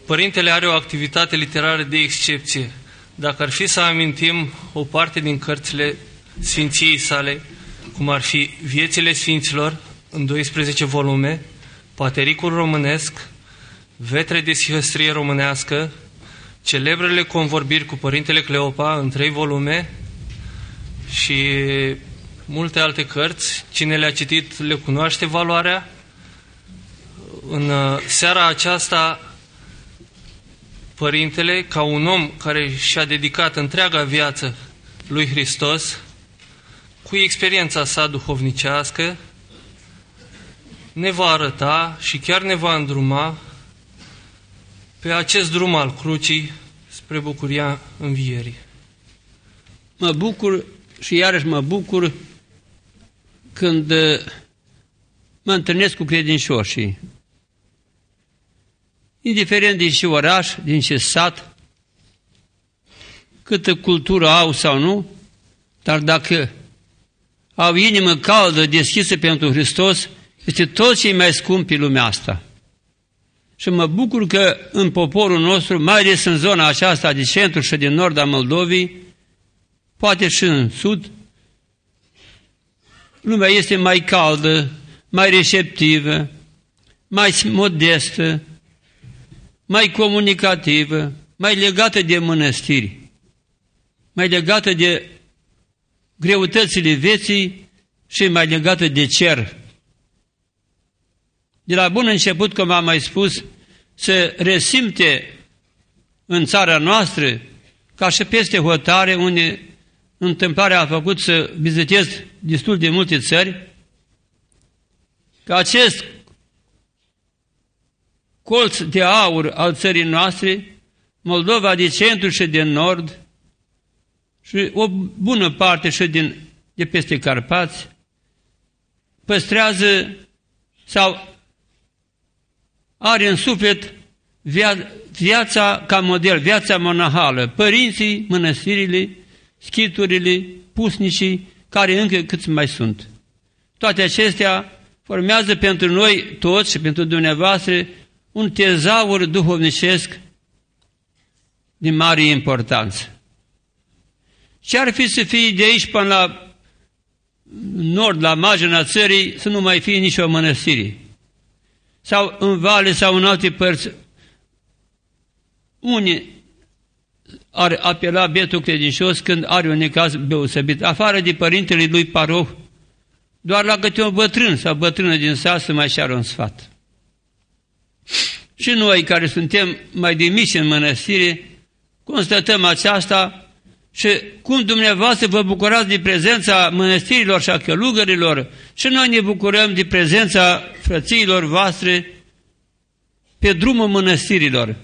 Părintele are o activitate literară de excepție. Dacă ar fi să amintim o parte din cărțile Sfinției sale, cum ar fi Viețile Sfinților, în 12 volume, Patericul românesc, Vetre de sihăstrie românească, Celebrele convorbiri cu Părintele Cleopa, în 3 volume, și multe alte cărți. Cine le-a citit le cunoaște valoarea. În seara aceasta, Părintele, ca un om care și-a dedicat întreaga viață lui Hristos, cu experiența sa duhovnicească, ne va arăta și chiar ne va îndruma pe acest drum al crucii spre bucuria învierii. Mă bucur și iarăși mă bucur când mă întâlnesc cu credincioșii. Indiferent din ce oraș, din ce sat, câtă cultură au sau nu, dar dacă au inimă caldă, deschisă pentru Hristos, este tot ce e mai scump pe lumea asta. Și mă bucur că în poporul nostru, mai ales în zona aceasta de centru și din nord a Moldovei, poate și în sud, lumea este mai caldă, mai receptivă, mai modestă, mai comunicativă, mai legată de mănăstiri, mai legată de greutățile vieții și mai legată de cer. De la bun început, cum am mai spus, se resimte în țara noastră, ca și peste hotare, unde întâmplarea a făcut să vizitez destul de multe țări, că acest colț de aur al țării noastre, Moldova de centru și de nord, și o bună parte și de peste Carpați, păstrează sau are în suflet viața ca model, viața monahală, părinții, mănăstirile, schiturile, pusnicii, care încă câți mai sunt. Toate acestea formează pentru noi toți și pentru dumneavoastră un tezaur duhovnicesc de mare importanță. Ce ar fi să fie de aici până la nord, la marginea țării, să nu mai fie nicio mănăstire? Sau în vale sau în alte părți, unii ar apela bietul credincios când are un necaz deosebit, afară de părintele lui paroh, doar la câte un bătrân sau bătrână din sat să mai ceară un sfat. Și noi care suntem mai de mici în mănăstire, constatăm aceasta și cum dumneavoastră vă bucurați de prezența mănăstirilor și a călugărilor, și noi ne bucurăm de prezența frățiilor voastre pe drumul mănăstirilor.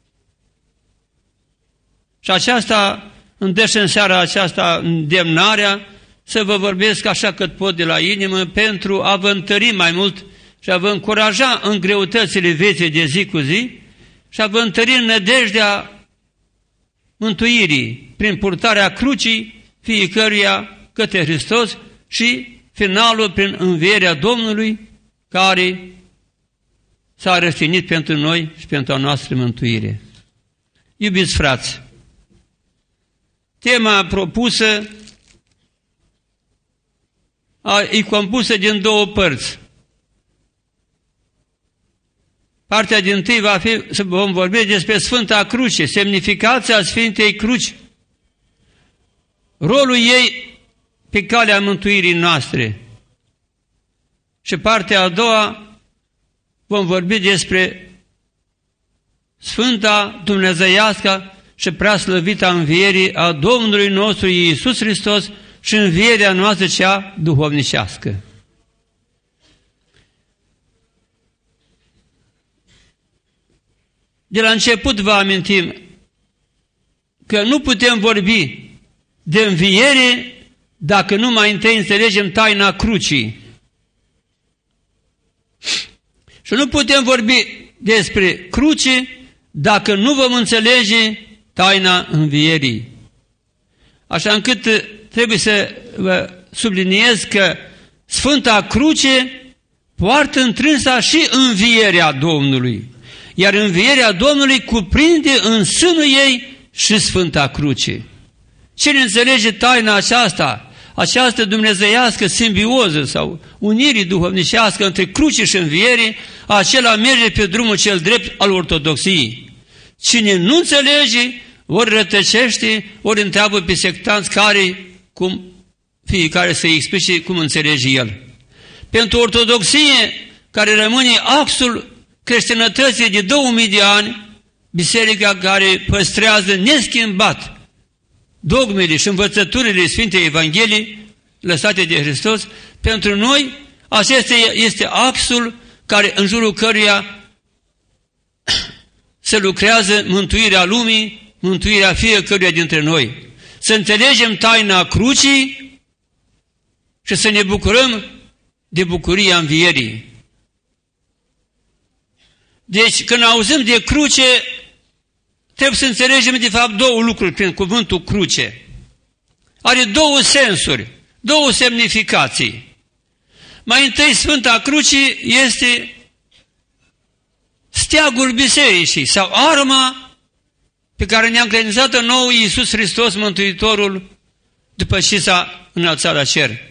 Și aceasta îmi dă și în seara aceasta îndemnarea să vă vorbesc așa cât pot de la inimă pentru a vă întări mai mult și a vă încuraja în greutățile vieții de zi cu zi și a vă întări în nădejdea mântuirii prin purtarea crucii fiecăruia către Hristos și finalul prin învierea Domnului care s-a răstignit pentru noi și pentru a noastră mântuire. Iubiți frați, tema propusă e compusă din 2 părți. Partea dintâi va fi să vom vorbi despre Sfânta Cruce, semnificația Sfintei Cruci, rolul ei pe calea mântuirii noastre. Și partea a doua vom vorbi despre Sfânta Dumnezeiască și preaslăvita învierii a Domnului nostru Iisus Hristos și învierea noastră cea duhovnicească. De la început vă amintim că nu putem vorbi de înviere dacă nu mai întâi înțelegem taina crucii. Și nu putem vorbi despre cruce dacă nu vom înțelege taina învierii. Așa încât trebuie să vă subliniez că Sfânta Cruce poartă întrânsa și învierea Domnului. iar învierea Domnului cuprinde în sânul ei și Sfânta Cruce. Cine înțelege taina această dumnezeiască simbioză sau unirii duhovnicească între cruce și înviere, acela merge pe drumul cel drept al ortodoxiei. Cine nu înțelege, ori rătăcește, ori întreabă pe sectanți cum fiecare să-i explice cum înțelege el. Pentru ortodoxie, care rămâne axul creștinătății de 2000 de ani, biserica care păstrează neschimbat dogmele și învățăturile Sfintei Evangheliei lăsate de Hristos, pentru noi acesta este axul în jurul căruia se lucrează mântuirea lumii, mântuirea fiecăruia dintre noi. Să înțelegem taina crucii și să ne bucurăm de bucuria învierii. Deci, când auzim de cruce, trebuie să înțelegem de fapt două lucruri prin cuvântul cruce. Are două sensuri, două semnificații. Mai întâi, Sfânta Cruce este steagul bisericii sau arma pe care ne-a încredințat nouă Iisus Hristos, Mântuitorul, după ce s-a înălțat la cer.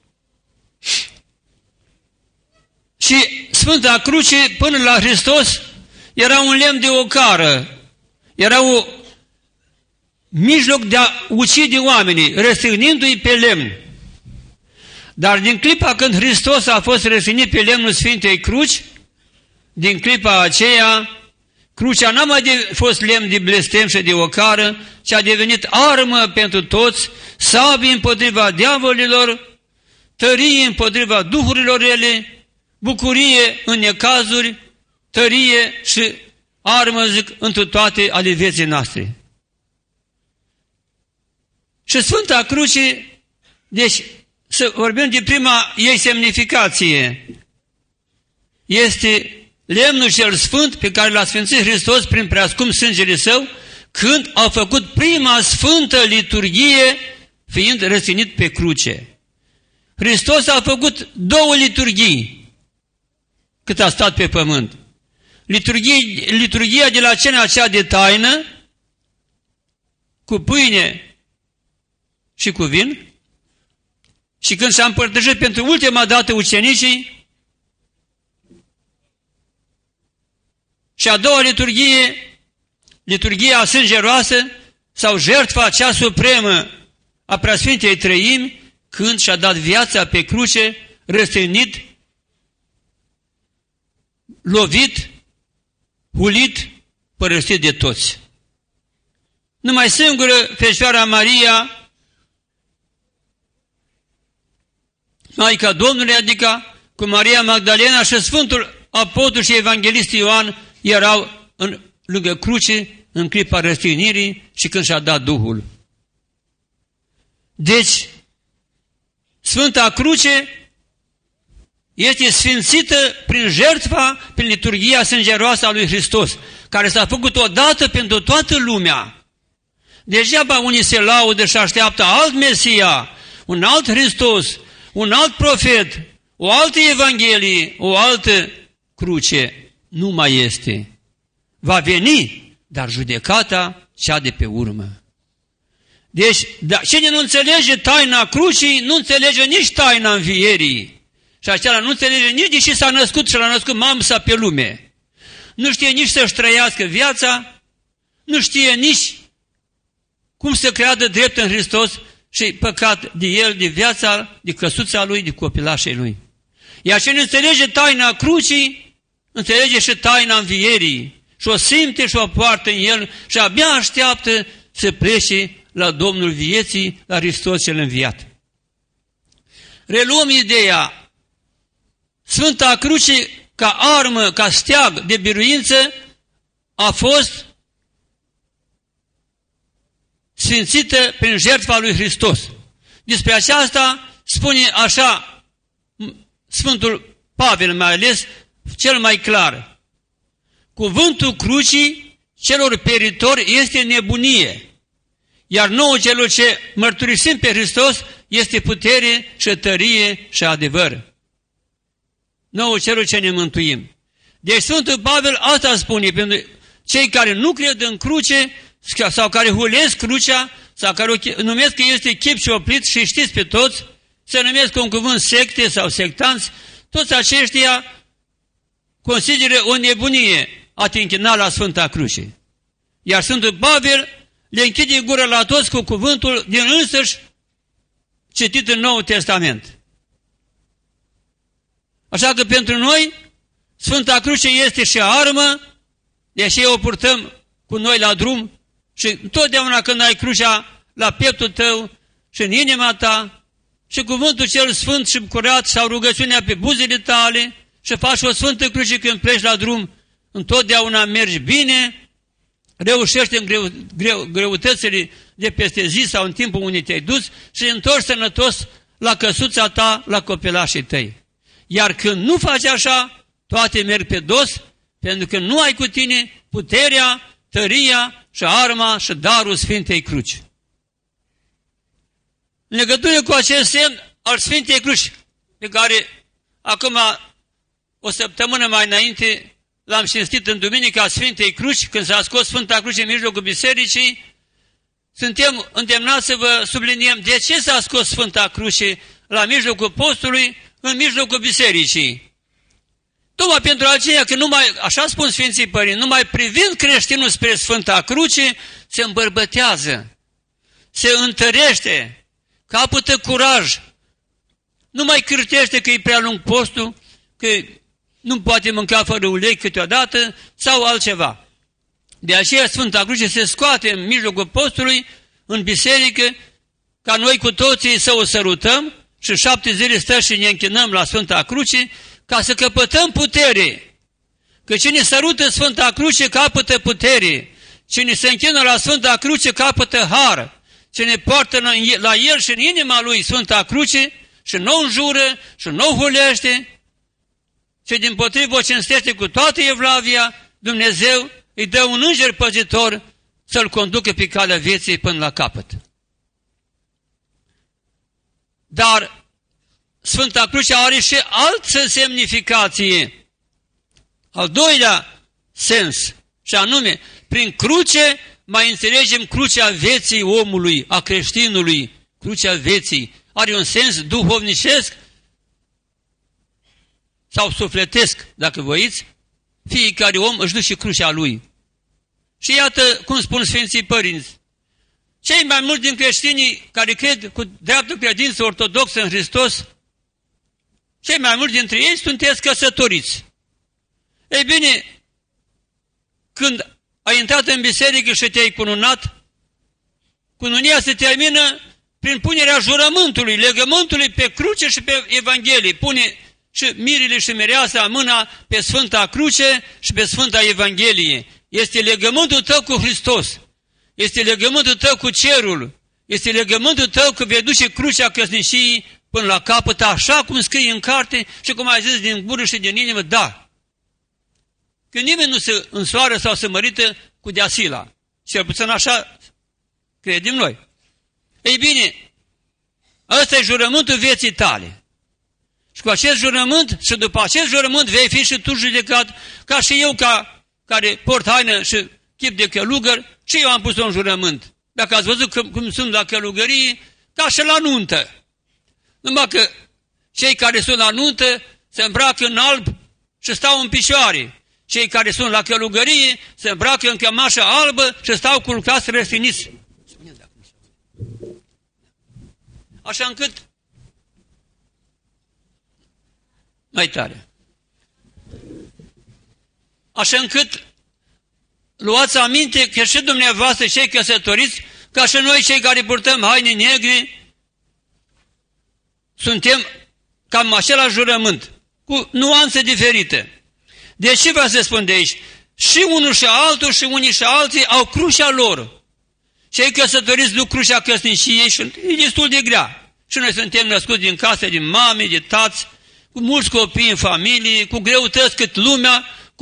Și Sfânta Cruce, până la Hristos, era un lemn de ocară, era un mijloc de a ucide oamenii, răstignindu-i pe lemn. Dar din clipa când Hristos a fost răstignit pe lemnul Sfintei Cruci, din clipa aceea, crucea n-a mai fost lemn de blestem și de ocară, ci a devenit armă pentru toți, sabie împotriva diavolilor, tărie împotriva duhurilor rele, bucurie în necazuri, tărie și armă, zic, întru toate ale vieții noastre. Și Sfânta Cruce, deci, să vorbim de prima ei semnificație, este lemnul cel sfânt pe care l-a sfințit Hristos prin preascump sângele Său, când a făcut prima sfântă liturghie, fiind răstignit pe cruce. Hristos a făcut două liturghii cât a stat pe pământ. Liturghia de la cena aceea de taină, cu pâine și cu vin, și când s-a împărtășit pentru ultima dată ucenicii, și a doua liturghie, liturghia sângeroasă sau jertfa cea supremă a Preasfintei Treimi, când și-a dat viața pe cruce, răstignit, lovit, hulit, părăsit de toți. Numai singură Fecioara Maria, Maica Domnului, adică cu Maria Magdalena și Sfântul Apostol și Evanghelist Ioan erau lângă cruce în clipa răstignirii și când și-a dat Duhul. Deci, Sfânta Cruce este sfințită prin jertfa, prin liturghia sângeroasă a lui Hristos, care s-a făcut odată pentru toată lumea. Degeaba unii se laudă și așteaptă alt Mesia, un alt Hristos, un alt profet, o altă Evanghelie, o altă cruce. Nu mai este. Va veni, dar judecata cea de pe urmă. Deci, cine nu înțelege taina crucii, nu înțelege nici taina învierii. Și acela nu înțelege nici de ce s-a născut și l-a născut mama sa pe lume. Nu știe nici să-și trăiască viața, nu știe nici cum să creadă drept în Hristos și păcat de el, de viața, de căsuța lui, de copilașii lui. Iar cine înțelege taina crucii, înțelege și taina învierii și o simte și o poartă în el și abia așteaptă să plece la Domnul vieții, la Hristos cel înviat. Reluăm ideea. Sfânta Cruce, ca armă, ca steag de biruință, a fost sfințită prin jertfa lui Hristos. Despre aceasta spune așa Sfântul Pavel, mai ales, cel mai clar. Cuvântul crucii celor peritori este nebunie, iar nouă celor ce mărturisim pe Hristos este putere și tărie și adevăr. Nouă celor ce ne mântuim. Deci Sfântul Pavel asta spune, pentru cei care nu cred în cruce sau care hulesc crucea sau care o numesc că este chip și oprit și știți pe toți, se numesc cu un cuvânt secte sau sectanți, toți aceștia consideră o nebunie a te închina la Sfânta Cruce. Iar Sfântul Pavel le închide gura la toți cu cuvântul din însăși citit în Noul Testament. Așa că pentru noi Sfânta Cruce este și armă, deși o purtăm cu noi la drum și totdeauna când ai crucea la pieptul tău și în inima ta și cuvântul cel sfânt și curat sau rugăciunea pe buzele tale și faci o Sfântă Cruce când pleci la drum, întotdeauna mergi bine, reușești în greutățile de peste zi sau în timpul unde te-ai dus și întorci sănătos la căsuța ta, la copilașii tăi. Iar când nu faci așa, toate merg pe dos, pentru că nu ai cu tine puterea, tăria și arma și darul Sfintei Cruci. În legătură cu acest semn al Sfintei Cruci, pe care acum o săptămână mai înainte l-am cinstit în Duminica Sfintei Cruci, când s-a scos Sfânta Cruce în mijlocul bisericii, suntem îndemnați să vă subliniem de ce s-a scos Sfânta Cruce la mijlocul postului, în mijlocul bisericii. Tocmai pentru aceea că numai, așa spun Sfinții Părinți, numai privind creștinul spre Sfânta Cruce, se îmbărbătează, se întărește, capătă curaj, nu mai cârtește că e prea lung postul, că nu poate mânca fără ulei câteodată sau altceva. De aceea Sfânta Cruce se scoate în mijlocul postului, în biserică, ca noi cu toții să o sărutăm și 7 zile stă și ne închinăm la Sfânta Cruce, ca să căpătăm putere. Că cine sărută Sfânta Cruce capătă putere. Cine se închină la Sfânta Cruce capătă har. Cine poartă la el și în inima lui Sfânta Cruce și nu înjură și nu hulește, și dimpotrivă o cinstește cu toată evlavia, Dumnezeu îi dă un înger păzitor să-l conducă pe calea vieții până la capăt. Dar Sfânta Cruce are și altă semnificație. Al doilea sens, și anume, prin cruce mai înțelegem crucea vieții omului, a creștinului, crucea vieții. Are un sens duhovnicesc sau sufletesc, dacă voiți. Fiecare om își duce crucea lui. Și iată cum spun Sfinții Părinți. Cei mai mulți din creștinii care cred cu dreaptă credință ortodoxă în Hristos, cei mai mulți dintre ei sunteți căsătoriți. Ei bine, când ai intrat în biserică și te-ai cununat, cununia se termină prin punerea jurământului, legământului pe cruce și pe Evanghelie. Pune și mirile și mireasa mâna pe Sfânta Cruce și pe Sfânta Evanghelie. Este legământul tău cu Hristos. Este legământul tău cu cerul. Este legământul tău că vei duce crucea căsniciei până la capăt, așa cum scrie în carte și cum ai zis din gură și din inimă, da. Că nimeni nu se însoară sau se mărită cu deasila. Cel puțin așa credem noi. Ei bine, ăsta e jurământul vieții tale. Și cu acest jurământ și după acest jurământ vei fi și tu judecat, ca și eu care port haină și chip de călugăr, și eu am pus un jurământ. Dacă ați văzut cum sunt la călugărie, ca și la nuntă. Numai că cei care sunt la nuntă se îmbracă în alb și stau în picioare. Cei care sunt la călugărie se îmbracă în cămașă albă și stau culcați răsfiniți. Așa încât mai tare. Așa încât luați aminte că și dumneavoastră cei căsătoriți, ca și noi cei care purtăm haine negre, suntem cam același jurământ, cu nuanțe diferite. De ce vreau să spun de aici? Și unul și altul și unii și alții au crucea lor. Cei căsătoriți duc crucea căsniciei și e destul de grea. Și noi suntem născuți din case, din mame, de tați, cu mulți copii în familie, cu greutăți cât lumea, cu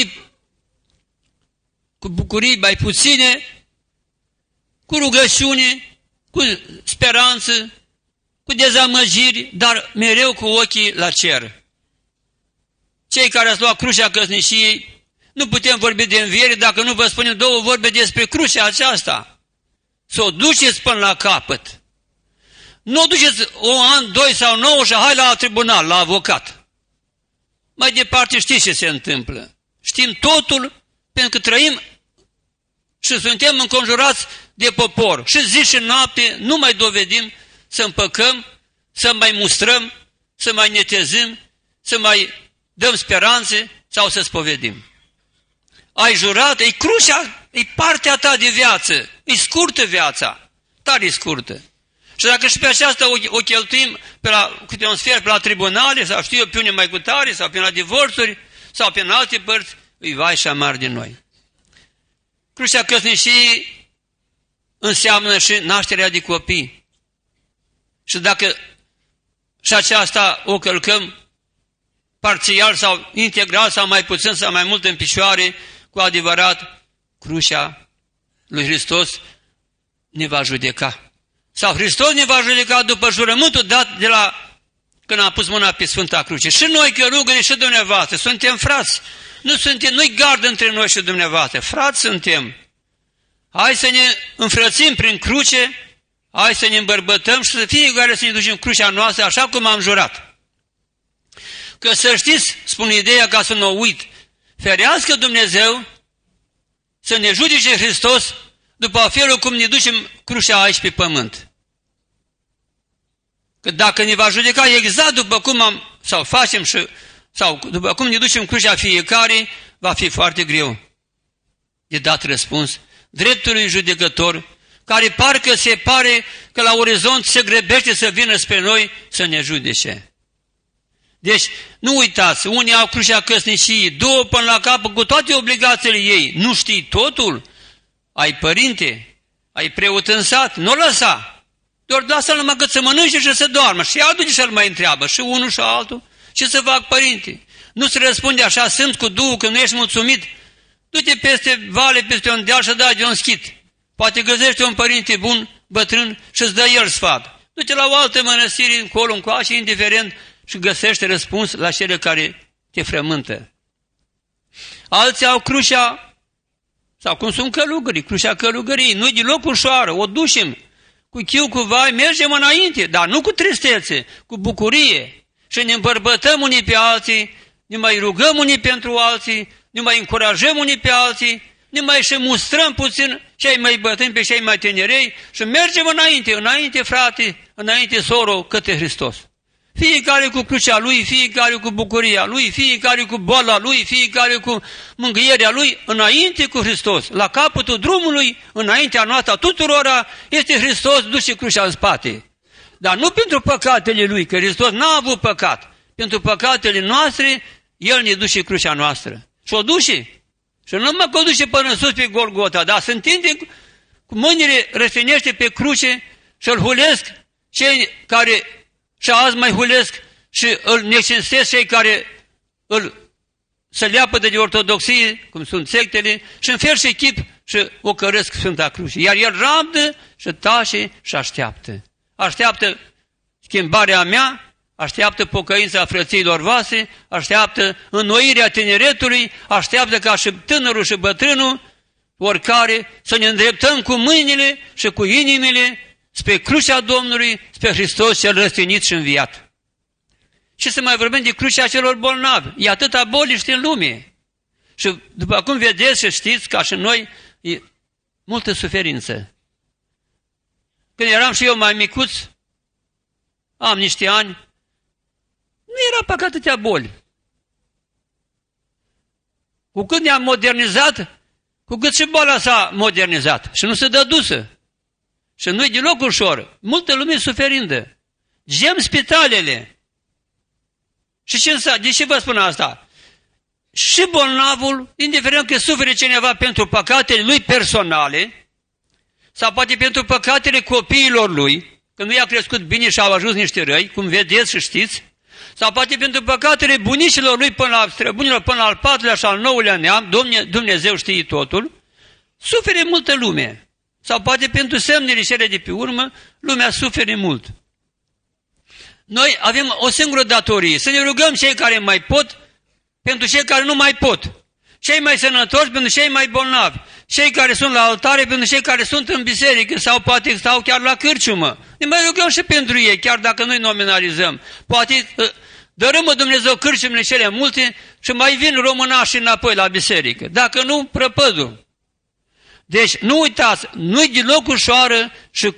bucurii mai puține, cu rugăciune, cu speranță, cu dezamăgiri, dar mereu cu ochii la cer. cei care ați luat crucea căsniciei, nu putem vorbi de înviere dacă nu vă spunem două vorbe despre crucea aceasta. Să o duceți până la capăt. Nu o duceți un an, 2 sau 9 și hai la tribunal, la avocat. Mai departe știți ce se întâmplă. Știm totul pentru că trăim și suntem înconjurați de popor. Și zi și noapte nu mai dovedim să împăcăm, să mai mustrăm, să mai netezim, să mai dăm speranțe sau să spovedim. Ai jurat, e crucea, e partea ta de viață, e scurtă viața, tare scurtă. Și dacă și pe aceasta o cheltuim câte un sfert pe la tribunale, sau știu eu, pe unii mai cutare, sau pe la divorțuri, sau pe în alte părți, îi vai și amar de noi. Crucea căsniciei înseamnă și nașterea de copii. Și dacă și aceasta o călcăm parțial sau integral sau mai puțin sau mai mult în picioare, cu adevărat, crucea lui Hristos ne va judeca. Sau Hristos ne va judeca după jurământul dat de la când am pus mâna pe Sfânta Cruce. Și noi, călugării, și dumneavoastră, suntem frați. Nu-i gard între noi și dumneavoastră. Frați suntem. Hai să ne înfrățim prin cruce, hai să ne îmbărbătăm și să fiecare să ne ducem crucea noastră așa cum am jurat. Că să știți, spun ideea ca să nu o uit, ferească Dumnezeu să ne judece Hristos după felul cum ne ducem crucea aici pe pământ. Că dacă ne va judeca exact după cum sau după cum ne ducem crucea fiecare, va fi foarte greu de dat răspuns dreptului judecător, care parcă se pare că la orizont se grăbește să vină spre noi să ne judece. Deci, nu uitați, unii au crucea căsniciei, 2 până la capăt cu toate obligațiile ei. Nu știi totul? Ai părinte, ai preot în sat, nu lăsa. Doar lasă-l numai cât să mănânce și să doarmă. Și ea duce și-l mai întreabă, și unul și altul. Ce să fac, părinte? Nu se răspunde așa, sunt cu Duhul, că nu ești mulțumit. Du-te peste vale, peste un deal și dai de un schit. Poate găsește un părinte bun, bătrân, și îți dă el sfat. Du-te la o altă mănăstire, încolo, încoace, indiferent, și găsește răspuns la cele care te frământă. Alții au crucea, sau cum sunt călugării, crucea călugării, nu-i deloc ușoară, o ducem cu chiu, cu vai, mergem înainte, dar nu cu tristețe, cu bucurie. Și ne îmbărbătăm unii pe alții, ne mai rugăm unii pentru alții, ne mai încurajăm unii pe alții, ne mai și mustrăm puțin cei mai bătrâni pe cei mai tinerei și mergem înainte frate, înainte soro, către Hristos. Fiecare cu crucea lui, fiecare cu bucuria lui, fiecare cu boala lui, fiecare cu mângâierea lui, înainte cu Hristos. La capătul drumului, înaintea noastră tuturora, este Hristos, duce crucea în spate. Dar nu pentru păcatele lui, că Hristos n-a avut păcat. Pentru păcatele noastre, El ne duce crucea noastră. Și o duce. Și nu numai că o duce până sus pe Golgota, dar se întinde cu mâinile, răstinește pe cruce și îl hulesc cei care și azi mai hulesc și îl necinstesc cei care se leapă de ortodoxie, cum sunt sectele, și în fel și chip și o căresc Sfânta Cruce. Iar el rabdă și tace și așteaptă. Așteaptă schimbarea mea, așteaptă pocăința frățiilor voastre, așteaptă înnoirea tineretului, așteaptă ca și tânărul și bătrânul, oricare, să ne îndreptăm cu mâinile și cu inimile spre crucea Domnului, spre Hristos cel răstignit și înviat. Și să mai vorbim de crucea celor bolnavi. E atâta boliște în lume. Și după cum vedeți și știți, ca și noi, e multă suferință. Când eram și eu mai micuț, am niște ani, nu era pe atâtea boli. Cu cât ne-am modernizat, cu cât și boala s-a modernizat și nu se dă dusă. Și nu-i deloc ușor. Multă lume suferindă. Gem spitalele. Și de ce vă spun asta? Și bolnavul, indiferent că suferă cineva pentru păcatele lui personale, sau poate pentru păcatele copiilor lui, că nu i-a crescut bine și au ajuns niște răi, cum vedeți și știți, sau poate pentru păcatele bunicilor lui până la străbunilor, până la al 4-lea și al 9-lea neam, Dumnezeu știe totul, suferă multă lume. Sau poate pentru semnele cele de pe urmă, lumea suferă mult. Noi avem o singură datorie, să ne rugăm cei care mai pot pentru cei care nu mai pot, cei mai sănătoși pentru cei mai bolnavi, cei care sunt la altare pentru cei care sunt în biserică sau poate stau chiar la cârciumă. Ne mai rugăm și pentru ei, chiar dacă noi nominalizăm. Poate dărâmă Dumnezeu cârciumile cele multe și mai vin românașii înapoi la biserică. Dacă nu, prăpădul. Deci nu uitați, nu-i deloc ușoară și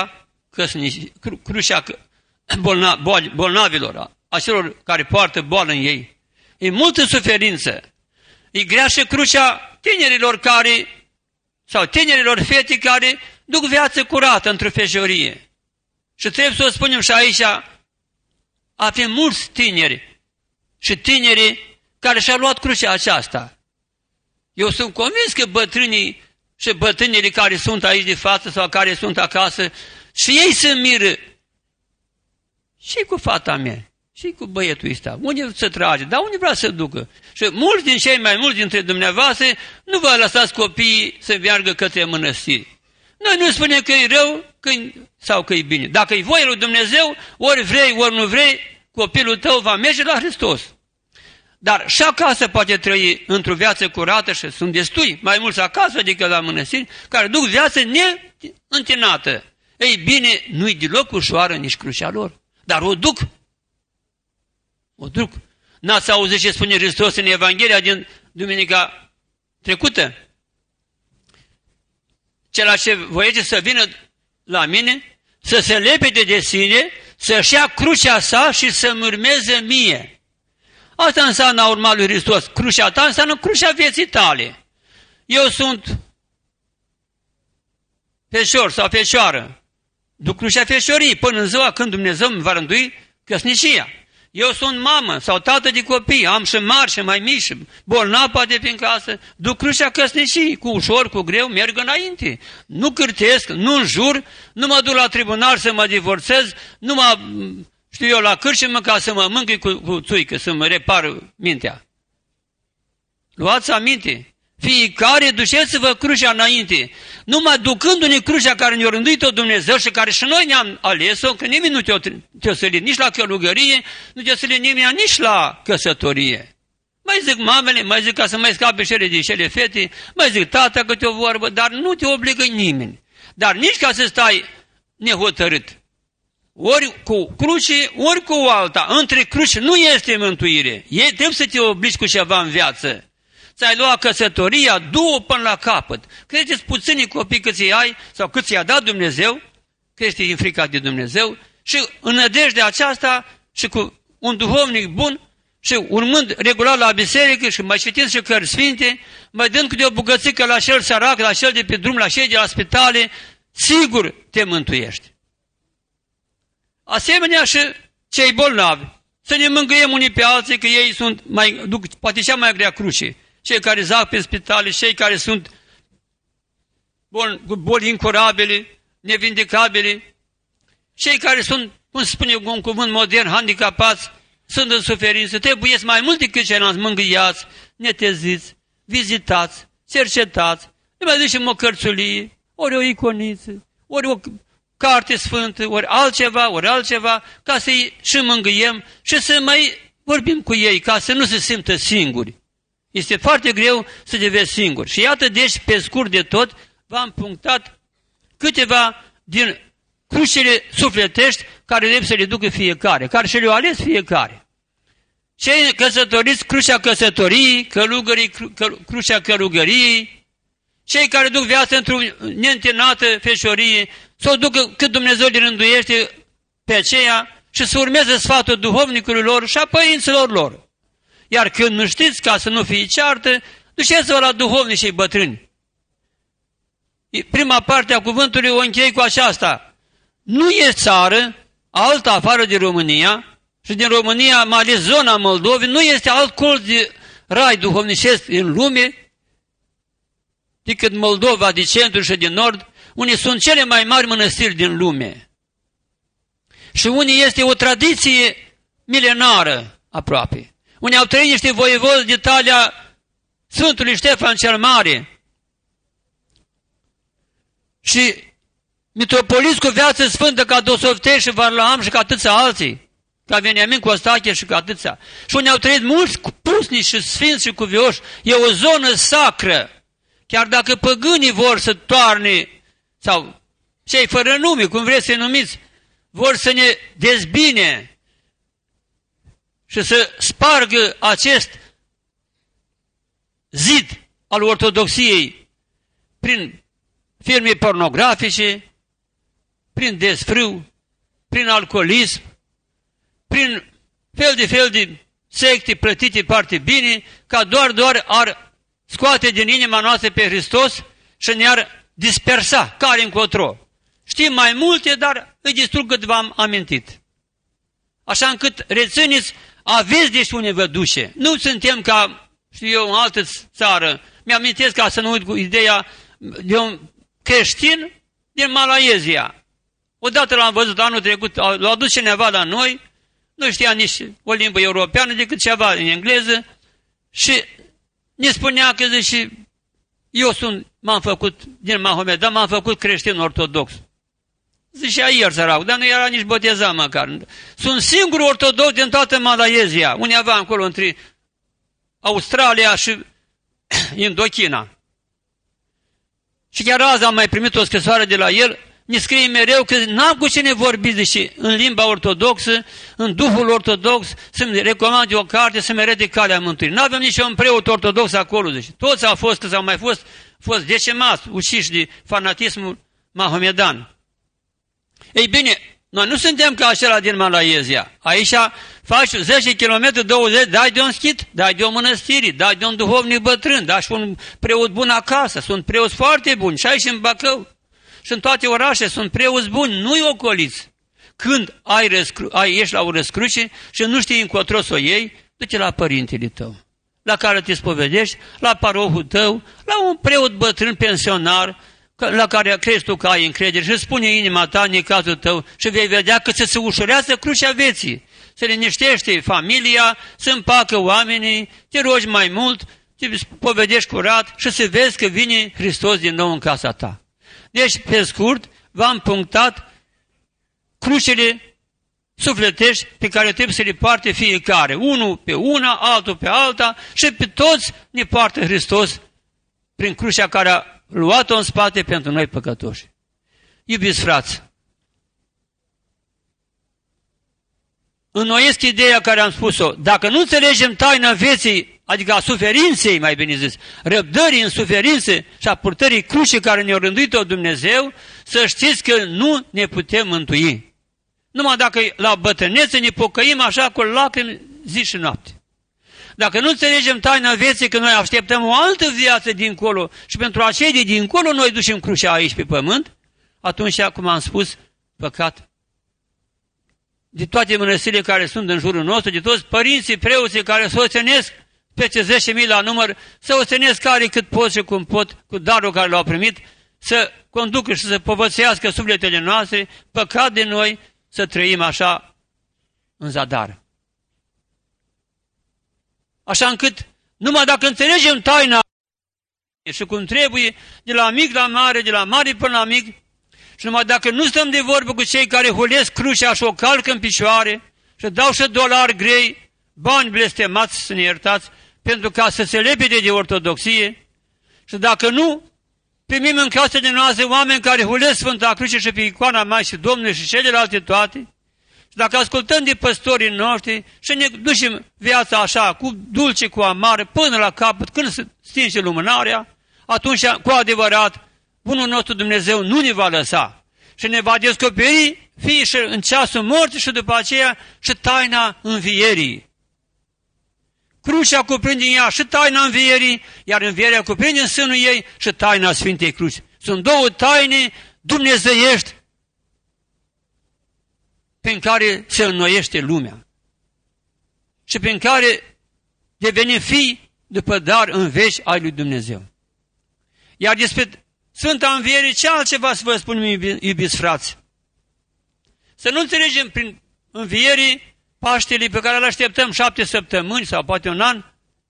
crucea bolnavilor, a celor care poartă boală în ei. E multă suferință. E grea și crucea tinerilor sau tinerilor fete care duc viață curată într-o fejorie. Și trebuie să o spunem și aici, avem mulți tineri și tinerii care și-au luat crucea aceasta. Eu sunt convins că bătrânii și bătrânii care sunt aici de față sau care sunt acasă, și ei se miră. Și cu fata mea, și cu băietul ăsta, unde se trage, dar unde vrea să ducă? Și mulți din cei mai mulți dintre dumneavoastră nu vă lăsați copiii să meargă către mănăstiri. Noi nu spunem că e rău sau că e bine. Dacă e voia lui Dumnezeu, ori vrei, ori nu vrei, copilul tău va merge la Hristos. Dar și acasă poate trăi într-o viață curată și sunt destui, mai mulți acasă decât la mănăstiri, care duc viață neîntinată. Ei bine, nu-i deloc ușoară nici crucea lor, dar o duc. O duc. N-ați auzit ce spune Hristos în Evanghelia din duminica trecută? Cel ce voiește să vină la mine, să se lepede de sine, să-și ia crucea sa și să-mi urmeze mie. Asta înseamnă a urma lui Hristos. Crucea ta înseamnă crucea vieții tale. Eu sunt feșor sau feșoară. Duc crucea feșorii până în ziua când Dumnezeu îmi va rândui căsnicia. Eu sunt mamă sau tată de copii, am și mari și mai mici, bolnav poate fi în casă, duc crucea căsnicii, cu ușor, cu greu, merg înainte. Nu cârtesc, nu înjur, nu mă duc la tribunal să mă divorțez, nu mă, știu eu, la cârciumă ca să mă mângâi cu țuică, să mă repar mintea. Luați aminte, fiecare duceți-vă crucea înainte, numai ducându-ne crucea care ne-a rânduit-o Dumnezeu și care și noi ne-am ales-o, că nimeni nu te-o sălit nici la călugărie, nu te-o sălit nimeni nici la căsătorie. Mai zic mamele, mai zic ca să mai scape cele de cele fete, mai zic tata câte o vorbă, dar nu te obligă nimeni. Dar nici ca să stai nehotărât. Ori cu cruce, ori cu alta. Între cruci nu este mântuire. Ei trebuie să te obligi cu ceva în viață. Ți-ai luat căsătoria, du-o până la capăt. Credeți puținii copii cât ți ai sau cât ți-a dat Dumnezeu, că ești înfricat de Dumnezeu, și în nădejdea aceasta și cu un duhovnic bun și urmând regulat la biserică și mai citind și cărți sfinte, mai dând câte o bucățică la cel sărac, la cel de pe drum, la cei de la spitale, sigur te mântuiești. Asemenea și cei bolnavi. Să ne mângâiem unii pe alții, că ei sunt duc poate cea mai grea cruce. Cei care zac pe spitale, cei care sunt cu boli incurabile, nevindicabile, cei care sunt, cum spune un cuvânt modern, handicapați, sunt în suferință, trebuie mai mult decât ceilalți mângâiați, neteziți, vizitați, cercetați, ne mai ducem o cărțulie, ori o iconiță, ori o carte sfântă, ori altceva, ca să-i și mângâiem și să mai vorbim cu ei, ca să nu se simtă singuri. Este foarte greu să te vezi singur. Și iată, deci, pe scurt de tot, v-am punctat câteva din crucile sufletești care trebuie să le ducă fiecare, care și le-au ales fiecare. Cei căsătoriți, crucea căsătoriei, călugării, crucea călugăriei, cei care duc viața într-o neîntinată feșorie, să o ducă cât Dumnezeu le rânduiește pe aceea și să urmeze sfatul duhovnicului lor și a părinților lor. Iar când nu știți, ca să nu fie ceartă, duceți-vă la duhovnici și bătrâni. Prima parte a cuvântului o închei cu aceasta. Nu e țară altă afară de România, și din România, mai ales zona Moldovei, nu este alt colț de rai duhovnicesc în lume decât Moldova de centru și de nord, unde sunt cele mai mari mănăstiri din lume. Și unde este o tradiție milenară aproape. Unde au trăit niște voievozi de talia Sfântului Ștefan cel Mare și mitropoliți cu viață sfântă ca Dosoftești și Varlaam și ca atâția alții, ca Veniamin Costache și ca atâția. Și unde au trăit mulți pusnici și sfinți și cuvioși, e o zonă sacră. Chiar dacă păgânii vor să toarne, sau cei fără nume, cum vreți să-i numiți, vor să ne dezbine și să spargă acest zid al ortodoxiei prin filme pornografice, prin desfrâu, prin alcoolism, prin fel de secte plătite foarte bine, ca doar ar scoate din inima noastră pe Hristos și ne-ar dispersa, care încotro. Știm mai multe, dar îi distrug cât v-am amintit. Așa încât rețineți, aveți de unde vă duce. Nu suntem ca, știu eu, în altă țară. Mi-amintesc, ca să nu uit cu ideea de un creștin din Malaezia. Odată l-am văzut anul trecut, l-a adus cineva la noi, nu știa nici o limbă europeană decât ceva în engleză și ne spunea că, zice, eu m-am făcut din Mahomedan, m-am făcut creștin ortodox. Zicea ieri săracul, dar nu era nici botezat măcar. Sunt singuri ortodox din toată Malaezia, undeva acolo între Australia și Indochina. Și chiar azi am mai primit o scrisoare de la el, ne scrie mereu că n-am cu cine vorbi, zice, în limba ortodoxă, în Duhul ortodox, să-mi recomande o carte, să-mi arete calea mântuirii. Nu avem niciun preot ortodox acolo, zice. Toți au fost, că au mai fost decemați, uciși de fanatismul mahomedan. Ei bine, noi nu suntem ca acela din Malaezia. Aici faci 10 km, 20, dai de un schit, dai de o mănăstire, dai de un duhovnic bătrân, dai și un preot bun acasă. Sunt preoți foarte buni, și aici în Bacău. Și în toate orașe sunt preoți buni, nu-i ocoliți. Când ești la o răscruce și nu știi încotro să o iei, du-te la părintele tău, la care te spovedești, la parohul tău, la un preot bătrân pensionar, la care crezi tu că ai încredere și spune inima ta, necazul tău, și vei vedea că ți se ușurează crucea vieții. Se liniștește familia, se împacă oamenii, te rogi mai mult, te spovedești curat și să vezi că vine Hristos din nou în casa ta. Deci, pe scurt, v-am punctat crucele sufletești pe care trebuie să le poarte fiecare. Unul pe una, altul pe alta și pe toți ne poartă Hristos prin crucea care a luat-o în spate pentru noi păcătoși. Iubiți frați, înnoiesc ideea care am spus-o. Dacă nu înțelegem taina vieții, adică a suferinței, mai bine zis, răbdării în suferințe și a purtării crucii care ne-a rânduit-o Dumnezeu, să știți că nu ne putem mântui. Numai dacă la bătrânețe ne pocăim așa cu lacrimi zi și noapte. Dacă nu înțelegem taina vieții, că noi așteptăm o altă viață dincolo și pentru acei de dincolo noi ducem crucea aici pe pământ, atunci, cum am spus, păcat. De toate mănăstirile care sunt în jurul nostru, de toți părinții, preoții care se oțenesc peste 10.000 la număr, să oțenesc care cât pot și cum pot, cu darul care l-au primit, să conducă și să povățească sufletele noastre, păcat de noi să trăim așa în zadar. Așa încât, numai dacă înțelegem taina și cum trebuie, de la mic la mare, de la mare până la mic, și numai dacă nu stăm de vorbă cu cei care hulesc crucea și o calcă în picioare și dau și dolari grei, bani blestemați, să ne iertați, pentru ca să se lepede de ortodoxie, și dacă nu primim în casele noastre oameni care hulesc Sfânta Cruce și pe icoana Maicii Domnului și celelalte toate, și dacă ascultăm de păstorii noștri și ne ducem viața așa, cu dulce, cu amară, până la capăt, când se stinge lumânarea, atunci, cu adevărat, bunul nostru Dumnezeu nu ne va lăsa și ne va descoperi fie și în ceasul morții și după aceea și taina învierii. Crucea cuprinde în ea și taina învierii, iar învierea cuprinde în sânul ei și taina Sfintei Cruci. Sunt două taine dumnezeiești prin care se înnoiește lumea și prin care devenim fii după dar în veci ai lui Dumnezeu. Iar despre Sfânta Înviere, ce altceva să vă spun, iubiți frați? Să nu înțelegem prin înviere Paștele pe care îl așteptăm 7 săptămâni sau poate un an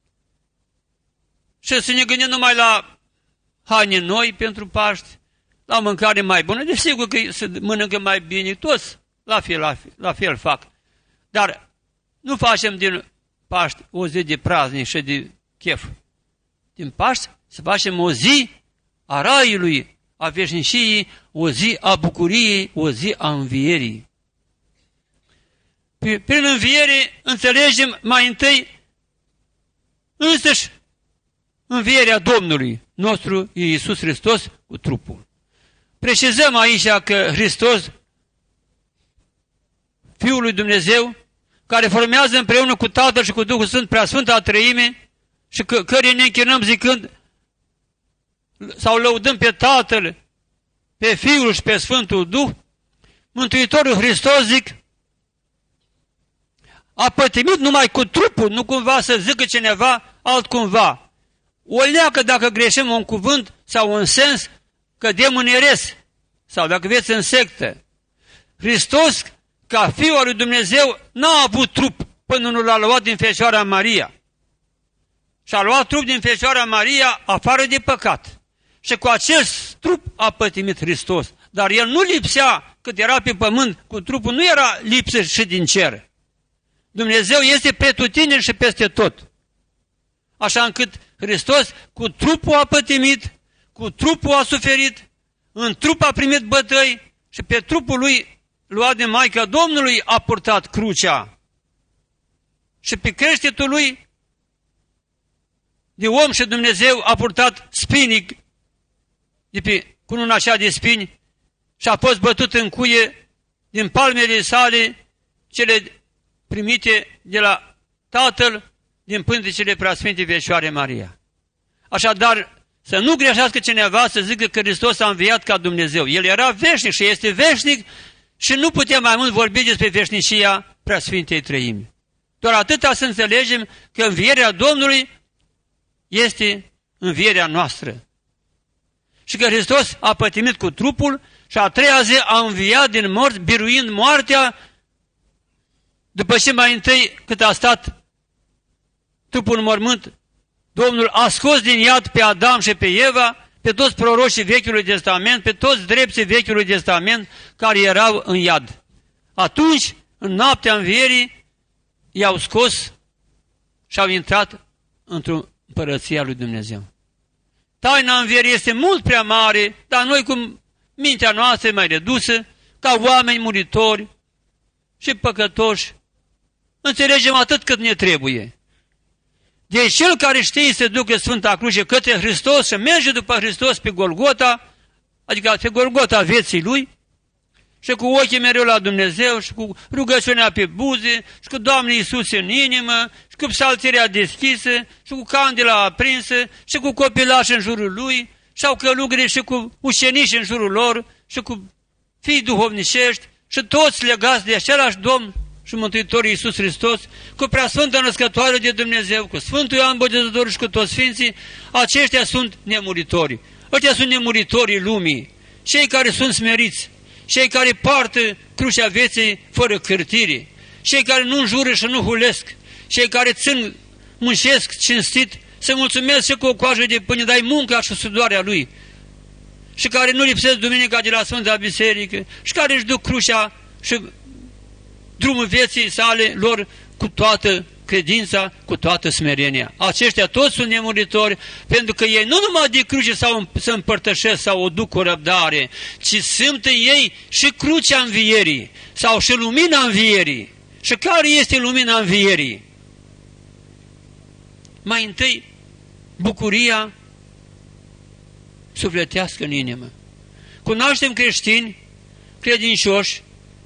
și să ne gândim numai la haine noi pentru Paști, la mâncare mai bună. Desigur că se mănâncă mai bine, toți la fel fac. Dar nu facem din Paști o zi de praznic și de chef. Din Paști să facem o zi a raiului, a veșniciei, o zi a bucuriei, o zi a învierii. Prin înviere înțelegem mai întâi însăși învierea Domnului nostru Iisus Hristos cu trupul. Precizăm aici că Hristos, Fiul lui Dumnezeu, care formează împreună cu Tatăl și cu Duhul Sfânt Preasfânta Treime și căreia ne închinăm zicând sau lăudăm pe Tatăl, pe Fiul și pe Sfântul Duh, Mântuitorul Hristos, zic, a pătimit numai cu trupul, nu cumva să zică cineva altcumva. O leacă dacă greșim un cuvânt sau un sens, cădem în eres, sau dacă veți în sectă. Hristos, ca Fiul al lui Dumnezeu, n-a avut trup până nu l-a luat din Fecioara Maria. Și-a luat trup din Fecioara Maria afară de păcat. Și cu acest trup a pătimit Hristos. Dar El nu lipsea cât era pe pământ cu trupul, nu era lipsă și din cer. Dumnezeu este pretutindeni și peste tot. Așa încât Hristos cu trupul a pătimit, cu trupul a suferit, în trup a primit bătăi și pe trupul lui luat de Maica Domnului a purtat crucea. Și pe creștetul lui de om și Dumnezeu a purtat spinic de pe cununa așa de spini și a fost bătut în cuie din palmele sale cele primite de la Tatăl din pântecele Preasfintei Fecioare Maria. Așadar, să nu greșească cineva să zică că Hristos a înviat ca Dumnezeu. El era veșnic și este veșnic și nu putem mai mult vorbi despre veșnicia Preasfintei Treimi. Doar atâta să înțelegem că învierea Domnului este învierea noastră. Și că Hristos a pătimit cu trupul și a treia zi a înviat din morți, biruind moartea, după ce mai întâi cât a stat trupul în mormânt, Domnul a scos din iad pe Adam și pe Eva, pe toți prorocii Vechiului Testament, pe toți drepții Vechiului Testament care erau în iad. Atunci, în noaptea învierii, i-au scos și au intrat într-o împărăția lui Dumnezeu. Taina învierii este mult prea mare, dar noi cu mintea noastră mai redusă, ca oameni muritori și păcătoși, înțelegem atât cât ne trebuie. Deci cel care știe să ducă Sfânta Cruce către Hristos și merge după Hristos pe Golgota, adică pe Golgota vieții lui, și cu ochii mereu la Dumnezeu, și cu rugăciunea pe buze, și cu Doamne Iisus în inimă, și cu psaltirea deschisă, și cu candela aprinsă, și cu copilași în jurul lui, și au călugări și cu ucenici în jurul lor, și cu fii duhovnicești, și toți legați de același Domn și Mântuitorul Iisus Hristos, cu Preasfânta Născătoare de Dumnezeu, cu Sfântul Ioan Botezătorul și cu toți Sfinții, aceștia sunt nemuritori. Ăștia sunt nemuritorii lumii, cei care sunt smeriți, cei care poartă crucea vieții fără cârtire, cei care nu înjură și nu hulesc, cei care muncesc cinstit, se mulțumesc și cu o coajă de pâine, dai munca și sudoarea lui, și care nu lipsesc duminica de la Sfânta Biserică, și care își duc crucea și drumul vieții sale lor cu toată credința, cu toată smerenia. Aceștia toți sunt nemuritori, pentru că ei nu numai de cruce să împărtășesc sau o duc cu răbdare, ci simt în ei și crucea învierii sau și lumina învierii. Și care este lumina învierii? Mai întâi, bucuria sufletească în inimă. Cunoaștem creștini, credincioși,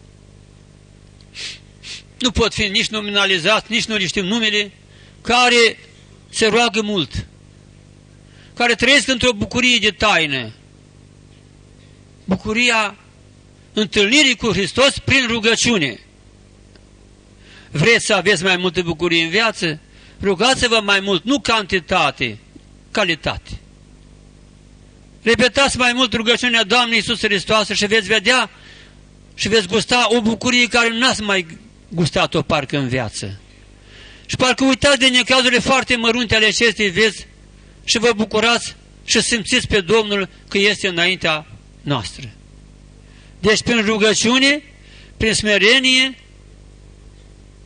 nu pot fi nici nominalizați, nici nu le știm numele, care se roagă mult, care trăiesc într-o bucurie de taină. Bucuria întâlnirii cu Hristos prin rugăciune. Vreți să aveți mai multă bucurie în viață? Rugați-vă mai mult, nu cantitate, calitate. Repetați mai mult rugăciunea Doamnei Iisus Hristos și veți vedea și veți gusta o bucurie care nu ați mai gustat-o parcă în viață. Și parcă uitați de necazurile foarte mărunte ale acestei vieți și vă bucurați și simțiți pe Domnul că este înaintea noastră. Deci prin rugăciune, prin smerenie,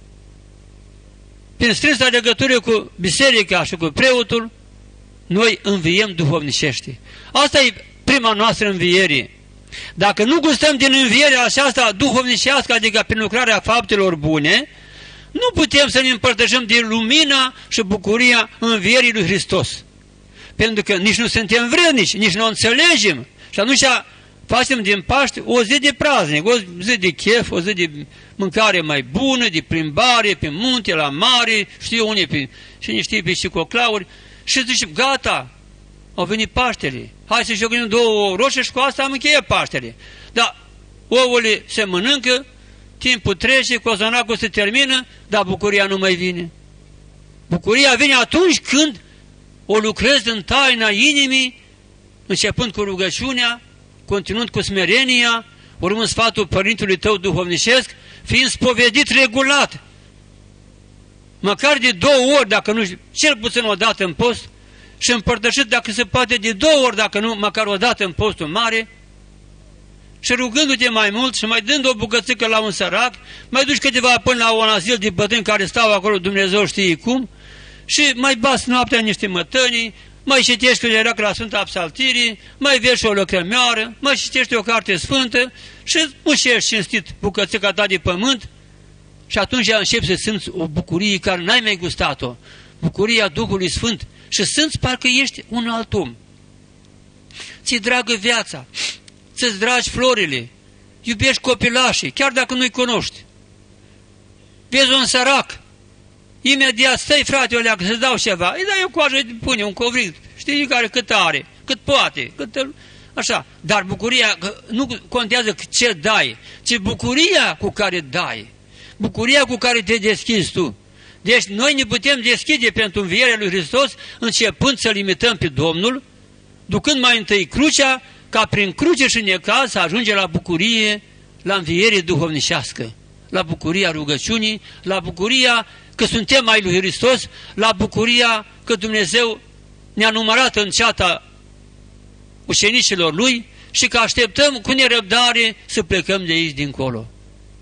prin strânsa legătură cu biserica și cu preotul, noi înviem duhovnicește. Asta e prima noastră înviere. Dacă nu gustăm din învierea aceasta duhovnicească, adică prin lucrarea faptelor bune, nu putem să ne împărtășim din lumina și bucuria învierii lui Hristos. Pentru că nici nu suntem vrednici, nici nu o înțelegem. Și atunci facem din Paște o zi de praznic, o zi de chef, o zi de mâncare mai bună, de plimbare pe munte, la mare, știu unii, cine știe pe cicoclauri, și zicem, gata, au venit Paștele. Hai să jocăm 2 ouă roșii și cu asta am încheiat Paștele. Dar ouăle se mănâncă, timpul trece, cozonacul se termină, dar bucuria nu mai vine. Bucuria vine atunci când o lucrezi în taina inimii, începând cu rugăciunea, continuând cu smerenia, urmând sfatul părintului tău duhovnicesc, fiind spovedit regulat, măcar de 2 ori, dacă nu, cel puțin o dată în post, și împărtășit, dacă se poate, de 2 ori, dacă nu, măcar o dată în postul mare, și rugându-te mai mult și mai dând o bucățică la un sărac, mai duci câteva până la un azil de bătrâni care stau acolo, Dumnezeu știe cum, și mai bați noaptea niște mătănii, mai citești când era la Sfânta Psaltirii, mai vezi o lăcrămioară, mai citești o carte sfântă și mușești cinstit bucățica ta de pământ și atunci începi să simți o bucurie care n-ai mai gustat-o, bucuria Duhului Sfânt și simți parcă ești un alt om. Ți-i dragă viața, ți-ți dragi florile, iubești copilașii, chiar dacă nu-i cunoști. Vezi un sărac, imediat stai, frate, o leacă, să-ți dau ceva, îi dai o coajă, pune un covrig, știi care cât are, cât poate, așa. Dar bucuria, nu contează ce dai, ci bucuria cu care dai, bucuria cu care te deschizi tu. Deci noi ne putem deschide pentru învierea lui Hristos, începând să-L imităm pe Domnul, ducând mai întâi crucea, ca prin cruce și necaz să ajunge la bucurie, la înviere duhovnicească, la bucuria rugăciunii, la bucuria că suntem ai lui Hristos, la bucuria că Dumnezeu ne-a numărat în ceata ucenicilor Lui și că așteptăm cu nerăbdare să plecăm de aici dincolo.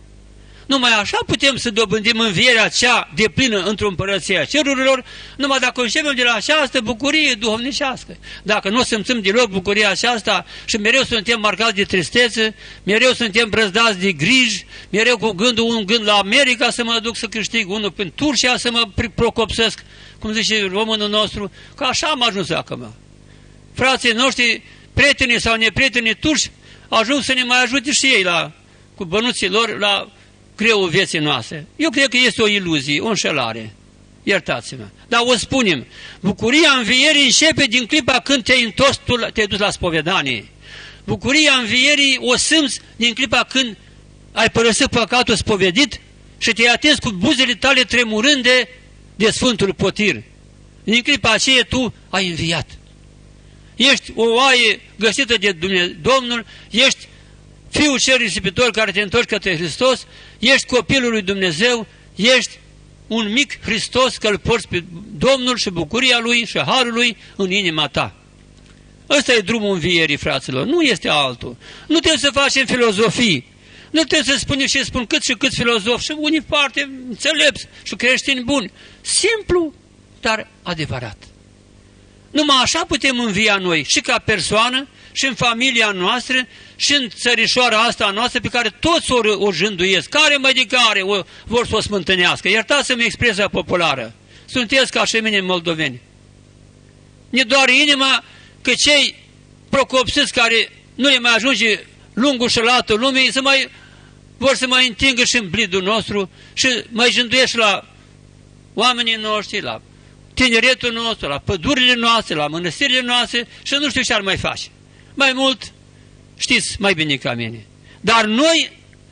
Numai așa putem să dobândim învierea cea deplină într-o împărăție a cerurilor, numai dacă începem de la această bucurie duhovnicească. Dacă nu simțim deloc bucuria aceasta și mereu suntem marcați de tristețe, mereu suntem brăzdați de griji, mereu cu gândul un gând la America să mă duc să câștig, unul prin Turcia să mă procopsesc, cum zice românul nostru, că așa am ajuns acum. Frații noștri, prietenii sau neprietenii turci, ajung să ne mai ajute și ei cu bănuții lor la greul vieții noastre. Eu cred că este o iluzie, o înșelare. Iertați-mă. Dar o spunem, bucuria învierii începe din clipa când te-ai întors, te-ai dus la spovedanie. Bucuria învierii o simți din clipa când ai părăsit păcatul spovedit și te-ai atins cu buzele tale tremurânde de Sfântul Potir. Din clipa aceea tu ai înviat. Ești o oaie găsită de Domnul, ești Fiul cel risipitor care te întorci către Hristos, ești copilul lui Dumnezeu, ești un mic Hristos că îl porți pe Domnul și bucuria Lui și harul Lui în inima ta. Ăsta e drumul învierii, fraților, nu este altul. Nu trebuie să facem filozofii, nu trebuie să spunem și spun cât și câți filozofi și unii foarte înțelepți și creștini buni. Simplu, dar adevărat. Numai așa putem învia noi și ca persoană, și în familia noastră, și în țărișoara asta noastră pe care toți o jânduiesc, care mai de care vor să o smântânească. Iertați-mi expresia populară. Sunteți ca și mine moldoveni. Ne doare inima că cei procopsiți care nu le mai ajunge lungul și latul lumii vor să mai întingă și în blidul nostru și mai jânduiesc la oamenii noștri, la tineretul nostru, la pădurile noastre, la mănăstirile noastre și nu știu ce ar mai face. Mai mult, știți mai bine ca mine. Dar noi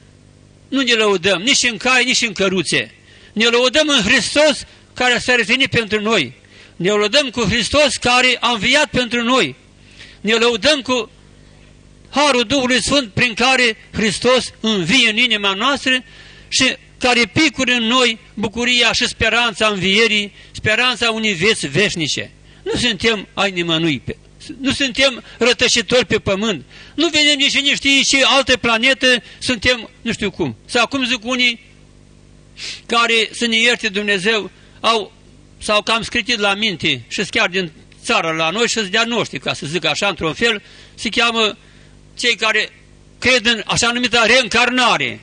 nu ne lăudăm nici în cai, nici în căruțe. Ne lăudăm în Hristos care s-a revenit pentru noi. Ne lăudăm cu Hristos care a înviat pentru noi. Ne lăudăm cu harul Duhului Sfânt prin care Hristos învie în inima noastră și care picură în noi bucuria și speranța învierii, speranța unei vieți veșnice. Nu suntem ai nimănui, nu suntem rătășitori pe pământ, nu vedem nici știe ce alte planete suntem, nu știu cum. Sau cum zic unii care să ne ierte Dumnezeu, sau că am scris la minte și chiar din țară la noi și de-a noștri, ca să zic așa, într-un fel, se cheamă cei care cred în așa numită reîncarnare.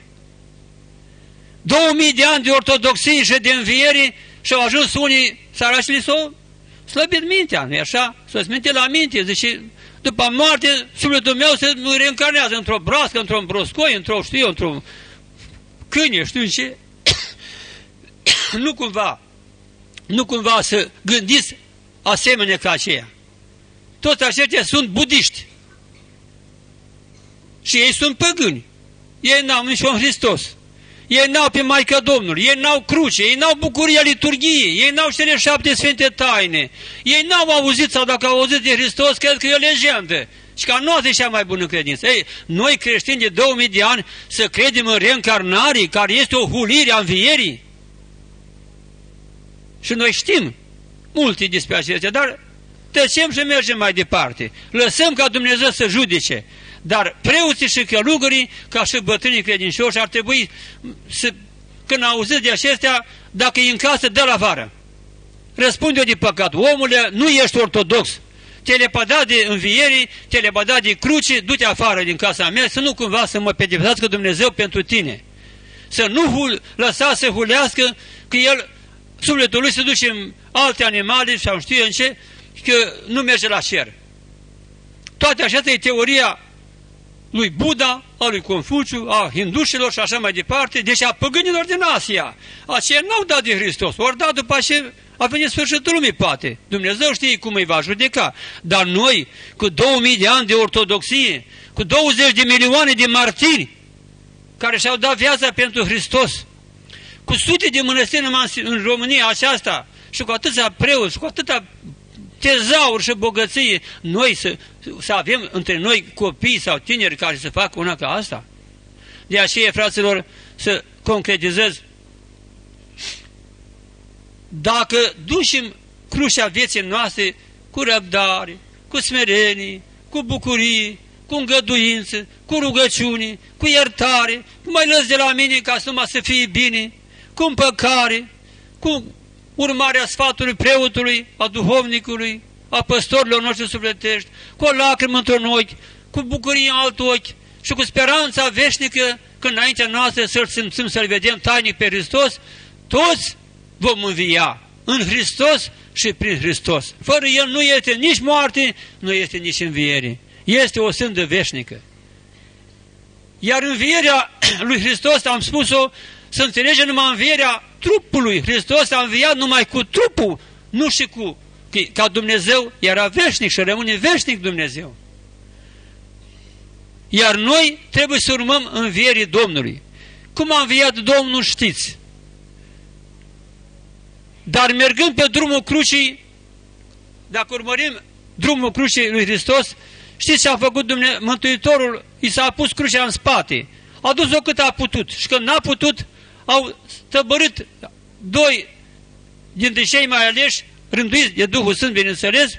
2000 de ani de ortodoxie și de înviere și au ajuns unii săraci li s-au slăbit mintea, nu-i așa? S-o sminte la minte, zice, după moarte, sufletul meu se reîncarnează într-o broască, într-un broscoi, într-un câine, știu ce. Nu cumva să gândiți asemenea ca aceea. Toți aceștia sunt budiști. Și ei sunt păgâni. Ei n-au nici un Hristos. Ei n-au pe Maica Domnului, ei n-au cruce, ei n-au bucuria liturghiei, ei n-au cele 7 sfinte taine. Ei n-au auzit, sau dacă au auzit de Hristos, cred că e o legendă. Și ca noastră e cea mai bună credință. Ei, noi creștini de 2000 de ani să credem în reîncarnare, care este o hulire a învierii. Și noi știm multe despre acestea, dar tăcem și mergem mai departe. Lăsăm ca Dumnezeu să judece. Dar preoții și călugării, ca și bătrânii credincioși, ar trebui să, când auziți de acestea, dacă e în casă, dă la vară. Răspunde-o de păcat. Omule, nu ești ortodox. Te lepăda de înviere, te lepăda de cruce, du-te afară din casa mea, să nu cumva să mă pedepsească Dumnezeu pentru tine. Să nu lăsa să hulească, că el, sufletul lui se duce în alte animale sau știu în ce, că nu merge la cer. Toate acestea e teoria lui Buddha, a lui Confuciu, a hindușilor și așa mai departe, deci a păgânilor din Asia. Aceia n-au dat de Hristos, ori dat după ce a venit sfârșitul lumii, poate. Dumnezeu știe cum îi va judeca. Dar noi, cu 2000 de ani de ortodoxie, cu 20 de milioane de martiri care și-au dat viața pentru Hristos, cu sute de mănăstiri în România aceasta și cu atâția preoți, și cu atâta tezauri și bogăție, noi să avem între noi copii sau tineri care să facă una ca asta. De aceea, fraților, să concretizez. Dacă ducem crucea vieții noastre cu răbdare, cu smerenie, cu bucurie, cu îngăduință, cu rugăciune, cu iertare, cu mai lăs de la mine ca numai să fie bine, cu împăcare, cu urmarea sfatului preotului, a duhovnicului, a păstorilor noștri sufletești, cu o lacrimă într-un ochi, cu bucurie în alt ochi și cu speranța veșnică când înaintea noastră să-L simțim, să-L vedem tainic pe Hristos, toți vom învia în Hristos și prin Hristos. Fără El nu este nici moarte, nu este nici înviere. Este o sândă veșnică. Iar învierea lui Hristos, am spus-o, să înțelege numai învierea trupului. Hristos a înviat numai cu trupul, nu și cu... Ca Dumnezeu era veșnic și rămâne veșnic Dumnezeu. Iar noi trebuie să urmăm învierii Domnului. Cum a înviat Domnul, știți. Dar mergând pe drumul crucii, dacă urmărim drumul crucii lui Hristos, știți ce a făcut Mântuitorul? I s-a pus crucea în spate. A dus-o cât a putut. Și când n-a putut, au stăbărât doi dintre cei mai aleși, rânduiți de Duhul Sfânt, bineînțeles,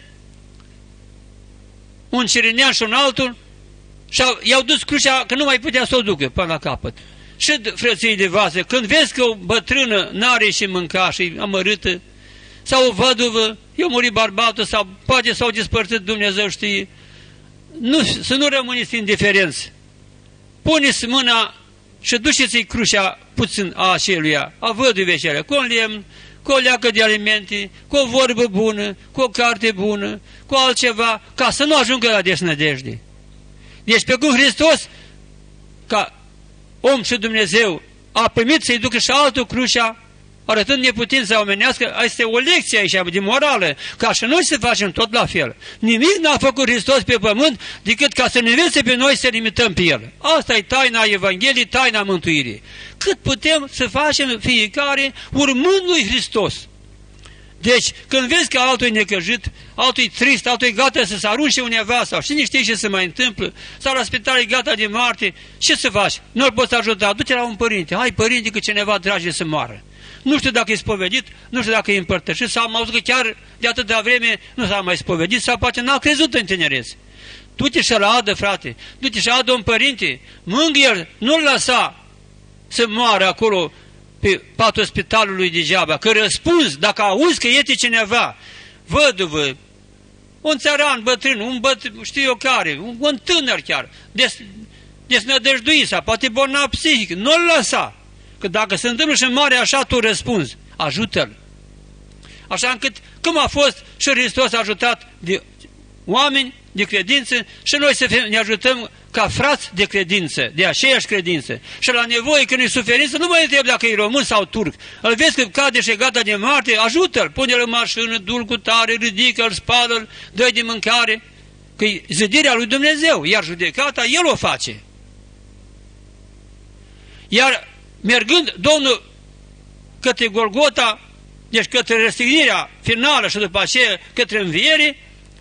un cirinean și un altul, și i-au dus crucea că nu mai putea să o ducă până la capăt. Și frății de vază, când vezi că o bătrână n-are și mânca și amărâtă, sau o văduvă, i-a murit bărbatul, sau poate s-au despărțit, Dumnezeu știe, să nu rămâneți indiferenți. Puneți mâna și duceți-i crucea puțin a aceluia, a văduvei acelea, cu un lemn, cu o leacă de alimente, cu o vorbă bună, cu o carte bună, cu altceva, ca să nu ajungă la desnădejde. Deci pe cum Hristos, ca om și Dumnezeu, a primit să-i ducă și altul crucea, arătând neputința omenească, asta este o lecție aici de morală, ca și noi să facem tot la fel. Nimic n-a făcut Hristos pe pământ decât ca să ne învețe pe noi să limităm pe El. Asta e taina Evangheliei, taina mântuirii. Cât putem să facem fiecare urmând lui Hristos. Deci, când vezi că altul e necăjit, altul e trist, altul e gata să se arunce undeva sau cine știe ce se mai întâmplă, sau la spital e gata de moarte, ce să faci? Nu-l poți ajuta, du-te la un părinte, hai părinte că cineva trage să moară. Nu știu dacă e spovedit, nu știu dacă e împărtășit, sau am auzit că chiar de atâta vreme nu s-a mai spovedit, sau poate n-a crezut în tinerețe. Du-te și la adă, frate, du-te și adă un părinte, mângâie-l, nu-l lăsa să moară acolo pe patul spitalului degeaba, că răspunzi, dacă auzi că este cineva, văduvă, un țăran bătrân, știu eu care, un tânăr chiar, desnădăjduit sau poate bolnav psihic, nu-l lăsa. Că dacă se întâmplă și mare așa, tu răspunzi, ajută-l. Așa încât, cum a fost și Hristos ajutat de oameni de credință și noi să ne ajutăm ca frați de credință, de aceeași credință. Și la nevoie, când e suferință, nu mai întreb dacă e român sau turc. Îl vezi că cade și gata de moarte, ajută-l, pune-l în mașină, du-l cu tare, ridică-l, spală-l, dă-i de mâncare. Că e zidirea lui Dumnezeu, iar judecata El o face. Iar mergând Domnul către Golgota, deci către răstignirea finală și după aceea către înviere,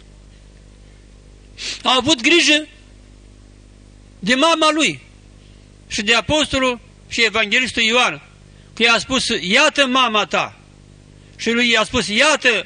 a avut grijă de mama lui și de apostolul și evanghelistul Ioan, că i-a spus, iată mama ta. Și lui i-a spus, iată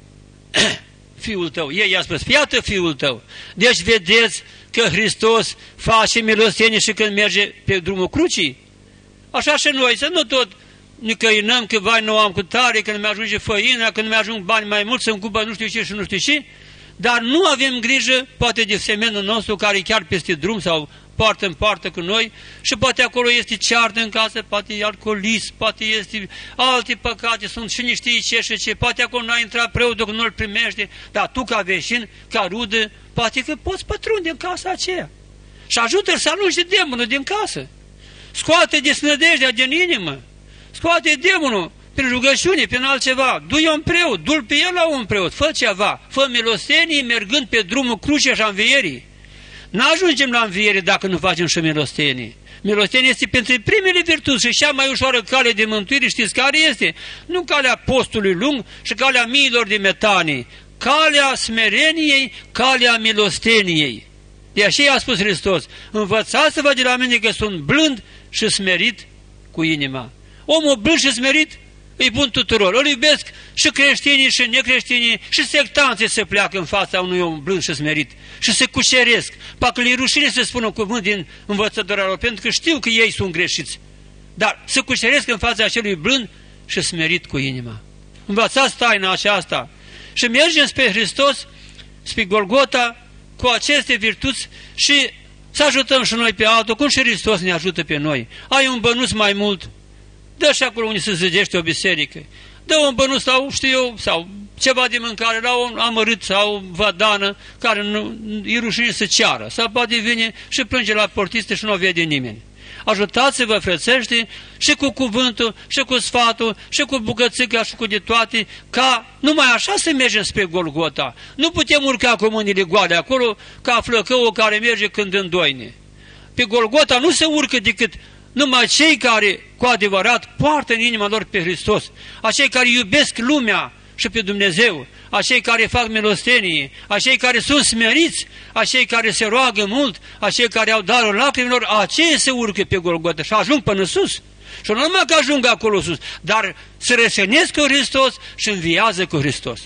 fiul tău. Ei i-a spus, iată fiul tău. Deci vedeți că Hristos face milostenie și când merge pe drumul crucii. Așa și noi, să nu tot ne căinăm că vai nu am cu tare, că nu mi-ajunge făina, că nu mi-ajung bani mai mulți, să-mi cupă nu știu ce și nu știu ce, dar nu avem grijă, poate de semenul nostru care e chiar peste drum sau poartă în poartă cu noi și poate acolo este ceartă în casă, poate e alcoolism, poate este alte păcate, sunt și niște ce și ce, poate acolo nu a intrat preotul că nu-l primește, dar tu ca veșin, ca rudă, poate că poți pătrunde în casa aceea și ajută-l să alungi demonul din casă. Scoate desnădejdea din inimă, scoate demonul prin rugăciune, prin altceva, du-i un preot, du-l pe el la un preot, fă ceva, fă milostenii mergând pe drumul crucii și a învierii. N-ajungem la înviere dacă nu facem și milostenii. Milostenia este pentru primele virtuți și cea mai ușoară cale de mântuire, știți care este? Nu calea postului lung și calea miilor de metanii, calea smereniei, calea milosteniei. De aceea a spus Hristos, învățați-vă de la mine că sunt blând și smerit cu inima. Omul blând și smerit îi bun tuturor. Îl iubesc și creștinii și necreștinii și sectanții se pleacă în fața unui om blând și smerit și se cuceresc. Parcă le-i rușine să spună cuvânt din învățătura lor, pentru că știu că ei sunt greșiți. Dar se cuceresc în fața acelui blând și smerit cu inima. Învățați taina aceasta și mergem spre Hristos, spre Golgota, cu aceste virtuți și să ajutăm și noi pe altul, cum și Hristos ne ajută pe noi. Ai un bănuț mai mult, dă și acolo unde se zidește o biserică. Dă un bănuț sau, știu eu, sau ceva de mâncare la un amărât sau vădană care nu e rușine să ceară. Sau poate vine și plânge la portistă și nu o vede nimeni. Ajutați-vă, frățește, și cu cuvântul, și cu sfatul, și cu bucățica, și cu de toate, ca numai așa să mergem spre Golgota. Nu putem urca cu mâinile goale acolo, ca flăcăul care merge când îndoine. Pe Golgota nu se urcă decât numai cei care cu adevărat poartă în inima lor pe Hristos, acei care iubesc lumea și pe Dumnezeu, acei care fac milostenie, acei care sunt smeriți, acei care se roagă mult, acei care au darul lacrimilor, aceia se urcă pe Golgota și ajung până sus. Și nu numai că ajung acolo sus, dar se răsănesc cu Hristos și înviază cu Hristos.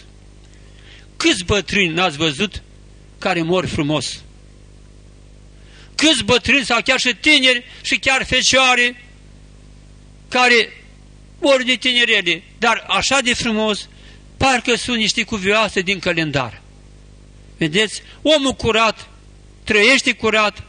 Câți bătrâni n-ați văzut care mor frumos? Câți bătrâni sau chiar și tineri și chiar fecioare care mor de tinerele, dar așa de frumos, parcă sunt niște cuvioase din calendar. Vedeți? Omul curat trăiește curat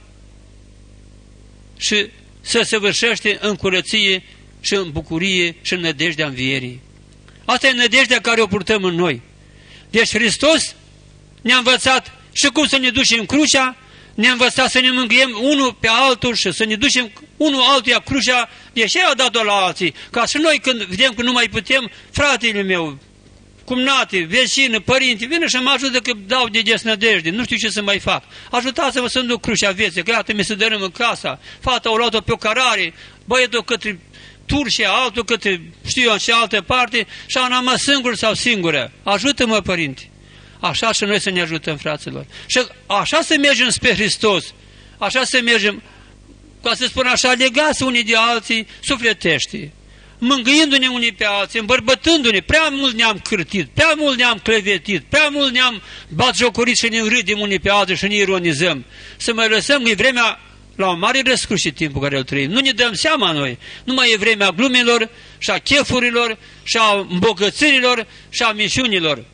și se săvârșește în curăție și în bucurie și în nădejdea învierii. Asta e nădejdea care o purtăm în noi. Deci Hristos ne-a învățat și cum să ne ducem crucea, ne-a învățat să ne mângâiem unul pe altul și să ne ducem unul altuia crucea, deși a dat-o la alții. Ca și noi când vedem că nu mai putem, fratele meu, cumnate, vecină, părinți, vină și mă ajută că dau de desnădejde, nu știu ce să mai fac. Ajutați-vă să-mi duc crucea vieții, că iată mi se dărâm în casa, fata o luat-o pe o cărare, băietul către Turcia, altul către, știu eu, și altă parte și am rămas singur sau singură. Ajută-mă, părinte. Așa și noi să ne ajutăm, fraților. Și așa să mergem spre Hristos, așa să mergem, ca să spun așa, legați unii de alții, sufletești, mângâindu-ne unii pe alții, îmbărbătându-ne, prea mult ne-am cârtit, prea mult ne-am clevetit, prea mult ne-am batjocorit și ne râdem unii pe alții și ne ironizăm. Să mai lăsăm, e vremea la o mare răscruce timpul care îl trăim. Nu ne dăm seama noi. Nu mai e vremea glumelor și a chefurilor și a îmbogățirilor și a mișunilor.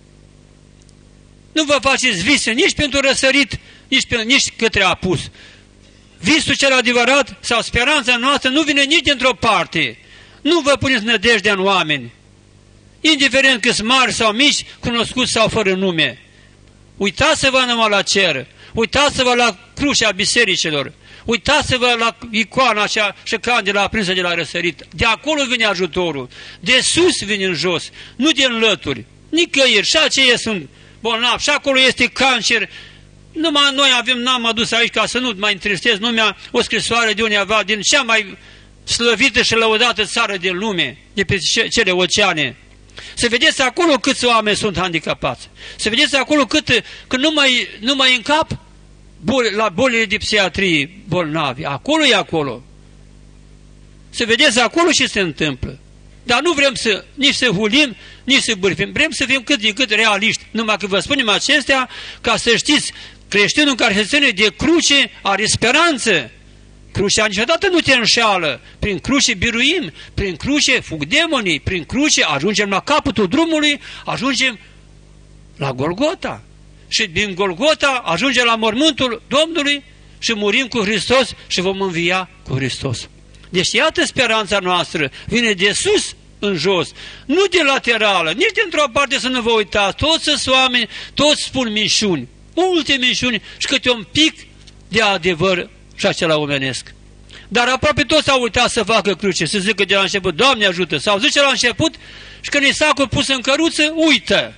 Nu vă faceți vise nici pentru răsărit, nici către apus. Visul cel adevărat sau speranța noastră nu vine nici dintr-o parte. Nu vă puneți nădejdea în oameni. Indiferent că sunt mari sau mici, cunoscuți sau fără nume. Uitați-vă numai la cer. Uitați-vă la crucea bisericilor. Uitați-vă la icoana aceea și candela aprinsă de la răsărit. De acolo vine ajutorul. De sus vine în jos. Nu din lături. Nicăieri. Și aceia sunt bolnavi. Și acolo este cancer. Numai noi n-am adus aici ca să nu mai întristez lumea o scrisoare de undeva din cea mai slăvită și lăudată țară din lume, de pe cele oceane. Să vedeți acolo câți oameni sunt handicapați. Să vedeți acolo că nu mai încap la bolile de psihiatrie bolnavi. Acolo e acolo. Să vedeți acolo ce se întâmplă. Dar nu vrem nici să hulim, nici să bârfim. Vrem să fim cât de cât realiști. Numai că vă spunem acestea ca să știți, creștinul care se ține de cruce are speranță. Crucea niciodată nu te înșeală. Prin cruce biruim, prin cruce fug demonii, prin cruce ajungem la capătul drumului, ajungem la Golgota. Și din Golgota ajungem la mormântul Domnului și murim cu Hristos și vom învia cu Hristos. Deci iată speranța noastră, vine de sus în jos, nu de laterală, nici dintr-o parte să nu vă uitați, toți sunt oameni, toți spun minciuni, multe minciuni și câte un pic de adevăr și acela omenesc. Dar aproape toți au uitat să facă cruce, să zică de la început, Doamne ajută, sau zice la început și când e sacul pus în căruță, uită.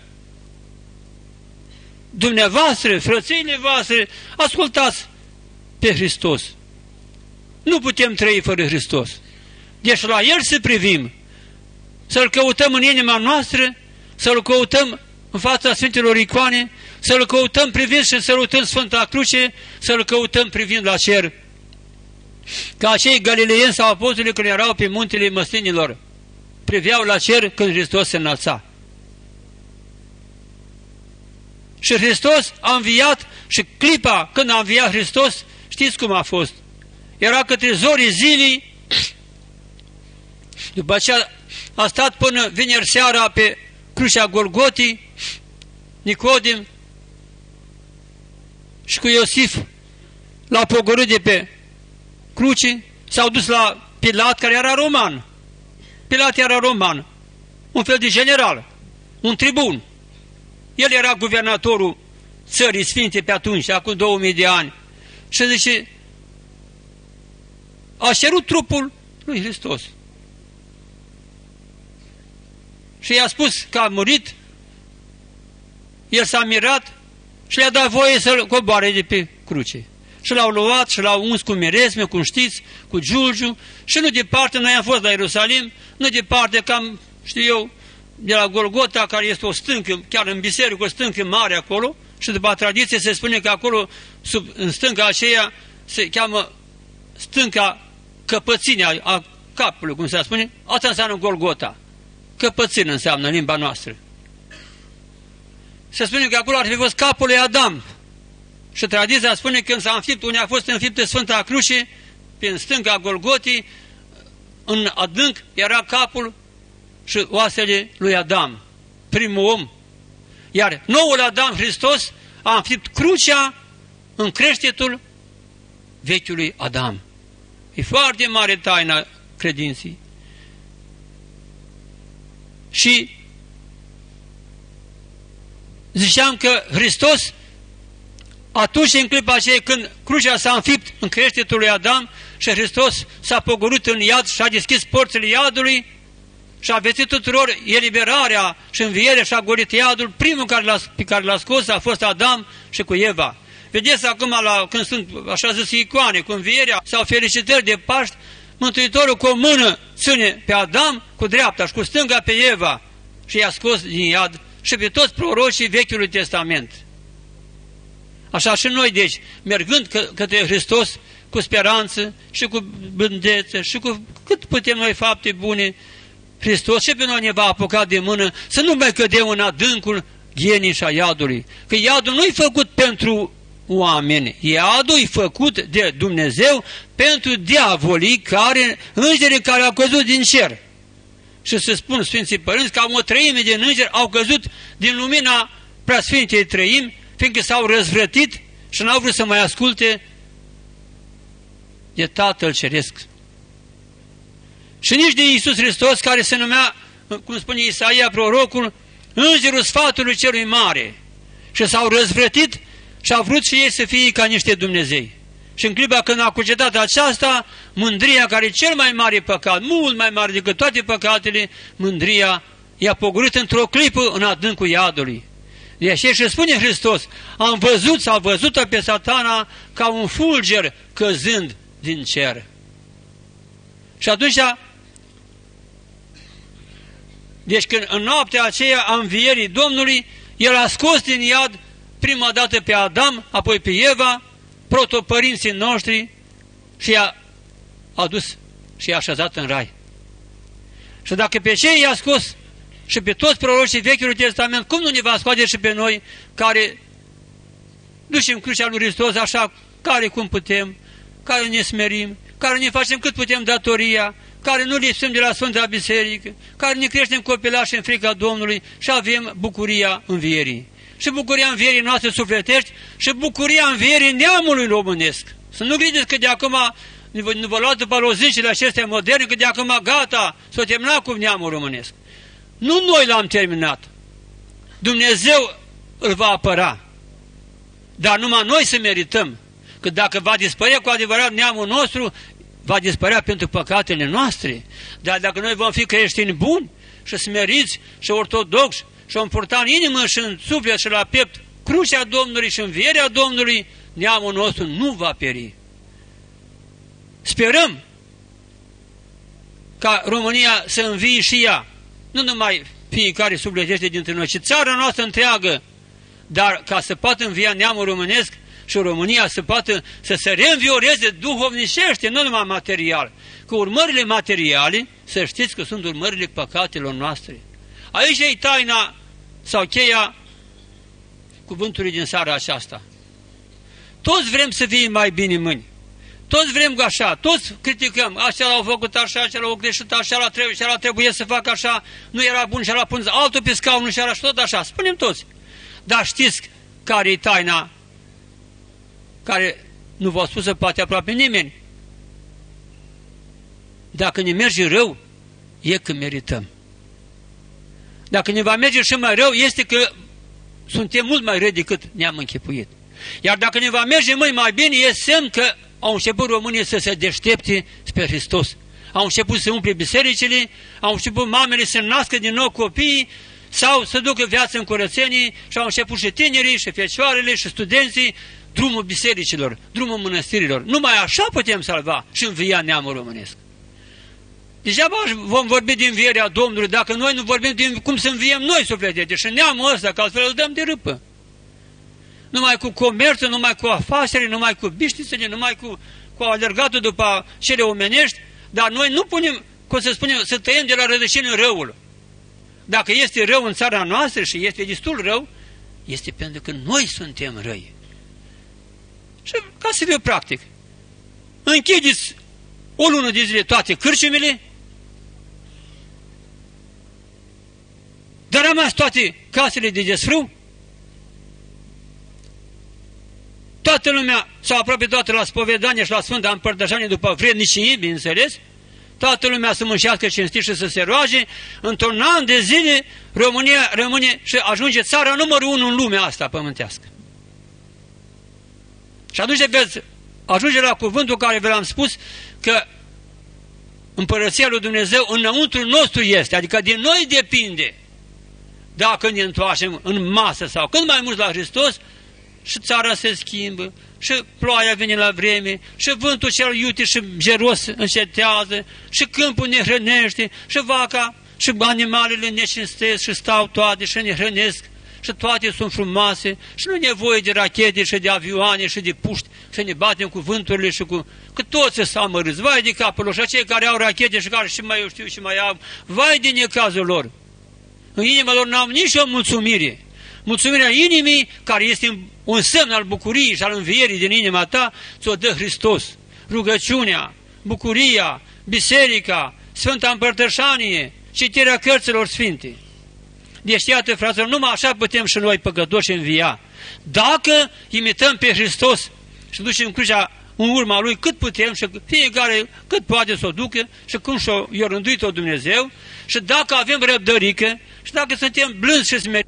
Dumneavoastră, frățiile voastre, ascultați pe Hristos. Nu putem trăi fără Hristos. Deci la El să privim, să-L căutăm în inima noastră, să-L căutăm în fața Sfintelor icoane, să-L căutăm privind și sărutând Sfânta Cruce, să-L căutăm privind la cer. Ca acei galileieni sau apostoli când erau pe muntele măslinilor, priveau la cer când Hristos se înălța. Și Hristos a înviat și clipa când a înviat Hristos, știți cum a fost? Era către zorii zilei, după aceea a stat până vineri seara pe crucea Golgotii, Nicodim și cu Iosif l-a pogorât de pe cruce, s-au dus la Pilat, care era roman. Pilat era roman, un fel de general, un tribun. El era guvernatorul țării sfinte pe atunci, acum 2000 de ani. Și zice, a cerut trupul lui Hristos. Și i-a spus că a murit, el s-a mirat și le-a dat voie să-l coboare de pe cruce. Și l-au luat și l-au uns cu miresme, cum știți, cu giulgiu, și nu departe, noi am fost la Ierusalim, nu departe, cam, știu eu, de la Golgota, care este o stâncă, chiar în biserică, o stâncă mare acolo, și după tradiție se spune că acolo, în stânca aceea, se cheamă stânca căpăținea a capului, cum se spune, asta înseamnă Golgota. Căpățin înseamnă în limba noastră. Se spune că acolo ar fi fost capul lui Adam. Și tradiția spune că când s-a înfipt, unde a fost înfiptă Sfânta Cruce, prin stânca Golgotii, în adânc era capul și oasele lui Adam, primul om. Iar noul Adam, Hristos, a înfipt crucea în creștetul vechiului Adam. E foarte mare taina credinței. Și ziceam că Hristos, atunci în clipa aceea când crucea s-a înfipt în creștetul lui Adam și Hristos s-a pogorât în iad și a deschis porțile iadului și a vestit tuturor eliberarea și învierea și a golit iadul, primul pe care l-a scos a fost Adam și cu Eva. Vedeți acum, când sunt așa zis icoane, cu învierea sau felicitări de Paști, Mântuitorul cu o mână ține pe Adam cu dreapta și cu stânga pe Eva și i-a scos din iad și pe toți prorocii Vechiului Testament. Așa și noi, deci, mergând către Hristos cu speranță și cu blândețe și cu cât putem noi fapte bune, Hristos și pe noi ne va apuca de mână să nu mai cădem în adâncul ghenii și a iadului. Că iadul nu-i făcut pentru oameni. Iadul e făcut de Dumnezeu pentru diavolii care, îngerii care au căzut din cer. Și să spun Sfinții Părinți că o treime din îngeri au căzut din lumina Preasfintei Treimi, fiindcă s-au răzvrătit și n-au vrut să mai asculte de Tatăl Ceresc. Și nici de Iisus Hristos, care se numea, cum spune Isaia prorocul, Îngerul Sfatului Celui Mare. Și s-au răzvrătit și au vrut și ei să fie ca niște Dumnezei. Și în clipa când a cugetat aceasta, mândria, care e cel mai mare păcat, mult mai mare decât toate păcatele, mândria i-a pogorât într-o clipă în adâncul iadului. De aceea și spune Hristos, am văzut sau văzut-o pe Satana ca un fulger căzând din cer. Și atunci, deci când în noaptea aceea a învierii Domnului, El a scos din iad prima dată pe Adam, apoi pe Eva, protopărinții noștri, și i-a adus și i-a așezat în rai. Și dacă pe cei i-a scos și pe toți prorocii Vechiului Testament, cum nu ne va scoate și pe noi care ducem crucea lui Hristos așa, care cum putem, care ne smerim, care ne facem cât putem datoria, care nu lipsim de la Sfânta Biserică, care ne creștem copilași în frica Domnului și avem bucuria învierii. Și bucuria învierii noastre sufletești și bucuria învierii neamului românesc. Să nu credeți că de acum nu vă luați după lozincile acestea moderne, că de acum gata, s-o termina cu neamul românesc. Nu noi l-am terminat. Dumnezeu îl va apăra. Dar numai noi să merităm. Că dacă va dispărea cu adevărat neamul nostru, va dispărea pentru păcatele noastre. Dar dacă noi vom fi creștini buni și smeriți și ortodoxi și vom purta în inimă și în suflet și la piept crucea Domnului și învierea Domnului, neamul nostru nu va pieri. Sperăm ca România să învie și ea, nu numai fiecare sufletește dintre noi, ci țara noastră întreagă, dar ca să poată învia neamul românesc și România să poată să se reînvioreze duhovnicește, nu numai material. Că urmările materiale, să știți că sunt urmările păcatelor noastre. Aici e taina sau cheia cuvântului din seara aceasta. Toți vrem să fie mai bine mâini. Toți vrem așa, toți criticăm, așa l-au făcut așa, așa l-au greșit așa, așa trebuie să facă așa, nu era bun și ala pun altul pe scaun și ala și tot așa, spunem toți. Dar știți care e taina care nu v-a spus poate aproape nimeni? Dacă ne merge rău, e că merităm. Dacă ne va merge și mai rău, este că suntem mult mai răi decât ne-am închipuit. Iar dacă ne va merge mai bine, e semn că au început românii să se deștepte spre Hristos. Au început să umple bisericile, au început mamele să nască din nou copiii sau să ducă viață în curățenie și au început și tinerii, și fecioarele, și studenții drumul bisericilor, drumul mănăstirilor. Numai așa putem salva și învia neamul românesc. Degeaba vom vorbi din învierea Domnului dacă noi nu vorbim din cum să înviem noi sufletete și neamul ăsta, că altfel îl dăm de râpă. Numai cu comerțul, numai cu afaceri, numai cu biștițele, numai cu alergatul după cele omenești, dar noi nu punem, cum să spunem, să tăiem de la rădăcină răul. Dacă este rău în țara noastră și este destul rău, este pentru că noi suntem răi. Și ca să fiu practic, închideți o lună de zile toate cârciumile, dar rămas toate casele de desfrâu, toată lumea, sau aproape toată la spovedanie și la Sfânta Împărtășanie după vrednicie, bineînțeles, toată lumea să mânșească cinstit și să se roage, într-un an de zile România rămâne și ajunge țara numărul 1 în lumea asta pământească. Și atunci veți ajunge la cuvântul care v l-am spus, că Împărăția lui Dumnezeu înăuntru nostru este, adică din noi depinde dacă ne întoarcem în masă sau când mai mult la Hristos, și țara se schimbă, și ploaia vine la vreme, și vântul cel iute și geros încetează, și câmpul ne hrănește, și vaca, și animalele ne cinstesc și stau toate și ne hrănesc, și toate sunt frumoase, și nu e nevoie de rachete și de avioane și de puști, să ne batem cu vânturile și cu... Că toți s-au amărâți, vai de capul lor, și acei care au rachete și care și mai eu știu și mai au, vai de necazul lor. În inima lor n-am nicio mulțumire. Mulțumirea inimii, care este un semn al bucuriei și al învierii din inima ta, ți-o dă Hristos. Rugăciunea, bucuria, biserica, Sfânta Împărtășanie, citirea cărților sfinte. Deci, iată, fraților, numai așa putem și noi, păcătoși, învia. Dacă imităm pe Hristos și ducem crucea în urma Lui cât putem și fiecare cât poate să o ducă și cum și-o rânduit-o Dumnezeu, și dacă avem răbdărică și dacă suntem blânzi și smeriți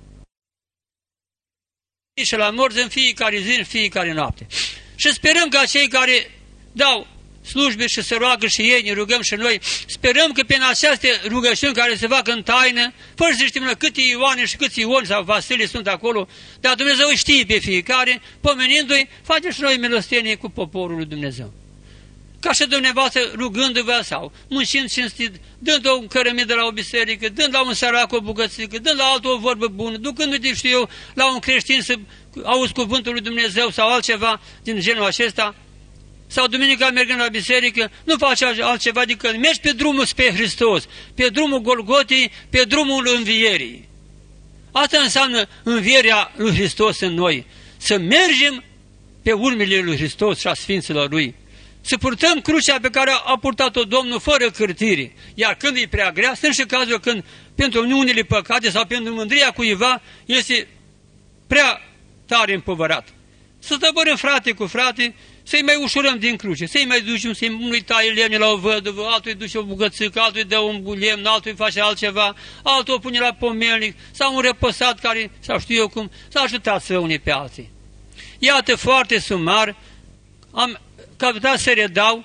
și la morți în fiecare zi, în fiecare noapte. Și sperăm ca cei care dau slujbe și se roagă și ei, ne rugăm și noi, sperăm că prin aceste rugăciuni care se fac în taină, fără să știm câte Ioane și câți Ioni sau Vasile sunt acolo, dar Dumnezeu știe pe fiecare, pomenindu-i, face și noi milostenie cu poporul lui Dumnezeu. Ca și dumneavoastră rugându-vă sau muncind cinstit, dând o cărămidă de la o biserică, dând la un sărac o bucățică, dând la altul o vorbă bună, ducându-te, știu eu, la un creștin să auzi cuvântul lui Dumnezeu sau altceva din genul acesta, sau duminica mergând la biserică, nu faci altceva decât mergi pe drumul spre Hristos, pe drumul Golgotei, pe drumul învierii. Asta înseamnă învierea lui Hristos în noi, să mergem pe urmele lui Hristos și a Sfinților Lui, să purtăm crucea pe care a purtat-o Domnul fără cârtire, iar când e prea grea, sunt și cazuri când pentru unele păcate sau pentru mândria cuiva este prea tare împovărat. Să stăpânim frate cu frate, să-i mai ușurăm din cruce, să-i mai ducem, să-i unui taie lemne la o văduvă, altul îi duce o bucățică, altul îi dă un lemn, altul îi face altceva, altul o pune la pomelnic, sau un răposat care, sau știu eu cum, să ajutați unii pe alții. Iată, foarte sumar, am capitat să redau,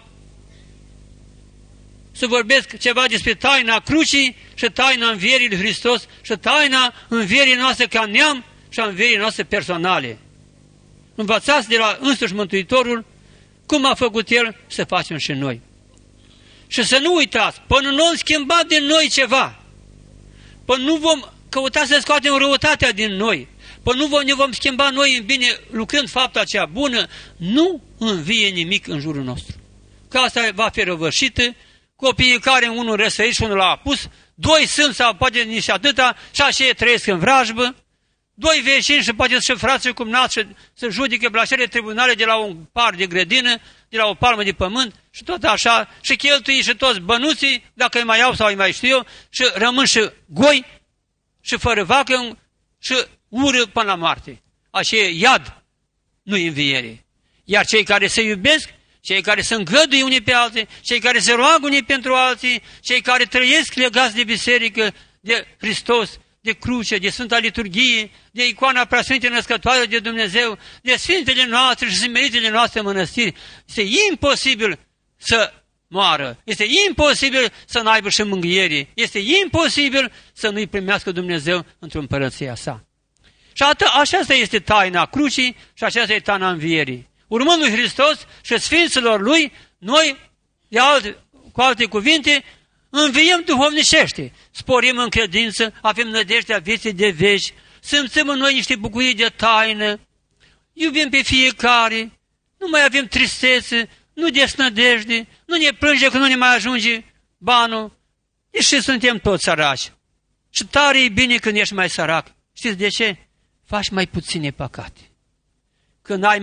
să vorbesc ceva despre taina crucii și taina învierii lui Hristos și taina învierii noastre ca neam și a învierii noastre personale. Învățați de la însuși Mântuitorul cum a făcut El să facem și noi. Și să nu uitați, până nu am schimbat din noi ceva, până nu vom căuta să scoatem răutatea din noi, până nu ne vom schimba noi în bine lucrând fapta cea bună, nu învie nimic în jurul nostru. Casa va fi răvășită, copiii care unul răsărit și unul l-a apus, doi sunt sau poate nici atâta și așa trăiesc în vrajbă, doi vecini și poate și frații cumnați să judice la acele tribunale de la un par de grădină, de la o palmă de pământ și tot așa, și cheltui și toți bănuții, dacă îi mai iau sau îi mai știu eu, și rămân și goi și fără vacă și ură până la moarte. Așa e iad, nu înviere. Iar cei care se iubesc, cei care se îngăduie unii pe alții, cei care se roagă unii pentru alții, cei care trăiesc legați de biserică, de Hristos, de cruce, de Sfânta Liturghie, de icoana Preasfinte Născătoare de Dumnezeu, de Sfintele noastre și smeritele noastre mănăstiri. Este imposibil să moară, este imposibil să n-aibă și mângâiere, este imposibil să nu-i primească Dumnezeu într-o împărăția sa. Și aceasta este taina crucii și aceasta este taina învierii. Urmând lui Hristos și Sfinților Lui, noi, cu alte cuvinte, înviem duhovnicește, sporim în credință, avem nădejdea vieții de veci, simțim în noi niște bucurii de taină, iubim pe fiecare, nu mai avem tristețe, nu desnădejde, nu ne plânge că nu ne mai ajunge banul, deși suntem toți săraci. Și tare e bine când ești mai sărac. Știți de ce? Faci mai puține păcate. Când ai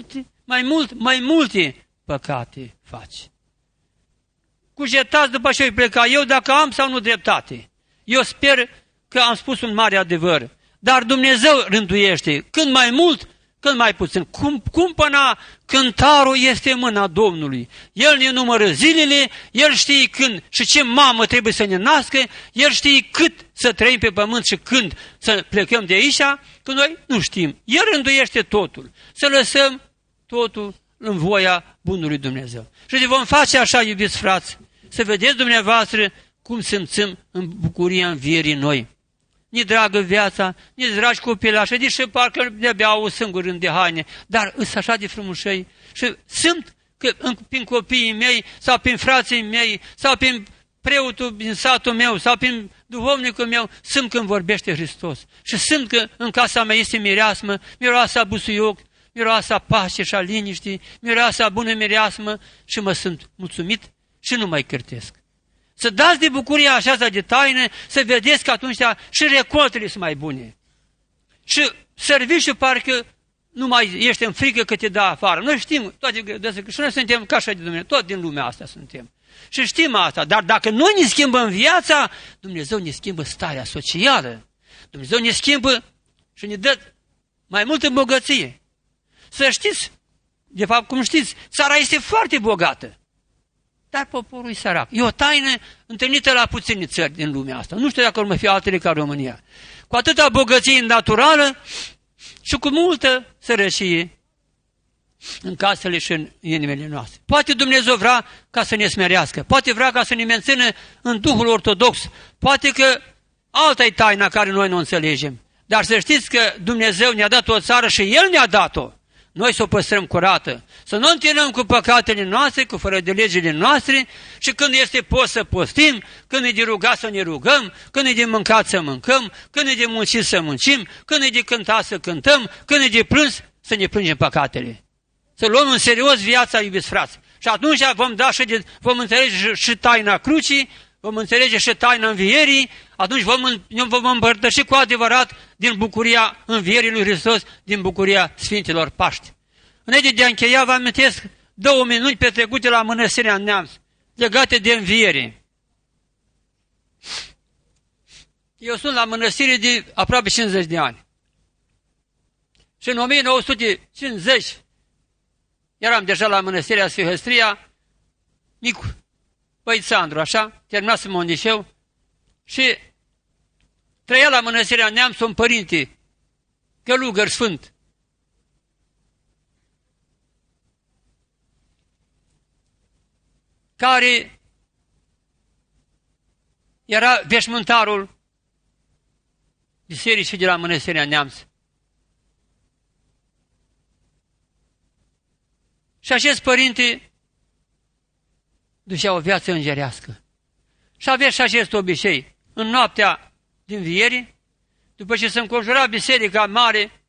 mai multe păcate faci. Cugetați după ce îi pleca eu dacă am sau nu dreptate. Eu sper că am spus un mare adevăr. Dar Dumnezeu rânduiește când mai mult, când mai puțin. Cumpăna cântarul este în mâna Domnului. El ne numără zilele, El știe când și ce mamă trebuie să ne nască, El știe cât să trăim pe pământ și când să plecăm de aici, că noi nu știm. El rânduiește totul. Să lăsăm totul în voia bunului Dumnezeu. Și vom face așa, iubiți frați, să vedeți dumneavoastră cum simțim în bucuria învierii noi. Ni dragă viața, ni dragi copilași, deși parcă de-abia au singur rând de haine, dar îs așa de frumușei și simt că prin copiii mei sau prin frații mei sau prin preotul din satul meu sau prin duhovnicul meu, simt când vorbește Hristos și simt că în casa mea este mireasmă, miroasa busuioc, miroasa pace și a liniștii, miroasa bună mireasmă și mă sunt mulțumit și nu mai cârtesc. Să dați de bucuria aceasta de taină, să vedeți că atunci și recoltele sunt mai bune. Și serviciul parcă nu mai ești în frică că te dă afară. Noi știm, și noi suntem ca așa de Dumnezeu, tot din lumea asta suntem. Și știm asta, dar dacă noi ne schimbăm viața, Dumnezeu ne schimbă starea socială. Dumnezeu ne schimbă și ne dă mai multă bogăție. Să știți, de fapt, cum știți, țara este foarte bogată, dar poporul e sărac. E o taină întâlnită la puține țări din lumea asta. Nu știu dacă urmă fi altele ca România. Cu atâta bogăție naturală și cu multă sărăcie în casele și în inimile noastre. Poate Dumnezeu vrea ca să ne smerească, poate vrea ca să ne mențină în Duhul Ortodox, poate că alta e taina care noi nu înțelegem. Dar să știți că Dumnezeu ne-a dat o țară și El ne-a dat-o. Noi să o păstrăm curată, să nu întinăm cu păcatele noastre, cu fără de legile noastre și când este post să postim, când e de rugat să ne rugăm, când e de mâncat să mâncăm, când e de muncit să muncim, când e de cântat să cântăm, când e de plâns să ne plângem păcatele. Să luăm în serios viața, iubiți frați. Și atunci vom înțelege și taina crucii, vom înțelege și taina învierii, atunci vom împărtăși cu adevărat din bucuria învierii lui Hristos, din bucuria Sfinților Paști. Înainte de a încheia, vă amintesc 2 minuni petrecute la Mănăstirea Neamț, legate de înviere. Eu sunt la mănăstire de aproape 50 de ani. Și în 1950 eram deja la Mănăstirea Sfihăstria, micu, băițandru, așa, terminasem un liceu și trăia la Mănăstirea Neamț un părinte, călugăr sfânt. Care era veșmântarul bisericii de la Mănăstirea Neamț. Și acest părinte ducea o viață îngerească. Și avea și acest obicei. În noaptea din înviere, după ce se înconjura biserica mare,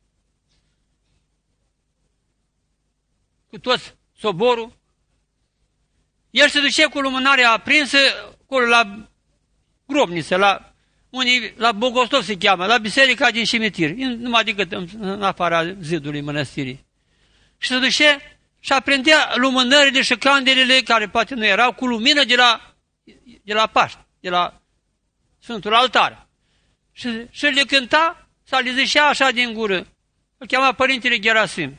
cu tot soborul, el se ducea cu lumânarea aprinsă, acolo la grobniță, la Bogostov se cheamă, la biserica din cimitir, numai decât în afara zidului mănăstirii. Și se ducea și aprindea lumânările și candelele, care poate nu erau, cu lumină de la Paști, de la Sfântul Altar. Și le cânta sau le zicea așa din gură. Îl chema Părintele Gerasim.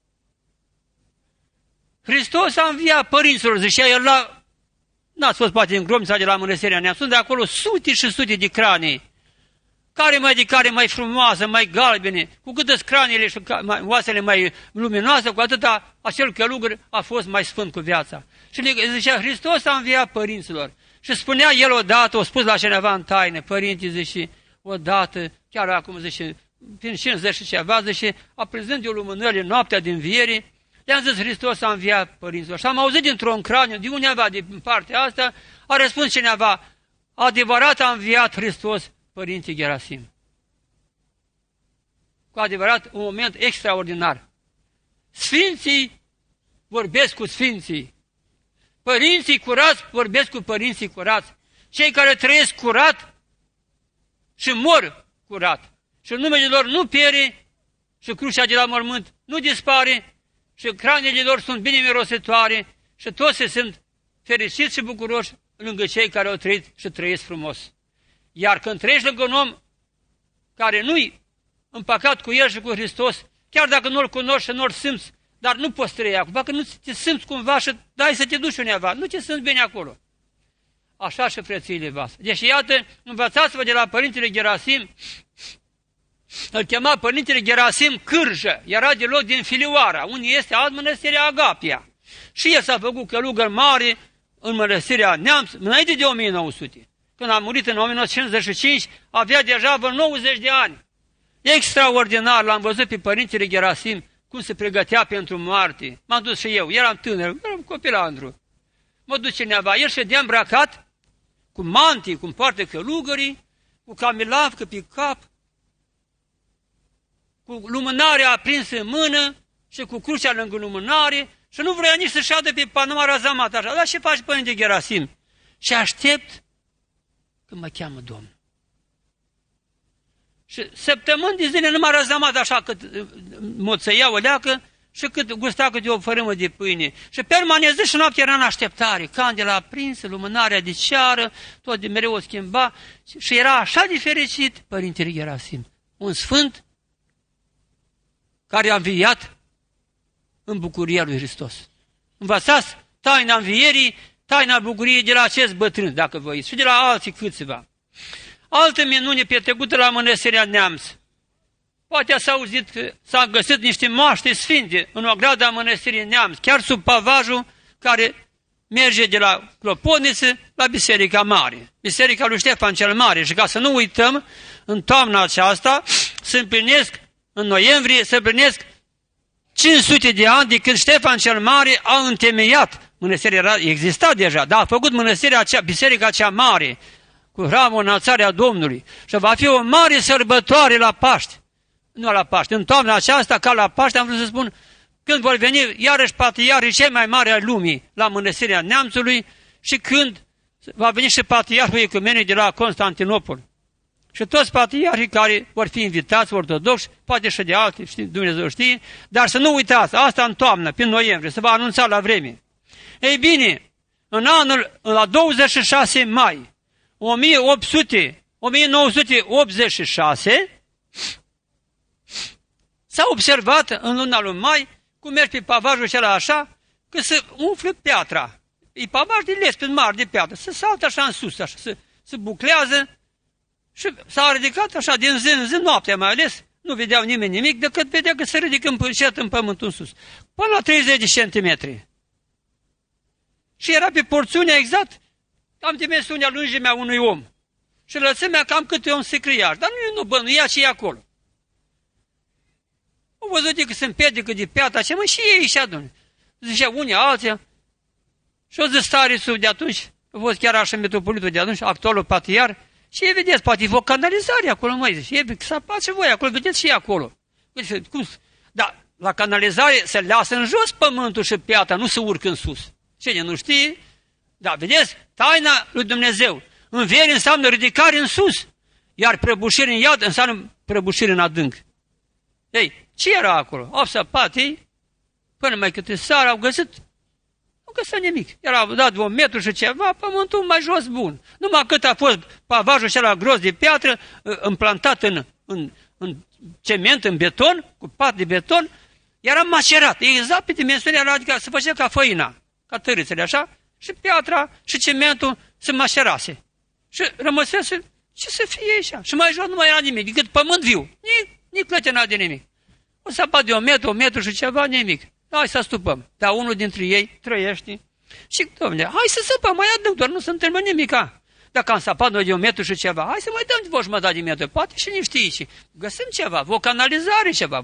Hristos a înviat părinților, zicea el n-ați fost poate în grobnița de la Mănăstirea Neamț, sunt de acolo sute și sute de cranii. Care mai frumoasă, mai galbene, cu cât craniile și oasele mai luminoase, cu atâta acel călugăr a fost mai sfânt cu viața. Și le zicea, Hristos a înviat părinților. Și spunea el odată, o spus la cineva în taină, părinții, zice, odată, chiar acum, zice, prin 50 și ceva, zice, aprinzând eu lumânările noaptea din înviere, le-am zis, Hristos a înviat părinților. Și am auzit dintr-un craniu, de undeva din partea asta, a răspuns cineva, adevărat a înviat Hristos Părinții Gerasim. Cu adevărat, un moment extraordinar. Sfinții vorbesc cu sfinții. Părinții curați vorbesc cu părinții curați. Cei care trăiesc curat și mor curat. Și numele lor nu piere și crucea de la mormânt nu dispare și cranele lor sunt bine mirositoare și toți se sunt fericiți și bucuroși lângă cei care au trăit și trăiesc frumos. Iar când trăiești lângă un om care nu-i împăcat cu el și cu Hristos, chiar dacă nu-l cunoști și nu-l simți, dar nu poți trăi acolo, dacă nu te simți cumva și dai să te duci undeva, nu te simți bine acolo. Așa și frățiile voastre. Deci iată, învățați-vă de la Părintele Gerasim, îl chema Părintele Gerasim Cârjă, era de loc din Filioara, unde este alt Mănăstirea Agapia. Și el s-a făcut călugăr mare în Mănăstirea Neamț, înainte de 1900. Când a murit în 1955, avea deja vreo 90 de ani. Extraordinar, l-am văzut pe Părintele Gerasim cum se pregătea pentru moarte. M-am dus și eu, eram tânăr, eram copilandru. Mă duc cineva, el ședea îmbrăcat, cu mantii, cum poartă călugării, cu camilavcă pe cap, cu lumânarea aprinsă în mână și cu crucea lângă lumânare și nu vrea nici să șadă pe panoara razamat așa. Dar ce faci, Părinte Gerasim? Și aștept când mă cheamă Domnul. Și săptămâni de zile nu m-a răzămat așa cât moțăia o leacă și cât gusta câte o fărâmă de pâine. Și permanent zi și noapte era în așteptare, candela aprinsă, lumânarea de ceară, tot de mereu o schimba. Și era așa de fericit Părintele Gerasim, un sfânt care a înviat în bucuria lui Hristos. Învățați taina învierii, taina bucuriei de la acest bătrân, dacă voiți, și de la alții câțiva. Altă minune petrecută la Mănăstirea Neamț. Poate ați auzit că s-a găsit niște moaște sfinte în ograda Mănăstirii Neamț, chiar sub pavajul care merge de la Clopotniță la Biserica Mare, Biserica lui Ștefan cel Mare. Și ca să nu uităm, în toamna aceasta se împlinesc, în noiembrie, se împlinesc 500 de ani de când Ștefan cel Mare a întemeiat mănăstirea, exista deja, dar a făcut biserica cea mare, cu hramul Înălțarea Domnului. Și va fi o mare sărbătoare la Paști. Nu la Paști, în toamna aceasta, ca la Paști, am vrut să spun, când vor veni iarăși patriarhii cei mai mari ai lumii la Mănăstirea Neamțului și când va veni și patriarhul ecumenic de la Constantinopol. Și toți patriarhii care vor fi invitați ortodoxi, poate și de alții, Dumnezeu știe, dar să nu uitați, asta în toamnă, prin noiembrie, se va anunța la vreme. Ei bine, la 26 mai 1986, s-a observat în luna lui mai, cum mergi pe pavajul acela așa, că se umflă piatra. E pavaj de lespezi mari de piatră, se saltă așa în sus, așa, se buclează și s-a ridicat așa din zi în zi, noaptea mai ales, nu vedeau nimeni nimic, decât vedea că se ridică încet în pământul în sus, până la 30 de centimetri. Și era pe porțiunea exact, cam dimensiunea lungimea unui om. Și lățimea cam câte un sicriaș, dar nu bănuia ce e acolo. Au văzut că se împedică de piatra, ce mă, și ei și adună. Zicea unii, alții. Și o zis Starisul de atunci, a fost chiar așa metropolitul de atunci, actualul patriar, și ei vedeți, poate e o canalizare acolo, măi, zice, ei să face voi acolo, vedeți și acolo. Cum? Dar la canalizare se lasă în jos pământul și piatra, nu se urcă în sus. Cine nu știe? Da, vedeți? Taina lui Dumnezeu. Înviere înseamnă ridicare în sus, iar prăbușire în iad înseamnă prăbușire în adânc. Ei, ce era acolo? Au săpat ei, până mai câte seara au găsit, nu găsit nimic. Era dat 1 metru și ceva, pământul mai jos bun. Numai cât a fost pavajul acela gros de piatră, împlantat în cement, în beton, cu pat de beton, era macerat. Exact pe dimensiunea, adică se făcea ca făina, ca târâțele așa, și piatra și cementul se macerase. Și rămăsese, ce să fie așa? Și mai jos nu mai era nimic, decât pământ viu. Nici clătenat de nimic. O săpat de 1 metru și ceva, nimic. Hai să stupăm. Dar unul dintre ei trăiește. Și, domnule, hai să săpăm mai adânc, doar nu se întâmplă nimica. Dacă am săpat noi de 1 metru și ceva, hai să mai dăm de 1,5 de metru. Poate și nu știi și găsim ceva, o canalizare ceva.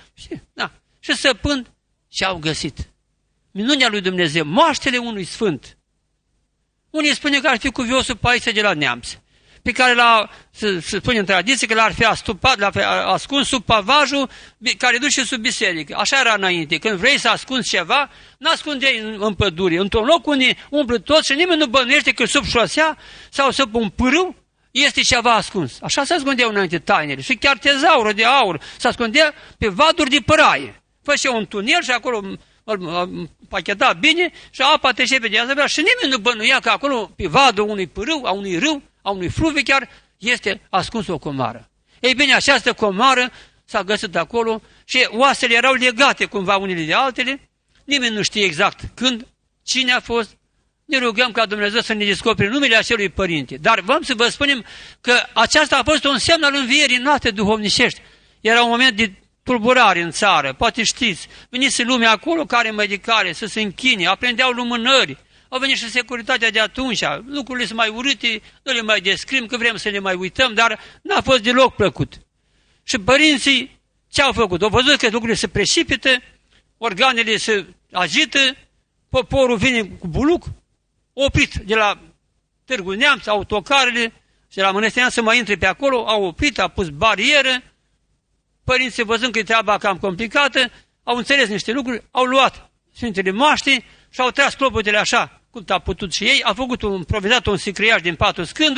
Și săpând, și au găsit. Minunea lui Dumnezeu, moaștele unui sfânt. Unii spune că ar fi cuviosul Paisie de la Neamț, pe care se spune în tradiție că l-ar fi astupat, l-ar fi ascuns sub pavajul care duce sub biserică. Așa era înainte. Când vrei să ascunzi ceva, n-ascundeai în pădure, într-un loc unde umplă tot și nimeni nu bănuiește că sub șosea sau sub un pârâu este ceva ascuns. Așa se ascundeau înainte tainele. Și chiar tezaurul de aur se ascundea pe vaduri de păraie. Făcea un tunel și acolo îl pacheta bine și apa trecea pe deasupra și nimeni nu bănuia că acolo pe vadul unui pârâu, a unui râu, a unui fluviu chiar este ascuns o comară. Ei bine, această comară s-a găsit acolo și oasele erau legate cumva unele de altele, nimeni nu știe exact când, cine a fost. Ne rugăm ca Dumnezeu să ne descopere numele acelui părinte. Dar vrem să vă spunem că aceasta a fost un semn al învierii noastre duhovnicești. Era un moment de tulburare în țară, poate știți, venise lumea acolo care mai de care să se închine, aprindeau lumânări, au venit și securitatea de atunci, lucrurile sunt mai urâte, nu le mai descrim, că vrem să le mai uităm, dar n-a fost deloc plăcut. Și părinții ce au făcut? Au văzut că lucrurile se precipită, organele se agită, poporul vine cu buluc, oprit de la Târgu Neamț, autocarele, și la Mănăstirea să mai intre pe acolo, au oprit, a pus barieră. Părinții, văzând că e treaba cam complicată, au înțeles niște lucruri, au luat Sfintele Moaște și au tras clopotele așa, cum a putut și ei, au făcut improvizat un sicriaș din 4 scânduri,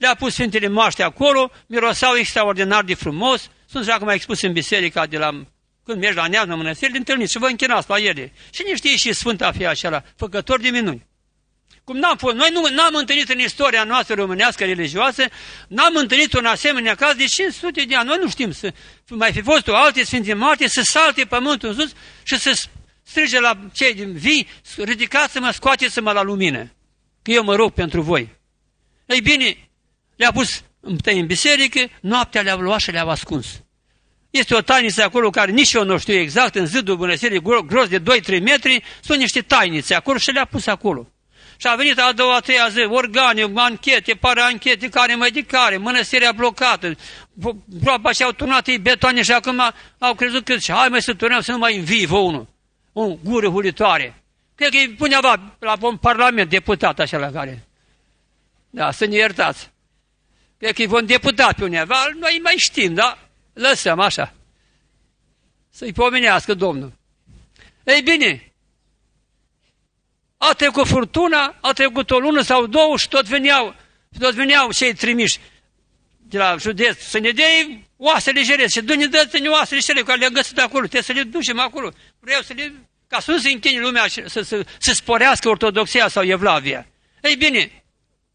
le-a pus Sfintele Moaște acolo, mirosau extraordinar de frumos, sunt și acum expus în biserica de la, când mergi la Neamț, la mănăstiri, de întâlniți și vă închinați la ele. Și nu știe și Sfânta fi acela, făcător de minuni. Cum n-am fost, noi n-am întâlnit în istoria noastră românească religioasă, n-am întâlnit un asemenea caz de 500 de ani. Noi nu știm să mai fi fost o alte Sfinte Moarte, să salte pământul în sus și să strige la cei din vii, ridicați-mă, scoateți-mă la lumină, că eu mă rog pentru voi. Ei bine, le-a pus în biserică, noaptea le-au luat și le-au ascuns. Este o tainiță acolo care nici eu nu știu exact, în zidul mănăstirii gros de 2-3 metri, sunt niște tainițe acolo și le-a pus acolo. Și a venit a doua, a treia zi, organe, anchete, para-anchete, care mai de care, mănăstirea blocată, groapa și-au turnat ei betoane și acum au crezut că hai mai să turnăm să nu mai învii vă unul, o gură hulitoare. Cred că îi punea la un parlament deputat așa la care. Da, să ne iertați. Cred că îi vom deputat pe undeva, noi mai știm, da? Lăsăm așa. Să-i pomenească Domnul. Ei bine, a trecut furtuna, a trecut o lună sau două și tot veneau cei trimiși de la județ să ne dea oasele jerezi. Și du-ne dă-ți oasele jerezi care le-am găsit acolo, trebuie să le ducem acolo. Vreau să le... ca să nu se închine lumea să sporească ortodoxia sau evlavia. Ei bine,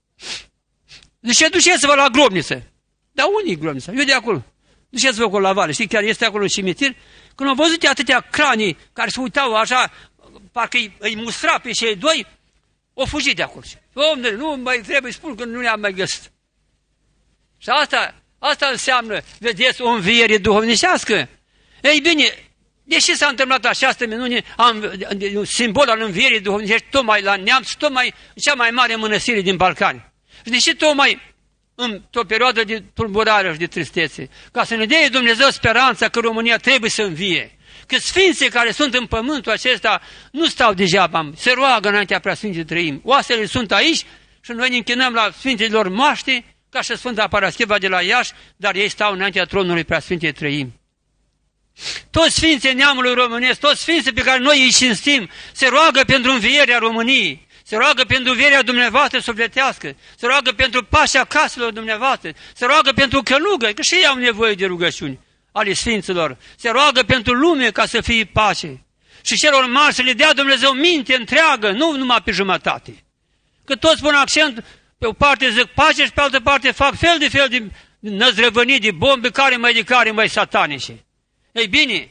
duceți-vă la grobniță. Dar unde e grobnița? Eu de acolo. Duceți-vă acolo la vale. Știi, chiar este acolo un cimitir. Când au văzut atâtea cranii care se uitau așa, parcă îi mustra pe cei doi, o fugit de acolo. Dom'le, nu mai trebuie spun că nu le-am mai găsit. Și asta înseamnă, vedeți, o înviere duhovnicească. Ei bine, deși s-a întâmplat această minune, simbol al învierii duhovnicești, tocmai la Neamț și tocmai cea mai mare mănăstire din Balcani. Și deși tocmai într-o perioadă de tulburare și de tristețe, ca să ne dea Dumnezeu speranța că România trebuie să învie. Că sfinții care sunt în pământul acesta nu stau degeaba, se roagă înaintea Preasfintei Trăimi. Oasele sunt aici și noi ne închinăm la Sfintelor Moaște, ca și Sfânta Parascheva de la Iași, dar ei stau înaintea tronului Preasfintei Trăimi. Toți sfinții neamului românesc, toți sfinții pe care noi îi cinstim, se roagă pentru învierea României, se roagă pentru învierea dumneavoastră sufletească, se roagă pentru pașa caselor dumneavoastră, se roagă pentru călugări, că și ei au nevoie de rugăciuni ale sfinților, se roagă pentru lume ca să fie pace. Și celor mari să le dea Dumnezeu minte întreagă, nu numai pe jumătate. Că toți pun accent, pe o parte zic pace și pe altă parte fac fel de năzdrăvănii de bombe, care mai satanice. Ei bine,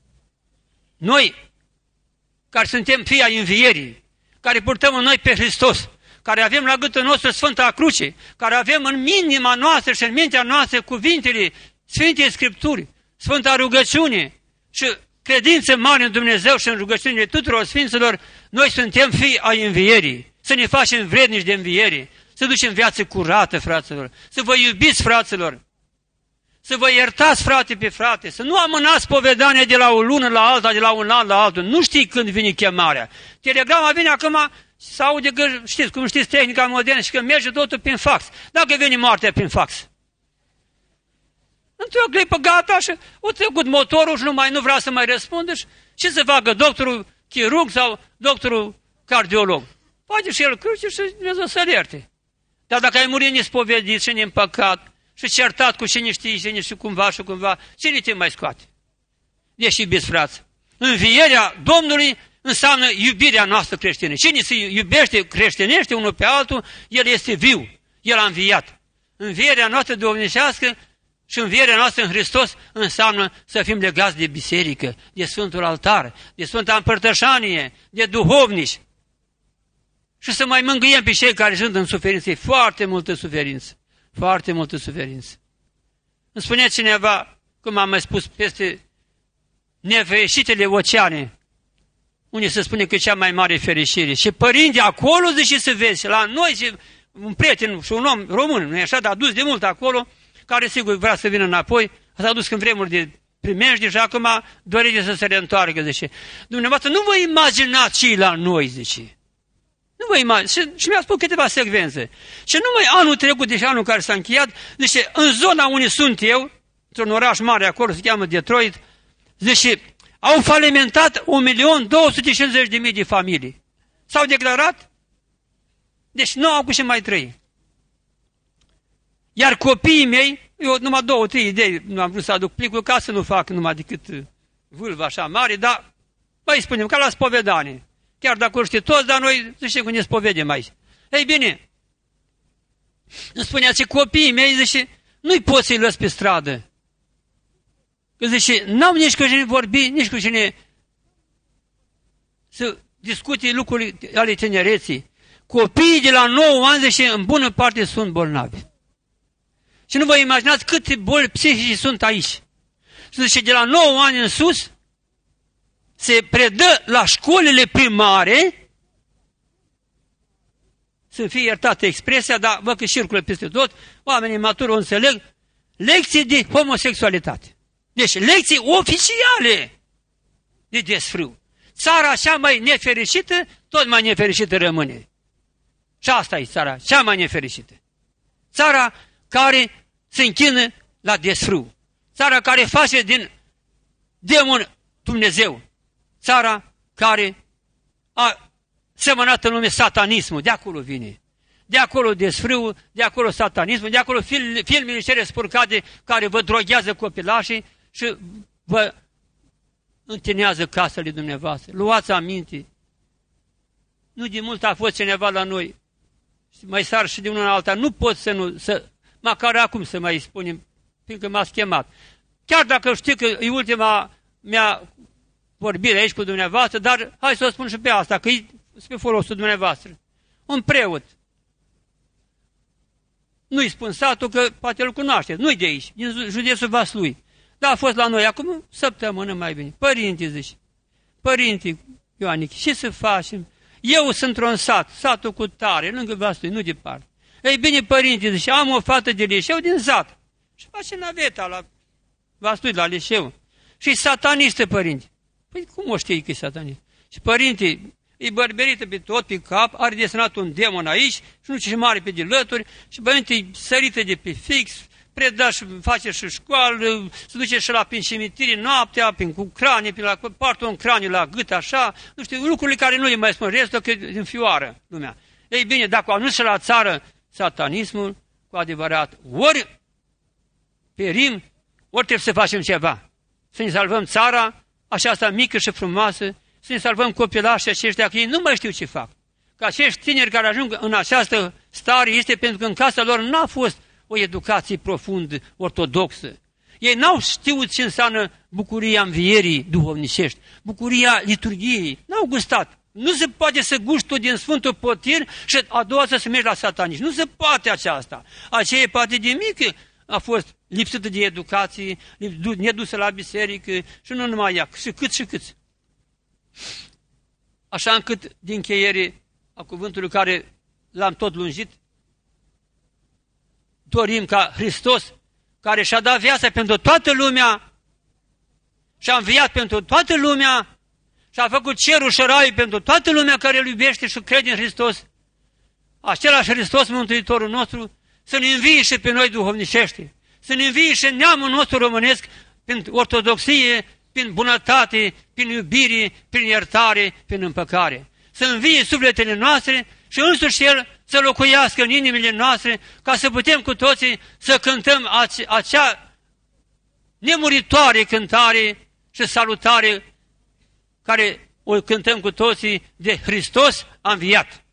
noi, care suntem fii ai învierii, care purtăm în noi pe Hristos, care avem la gâtul nostru Sfânta Cruce, care avem în inima noastră și în mintea noastră cuvintele Sfintei Scripturi, Sfânta Rugăciune și credință mare în Dumnezeu și în rugăciunile tuturor Sfinților, noi suntem fii ai învierii, să ne facem vrednici de înviere, să ducem viață curată, fraților, să vă iubiți, fraților, să vă iertați frate pe frate, să nu amânați povedania de la o lună la alta, de la un an la altul. Nu știi când vine chemarea. Telegrama vine acum, se aude că, știți, cum știți tehnica modernă și că merge totul prin fax. Dacă vine moartea prin fax. Într-o clipă gata și o trecut motorul și nu vrea să mai răspundă și ce să facă doctorul chirurg sau doctorul cardiolog? Poate și el cruce și Dumnezeu să-l ierte. Dar dacă ai murit nespovedit și neîmpăcat, și certat cu cine știe, cine și cumva, cine te mai scoate? Deși iubiți, frați, învierea Domnului înseamnă iubirea noastră creștină. Cine se iubește, creștinește unul pe altul, el este viu, el a înviat. Învierea noastră duhovnicească și învierea noastră în Hristos înseamnă să fim legați de biserică, de Sfântul Altar, de Sfânta Împărtășanie, de duhovnici. Și să mai mângâiem pe cei care sunt în suferință. E foarte multă suferință. Foarte multă suferință. Îmi spunea cineva, cum am mai spus, peste nefericitele oceane, unde se spune că e cea mai mare fericire. Și părinții acolo, zice, să vezi, la noi, și un prieten și un om român, nu e așa, dar a dus de mult acolo, care sigur vrea să vină înapoi, s-a dus în vremuri de primești și acum dorește să se reîntoarcă, zice. Dumneavoastră, nu vă imaginați ce la noi, zice. Nu vă imaginați. Și mi-a spus câteva secvențe. Și numai anul trecut, deci anul care s-a încheiat, zice, în zona unde sunt eu, într-un oraș mare acolo, se cheamă Detroit, zice, au falimentat 1.250.000 de familii. S-au declarat, deci nu au cu ce mai trăi. Iar copiii mei, eu numai 2-3 idei, nu am vrut să aduc plicul ca să nu fac numai decât vâlvă așa mare, dar mai spunem, ca la spovedanie. Chiar dacă o știe toți, dar noi zice cum ne spovedem aici. Ei bine, îmi spunea ce copiii mei, zice, nu-i poți să-i lăs pe stradă. Că zice, n-au nici cu cine vorbi, nici cu cine să discute lucruri ale tinereții. Copiii de la 9 ani, zice, în bună parte sunt bolnavi. Și nu vă imaginați câte boli psihice sunt aici. Și zice, de la 9 ani în sus, se predă la școlile primare, să fie iertată expresia, dar văd că circulă peste tot, oamenii maturi o înțeleg, lecții de homosexualitate. Deci, lecții oficiale de desfrâu. Țara cea mai nefericită, tot mai nefericită rămâne. Și asta e țara cea mai nefericită. Țara care se închină la desfrâu. Țara care face din demon Dumnezeu. Țara care a semănat în lume satanismul. De acolo vine. De acolo desfrâul, de acolo satanismul, de acolo filmele cele spurcate care vă droghează copilașii și vă întinează casele dumneavoastră. Luați aminte. Nu de mult a fost cineva la noi. Mai sar și de una în alta. Nu pot să nu... măcar acum să mai spunem, fiindcă m-ați chemat. Chiar dacă știu că e ultima mea vorbire aici cu dumneavoastră, dar hai să o spun și pe asta, că e spre folosul dumneavoastră. Un preot. Nu-i spun satul, că poate îl cunoașteți. Nu-i de aici, din județul Vaslui. Dar a fost la noi acum o săptămână mai bine. Părinte, zice. Părinte Ioanic, ce să facem? Eu sunt într-un sat, satul cu tare, lângă Vaslui, nu departe. Ei bine, părinte, zice, am o fată de liceu din sat. Și face naveta la Vaslui, la liceu. Și satanistă, părinte. Păi cum o știi că e satanist? Și părinte, e bărberită pe tot, pe cap, are desenat un demon aici și nu ce mare pe de lături și părinte e sărită de pe fix, preda și face și școală, se duce și la prin cimitire noaptea, prin cu cranie, prin la poartă un craniu la gât așa, nu știu, lucrurile care nu le mai spun restul, că din fioară lumea. Ei bine, dacă nu și la țară satanismul, cu adevărat, ori perim, ori trebuie să facem ceva. Să ne salvăm țara, aceasta mică și frumoasă, să ne salvăm copilașii aceștia, că ei nu mai știu ce fac. Că acești tineri care ajung în această stare este pentru că în casa lor n-a fost o educație profundă, ortodoxă. Ei n-au știut ce înseamnă bucuria învierii duhovnicești, bucuria liturgiei, n-au gustat. Nu se poate să guști tu din Sfântul Potir și a doua să mergi la sataniști. Nu se poate aceasta. Aceea poate de mică a fost lipsită de educație, nedusă la biserică și nu numai ea, și câți. Așa încât, din încheiere a cuvântului care l-am tot lungit, dorim ca Hristos, care și-a dat viața pentru toată lumea și-a înviat pentru toată lumea și a făcut cerul și raiul pentru toată lumea care îl iubește și crede în Hristos, același Hristos, Mântuitorul nostru, să ne învie și pe noi duhovnicește, să ne învie și neamul nostru românesc prin ortodoxie, prin bunătate, prin iubire, prin iertare, prin împăcare. Să învie sufletele noastre și însuși El să locuiască în inimile noastre, ca să putem cu toții să cântăm acea nemuritoare cântare și salutare care o cântăm cu toții de Hristos a înviat.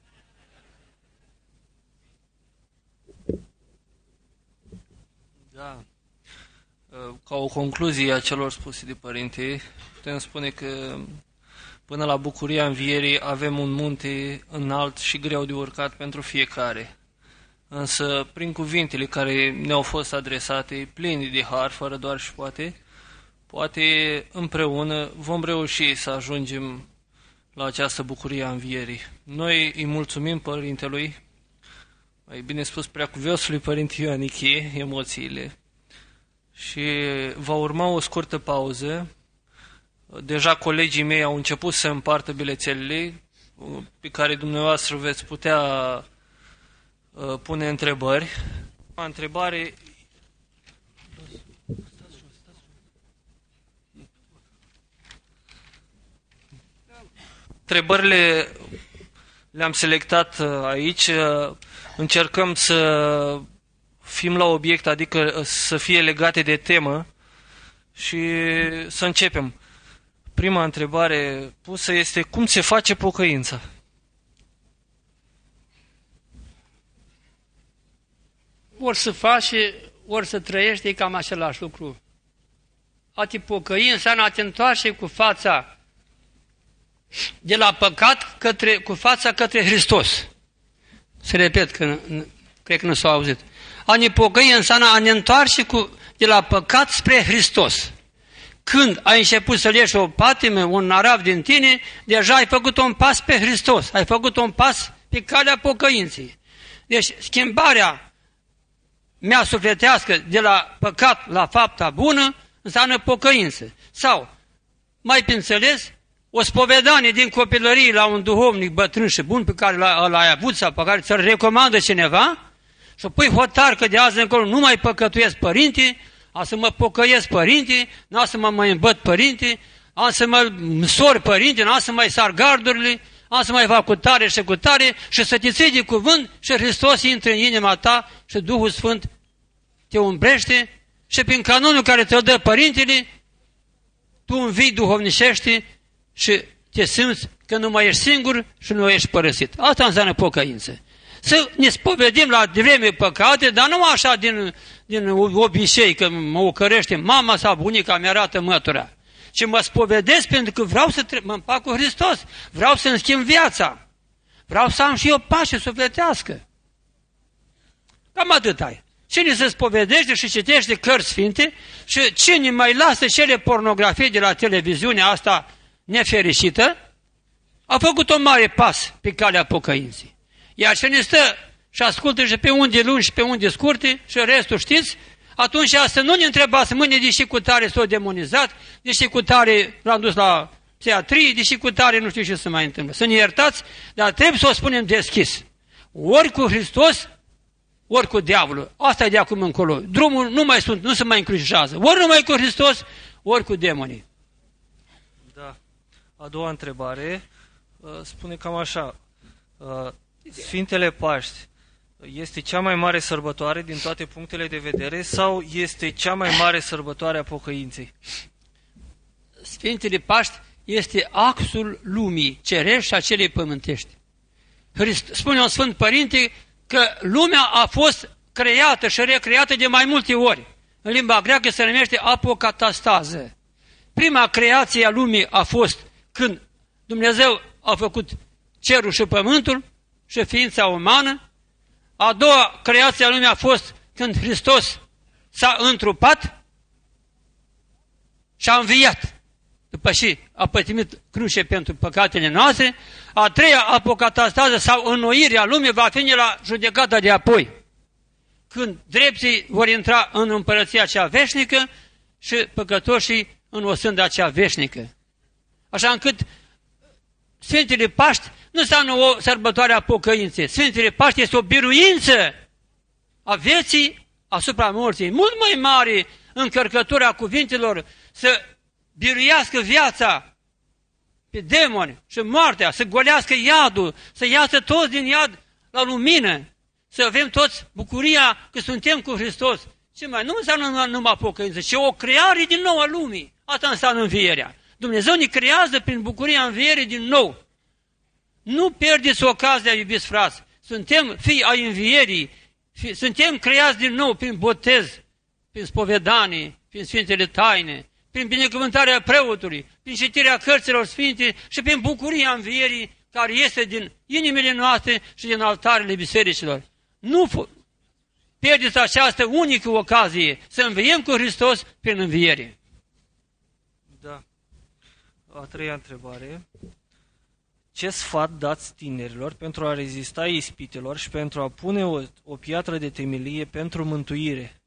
Da. Ca o concluzie a celor spuse de părinte, putem spune că până la bucuria învierii avem un munte înalt și greu de urcat pentru fiecare. Însă, prin cuvintele care ne-au fost adresate, pline de har, fără doar și poate împreună vom reuși să ajungem la această bucurie a învierii. Noi îi mulțumim Părintelui, mai bine spus preacuviosului Părinte Ioanichie, emoțiile, și va urma o scurtă pauză. Deja colegii mei au început să împartă bilețelele pe care dumneavoastră veți putea pune întrebări. Întrebare. Întrebările le-am selectat aici. Încercăm să fim la obiect, adică să fie legate de temă și să începem. Prima întrebare pusă este: cum se face pocăința? Ori să faci, ori să trăiești, e cam același lucru. A te pocăi înseamnă a te întoarce cu fața de la păcat cu fața către Hristos. Să repet, că cred că nu s-au auzit. A ne pocăi înseamnă a ne întoarce de la păcat spre Hristos. Când ai început să leși o patimă, un narav din tine, deja ai făcut un pas pe Hristos, ai făcut un pas pe calea pocăinței. Deci schimbarea mea sufletească de la păcat la fapta bună înseamnă pocăință. Sau, mai pe înțeles, o spovedanie din copilărie la un duhovnic bătrân și bun pe care l-ai avut sau pe care ți-l recomandă cineva și pui hotar că de azi încolo nu mai păcătuiesc părinte, am să mă pocăiesc părinte, n-am să mă mai îmbăt părinte, am să mă sor părinte, n-am să mai sar gardurile, am să mai fac cu tare și cu tare și să te ții de cuvânt și Hristos intră în inima ta și Duhul Sfânt te umbrește și prin canonul care te-o dă părintele, tu învii duhovnicește și te simți că nu mai ești singur și nu ești părăsit. Asta înseamnă pocăință. Să ne spovedim la vreme păcate, dar nu așa din obicei, că mă ocărește mama sau bunica mi arată mătura, ci mă spovedesc pentru că vreau să mă împac cu Hristos, vreau să-mi schimb viața, vreau să am și eu pace sufletească. Cam atât ai. Cine se spovedește și citește cărți sfinte și cine mai lasă cele pornografii de la televiziunea asta nefericită, a făcut un mare pas pe calea pocăinței. Iar cine stă și ascultă și pe unde lungi și pe unde scurte și restul știți, atunci să nu ne întrebați mâine deși cu tare s-o demonizat, deși cu tare l-am dus la psihiatrie, deși cu tare nu știu ce se mai întâmplă. Să ne iertați, dar trebuie să o spunem deschis. Ori cu Hristos, ori cu diavolul. Asta e de acum încolo. Drumul nu se mai încrucișează. Ori numai cu Hristos, ori cu demonii. Da. A doua întrebare spune cam așa. Sfintele Paști este cea mai mare sărbătoare din toate punctele de vedere sau este cea mai mare sărbătoare a pocăinței? Sfintele Paști este axul lumii cerești și a celei pământești. Spune un Sfânt Părinte că lumea a fost creată și recreată de mai multe ori. În limba greacă se numește apocatastază. Prima creație a lumii a fost când Dumnezeu a făcut cerul și pământul și ființa umană. A doua creație a lumii a fost când Hristos s-a întrupat și a înviat, după ce a pătimit cruce pentru păcatele noastre. A treia apocatastază sau înnoirea lumii va fi la judecata de apoi, când drepții vor intra în împărăția cea veșnică și păcătoșii în osânda cea veșnică. Așa încât Sfintele Paști nu înseamnă o sărbătoare a pocăinței. Sfintele Paști este o biruință a vieții asupra morții, mult mai mare încărcătura cuvintelor să biruiască viața pe demoni și moartea, să golească iadul, să iasă toți din iad la lumină, să avem toți bucuria că suntem cu Hristos. Ce mai? Nu înseamnă numai pocăință, ci o creare din nou a lumii. Asta înseamnă învierea. Dumnezeu ne creează prin bucuria învierii din nou. Nu pierdeți ocazia, iubiți frați. Suntem fii ai învierii, suntem creați din nou prin botez, prin spovedanie, prin Sfintele Taine, prin binecuvântarea preotului, prin citirea cărților sfinte și prin bucuria învierii care este din inimile noastre și din altarele bisericilor. Nu pierdeți această unică ocazie să înviem cu Hristos prin înviere. Da. A treia întrebare. Ce sfat dați tinerilor pentru a rezista ispitelor și pentru a pune o piatră de temelie pentru mântuire?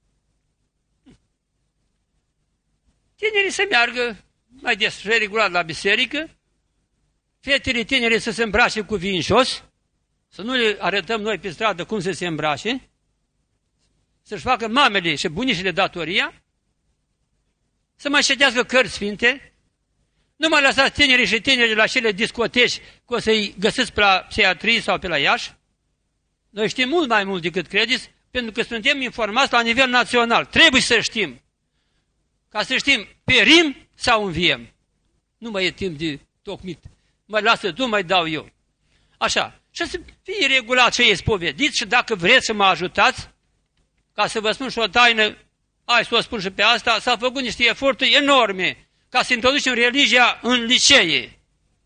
Tinerii să meargă mai des și regulat la biserică, fetele tinere să se îmbrace cuvincios, să nu le arătăm noi pe stradă cum să se îmbrace, să-și facă mamele și bunicile datoria, să mai citească cărți sfinte, nu mai lăsați tinerii și tinerii la cele discoteci că o să-i găsiți pe la psihiatrie sau pe la Iași. Noi știm mult mai mult decât credeți, pentru că suntem informați la nivel național. Trebuie să știm. Ca să știm, perim sau înviem. Nu mai e timp de tocmit. Mă lasă tu, mai dau eu. Așa. Și să fie regulat ce e spovedit și dacă vreți să mă ajutați, ca să vă spun și o taină, hai să o spun și pe asta, s-au făcut niște eforturi enorme ca să introducem religia în licee.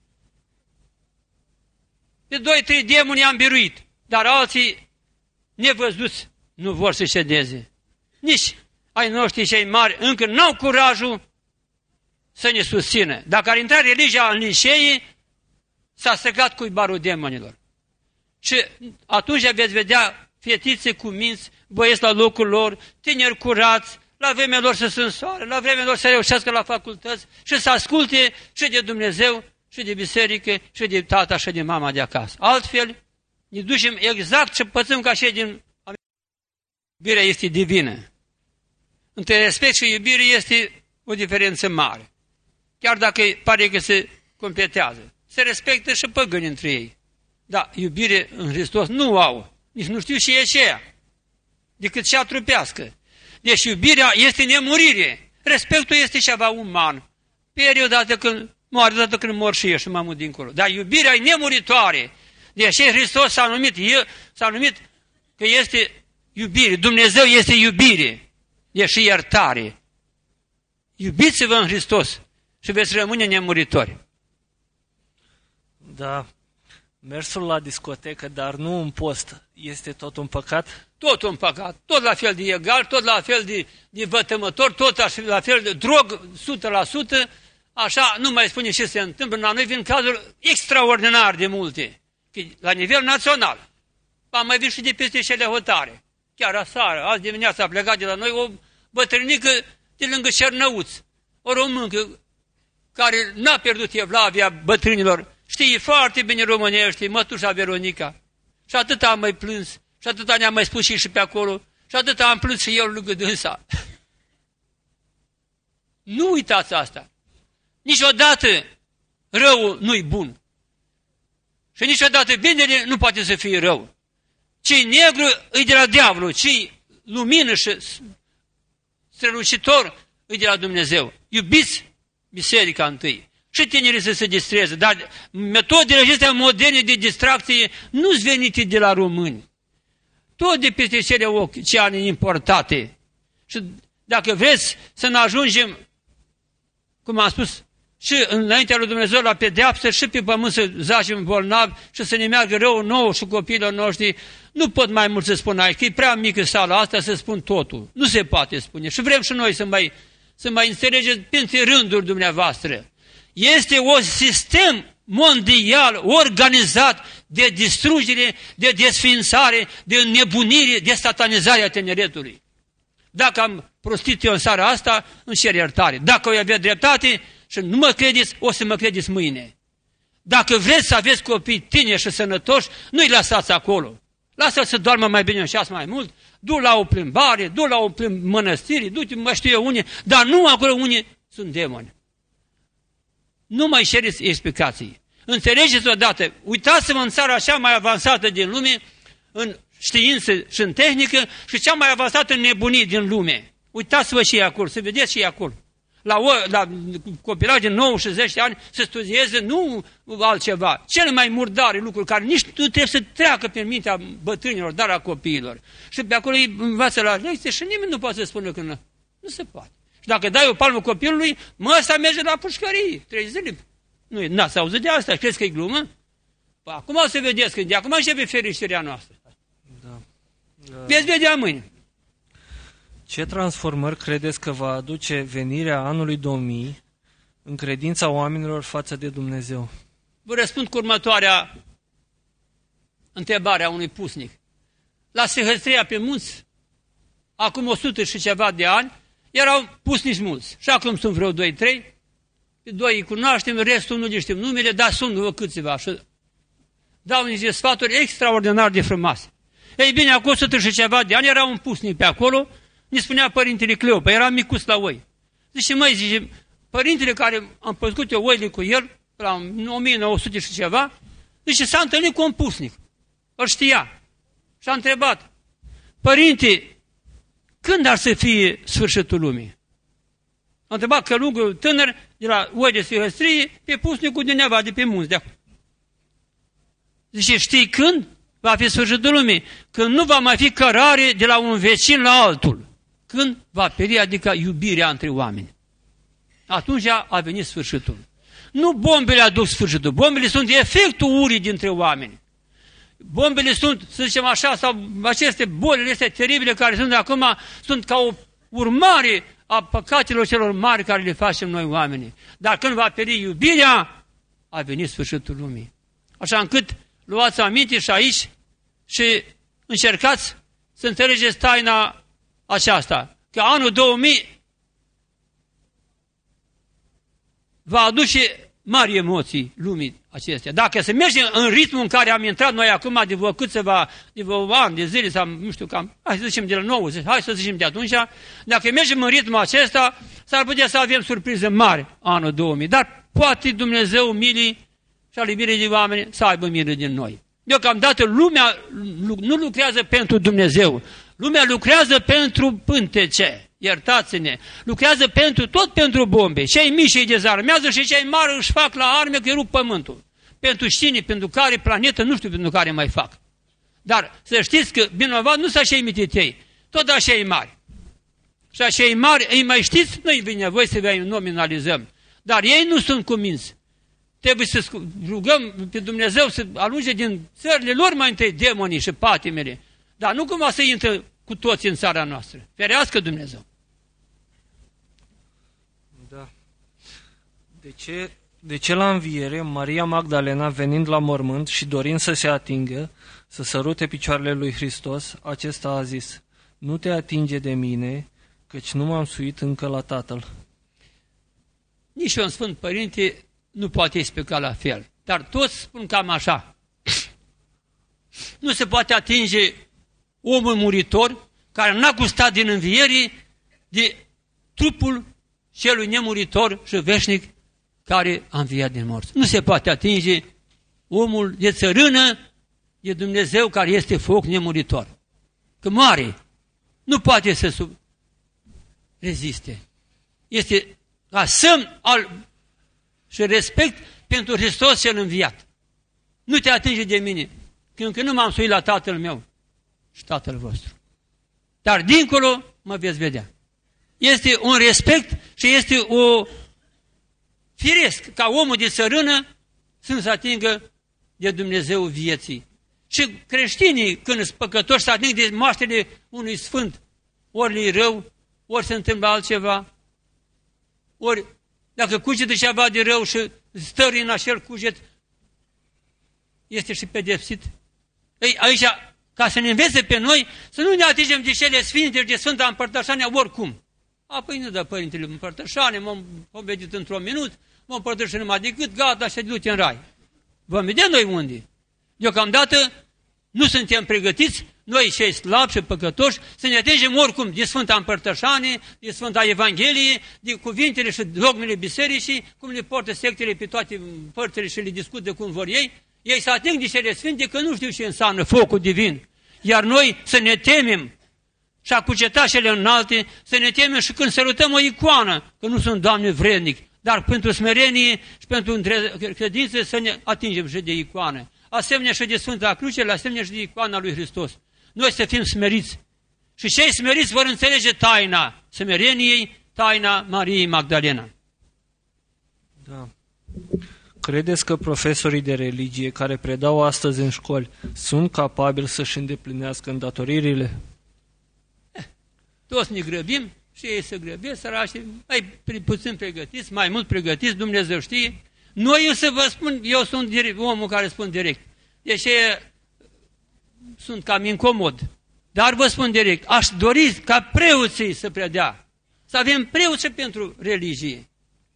De 2-3 demoni am biruit, dar alții nevăzuți nu vor să cedeze. Nici ai noștri cei mari încă n-au curajul să ne susțină. Dacă ar intra religia în licee, s-a stricat cuibarul demonilor. Și atunci veți vedea fetițe cu minți, băieți la locul lor, tineri curați, la vremea lor să se însoare, la vremea lor să reușească la facultăți și să asculte și de Dumnezeu, și de biserică, și de tata, și de mama de acasă. Altfel, ne ducem exact ce pățăm ca și din iubirea este divină. Între respect și iubire este o diferență mare. Chiar dacă pare că se completează. Se respectă și păgâni între ei. Dar iubire în Hristos nu au. Nici nu știu și e aceea. Decât cea trupească. Deci iubirea este nemurire. Respectul este ceva uman. Perioada când moare, odată când mor și eu și mă mut dincolo. Dar iubirea e nemuritoare. Deci Hristos s-a numit că este iubire. Dumnezeu este iubire. Deci și iertare. Iubiți-vă în Hristos și veți rămâne nemuritori. Da, mersul la discotecă, dar nu în post, este tot un păcat? Tot un păcat, tot la fel de egal, tot la fel de vătămător, tot la fel de drog, 100%, așa, nu mai spune ce se întâmplă. La noi vin cazuri extraordinar de multe, la nivel național. Am mai vin și de peste cele hotare. Chiar aseară, azi dimineața a plecat de la noi o bătrânică de lângă Cernăuț, o româncă care n-a pierdut evlavia bătrânilor, știe foarte bine românește, mătușa Veronica. Și atât am mai plâns, și atât ne-am mai spus și pe acolo, și atât am plâns și eu lângă dânsa. Nu uitați asta. Niciodată răul nu-i bun. Și niciodată binele nu poate să fie rău. Ce-i negru îi de la diavolul, ce-i lumină și strălucitor îi de la Dumnezeu. Iubiți biserica întâi. Și tinerii să se distreze. Dar metodele acestea moderne de distracție nu-s venite de la români. Tot de peste cele oceane importate. Și dacă vreți să ne ajungem, cum am spus, și înaintea lui Dumnezeu la pedeapsă și pe pământ să zacem bolnavi și să ne meargă rău nouă și copiilor noștri, nu pot mai mult să spun aici, că e prea mică sala asta să spun totul. Nu se poate spune. Și vrem și noi să mai înțelegeți printre rânduri dumneavoastră. Este un sistem mondial organizat de distrugere, de desființare, de înnebunire, de satanizare a tineretului. Dacă am prostit eu în seara asta, îmi cer iertare. Dacă o avea dreptate și nu mă credeți, o să mă credeți mâine. Dacă vreți să aveți copii tineri și sănătoși, nu-i lăsați acolo. Lasă-l să doarmă mai bine un ceas mai mult, du la o plimbare, du la o mănăstire, du-te, mă știu eu unde, dar nu acolo unde sunt demoni. Nu mai cereți explicații. Înțelegeți odată, uitați-vă în țara cea mai avansată din lume, în știință și în tehnică, și cea mai avansată în nebunie din lume. Uitați-vă și acolo, să vedeți și acolo. La copilași de 9 și 10 ani să studieze nu altceva. Cele mai murdare lucruri care nici nu trebuie să treacă pe mintea bătrânilor, dar a copiilor. Și pe acolo îi învață la lecție și nimeni nu poate să spună că nu. Nu se poate. Și dacă dai o palmă copilului, ăsta merge la pușcărie, 3 zile. Nu, n-ați auzit de asta? Crezi că e glumă? Păi acum o să vedeți, că de acum începe fericirea noastră. Da. Veți vedea mâine. Ce transformări credeți că va aduce venirea anului 2000 în credința oamenilor față de Dumnezeu? Vă răspund cu următoarea întrebare a unui pusnic. La Sihăstria pe munți, acum 100 și ceva de ani, erau pusnici mulți. Și acum sunt vreo 2-3, pe 2 îi cunoaștem, restul nu le știm numele, dar sunt câțiva și dau niște sfaturi extraordinar de frumoase. Ei bine, acum 100 și ceva de ani era un pusnic pe acolo, ne spunea părintele Cleopa, era micuț la oi. Zice, măi, zice, părintele care am păscut eu oile cu el, la 1900 și ceva, zice, s-a întâlnit cu un pusnic. Îl știa. Și a întrebat, Părinte, când ar să fie sfârșitul lumii? A întrebat călugul tânăr de la Oi de Sihăstrie pe pusnicul de Neva, de pe munți de acolo. Zice, știi când va fi sfârșitul lumii? Când nu va mai fi cărare de la un vecin la altul. Când va peri, adică iubirea între oameni. Atunci a venit sfârșitul. Nu bombele aduc sfârșitul, bombele sunt efectul urii dintre oameni. Bombele sunt, să zicem așa, sau aceste bolile astea teribile care sunt acum, sunt ca o urmare a păcatelor celor mari care le facem noi oamenii. Dar când va peri iubirea, a venit sfârșitul lumii. Așa încât luați aminte și aici și încercați să înțelegeți taina aceasta. Că anul 2000 va aduce mari emoții lumii acestea. Dacă se merge în ritmul în care am intrat noi acum de vreo ani de zile sau nu știu cam, hai să zicem de la 90, hai să zicem de atunci, dacă mergem în ritmul acesta, s-ar putea să avem surprize mari anul 2000. Dar poate Dumnezeu milii și al iubirii de oameni să aibă milă din noi. Deocamdată lumea nu lucrează pentru Dumnezeu, lumea lucrează pentru pântece. Iertați-ne, lucrează tot pentru bombe. Cei mici îi dezarmează și cei mari își fac la arme că rup pământul. Pentru cine, pentru care planetă, nu știu pentru care mai fac. Dar să știți că vinovat nu sunt cei mititei, tot așa mari. Și acei mari, îi mai știți, nu-i vine nevoie să vă nominalizăm. Dar ei nu sunt cuminți. Trebuie să rugăm pe Dumnezeu să alunge din țările lor mai întâi demonii și patimele. Dar nu cumva să intre cu toți în țara noastră. Ferească Dumnezeu! Da. De ce la înviere, Maria Magdalena, venind la mormânt și dorind să se atingă, să sărute picioarele lui Hristos, acesta a zis, nu te atinge de mine, căci nu m-am suit încă la Tatăl. Nici un Sfânt Părinte nu poate explica la fel, dar toți spun cam așa. Nu se poate atinge omul muritor, care n-a gustat din înviere, de trupul celui nemuritor și veșnic care a înviat din morți. Nu se poate atinge omul de țărână de Dumnezeu care este foc nemuritor. Că moare, nu poate să reziste. Este ca semn și respect pentru Hristos cel înviat. Nu te atinge de mine, că încă nu m-am suit la Tatăl meu și Tatăl vostru. Dar dincolo mă veți vedea. Este un respect și este o firesc ca omul de țărână să se atingă de Dumnezeu vieții. Și creștinii, când sunt păcătoși, se ating de moaștele unui sfânt. Ori le-i rău, ori se întâmplă altceva, ori dacă cugetă ceva de rău și stări în acel cuget, este și pedepsit. Ei, aici, ca să ne învețe pe noi, să nu ne atingem de cele sfinte, de Sfânta Împărtășanie oricum. Apoi nu dă Părintele Împărtășanie, m-am povedit într-un minut, m-am împărtășit numai decât, gata, și du-te în rai. Vom vedea noi unde. Deocamdată nu suntem pregătiți, noi cei slabi și păcătoși, să ne atingem oricum de Sfânta Împărtășanie, de Sfânta Evanghelie, de cuvintele și dogmele bisericii, cum le portă sectele pe toate părțile și le discută cum vor ei. Ei se ating de cele sfinte că nu știu ce înseamnă focul divin. Iar noi să ne temem și a cuceta cele înalte, să ne temem și când sărutăm o icoană, că nu sunt, Doamne, vrednic, dar pentru smerenie și pentru credință să ne atingem și de icoană. Asemenea și de Sfânta Cruce, asemenea și de icoana lui Hristos. Noi să fim smeriți. Și cei smeriți vor înțelege taina smereniei, taina Mariei Magdalena. Da. Credeți că profesorii de religie care predau astăzi în școli sunt capabili să-și îndeplinească îndatoririle? Toți ne grăbim și ei se grăbesc, sărași, mai puțin pregătiți, mai mult pregătiți, Dumnezeu știe. Noi să vă spun, eu sunt omul care spun direct. Deci sunt cam incomod. Dar vă spun direct, aș dori ca preoții să predea. Să avem preoți pentru religie.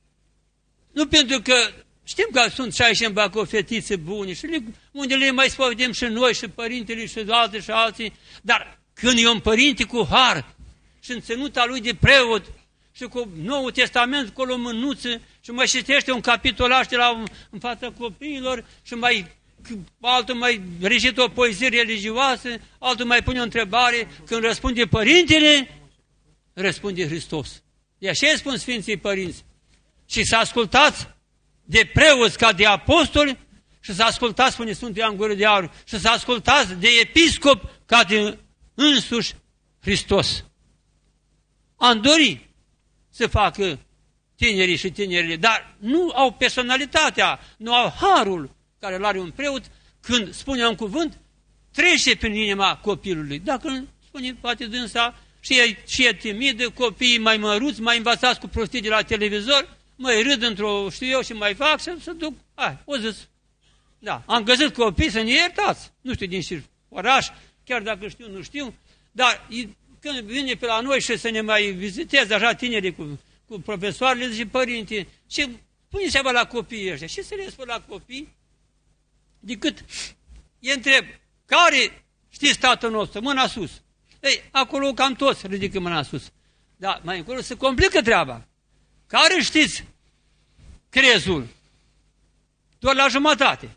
Nu pentru că știm că sunt și aici în Bacău fetițe bune și unde le mai spovedem și noi și părintele și alții și alții. Dar când e un părinte cu har și în ținuta lui de preot și cu Noul Testament cu o mânuță și mai citește un capitolaș de în fața copiilor și mai altul mai recit o poezie religioasă, altul mai pune o întrebare, când răspunde părintele, răspunde Hristos. De aceea spun Sfinții Părinți. Și să ascultați de preoți ca de apostoli și să ascultați, spune Sfântul Ioan Gură de Aur, și să ascultați de episcop ca de însuși Hristos. Am dori să facă tinerii și tinerile, dar nu au personalitatea, nu au harul care îl are un preot, când spune un cuvânt, trece prin inima copilului. Dacă spune, poate dânsa, și e timidă, copiii mai măruți, mai învățați cu prostii de la televizor, mai râd într-o, știu eu, și mai fac, să duc, o zis. Da, am găsit copii, să ne iertați, nu știu din ce oraș, chiar dacă știu, nu știu, dar când vine pe la noi și să ne mai viziteze așa tinerii cu profesoarele, zice, părinte, și pune ceva la copiii ăștia. Și să le spun la copii, decât îi întreb, care știți Tatăl nostru? Mâna sus. Ei, acolo cam toți ridică mâna sus. Dar mai încolo se complică treaba. Care știți crezul? Doar la jumătate.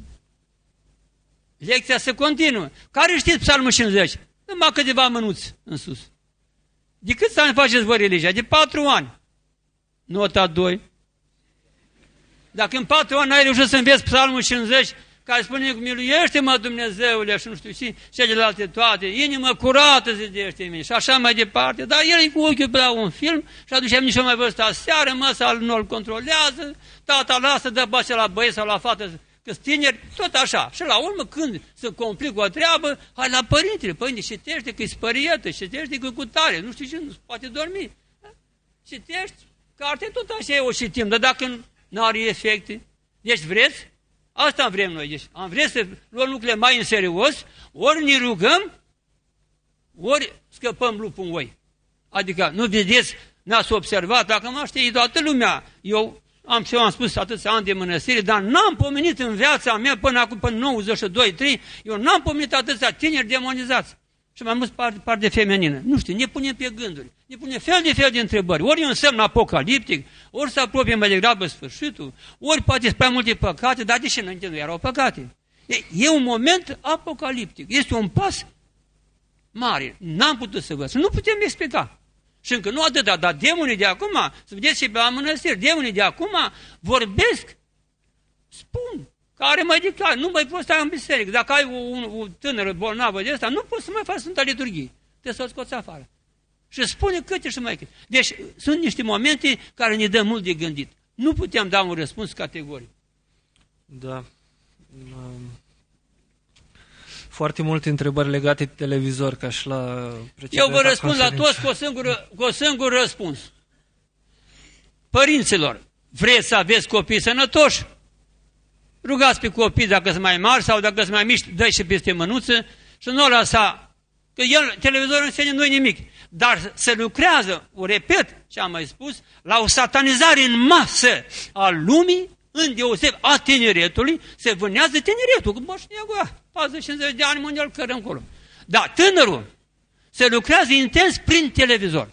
Lecția se continuă. Care știți Psalmul 50? Numai câteva mânuți în sus. De câți ani faceți voi religia? De 4 ani. Nota 2. Dacă în 4 ani n-ai reușit să înveți Psalmul 50, care spune, miluiește-mă Dumnezeule și nu știu și celelalte toate, inimă curată zidește în mine și așa mai departe, dar el e cu ochiul pe la un film și atunci nici nu mai văzut aseară, măsa nu-l controlează, tata lasă, dă bășe la băieți sau la fată, că-s tineri, tot așa. Și la urmă, când se complică o treabă, hai la părintele, părinte, citește că-i spărietă, citește că-i cu tare, nu știu ce, nu poate dormi. Citești, carte, tot așa e o citim, dar dacă nu are efecte, deci vreți? Asta vrem noi. Deci am vrea să luăm lucrurile mai în serios, ori ne rugăm, ori scăpăm lupul în oi. Adică, nu vedeți, n-ați observat, dacă mă știe toată lumea, eu am spus atâția ani de mănăstire, dar n-am pomenit în viața mea până acum, până 92-3, eu n-am pomenit atâția tineri demonizați. Și mai mult parte feminină. Nu știu, ne punem pe gânduri, ne punem fel de fel de întrebări. Ori e un semn apocaliptic, ori se apropie mai degrabă sfârșitul, ori poate sunt prea multe păcate, dar de ce înainte nu erau păcate? E un moment apocaliptic, este un pas mare. N-am putut să văd, nu putem explica. Și încă nu atâta, dar demonii de acum, să vedeți și pe la mănăstiri, demonii de acum vorbesc, spun, care mai declară, nu mai poți sta în biserică. Dacă ai o tânără bolnavă de asta, nu poți să mai faci Sfânta Liturghie. Trebuie să o scoți afară. Și spune câte și mai câte. Deci sunt niște momente care ne dă mult de gândit. Nu putem da un răspuns categoric. Da. Foarte multe întrebări legate de televizor, ca și la eu vă răspund la toți cu un singur răspuns. Părinților, vreți să aveți copii sănătoși? Rugați pe copii dacă sunt mai mari sau dacă sunt mai mici, dă-i și peste mânuță și nu lăsa, că televizorul înseamnă nu-i nimic, dar se lucrează, o repet ce am mai spus, la o satanizare în masă a lumii, îndeoseb a tineretului, se vânează tineretul, că moșneagă, 40-50 de ani mâine îl cărăm acolo. Dar tânărul se lucrează intens prin televizor.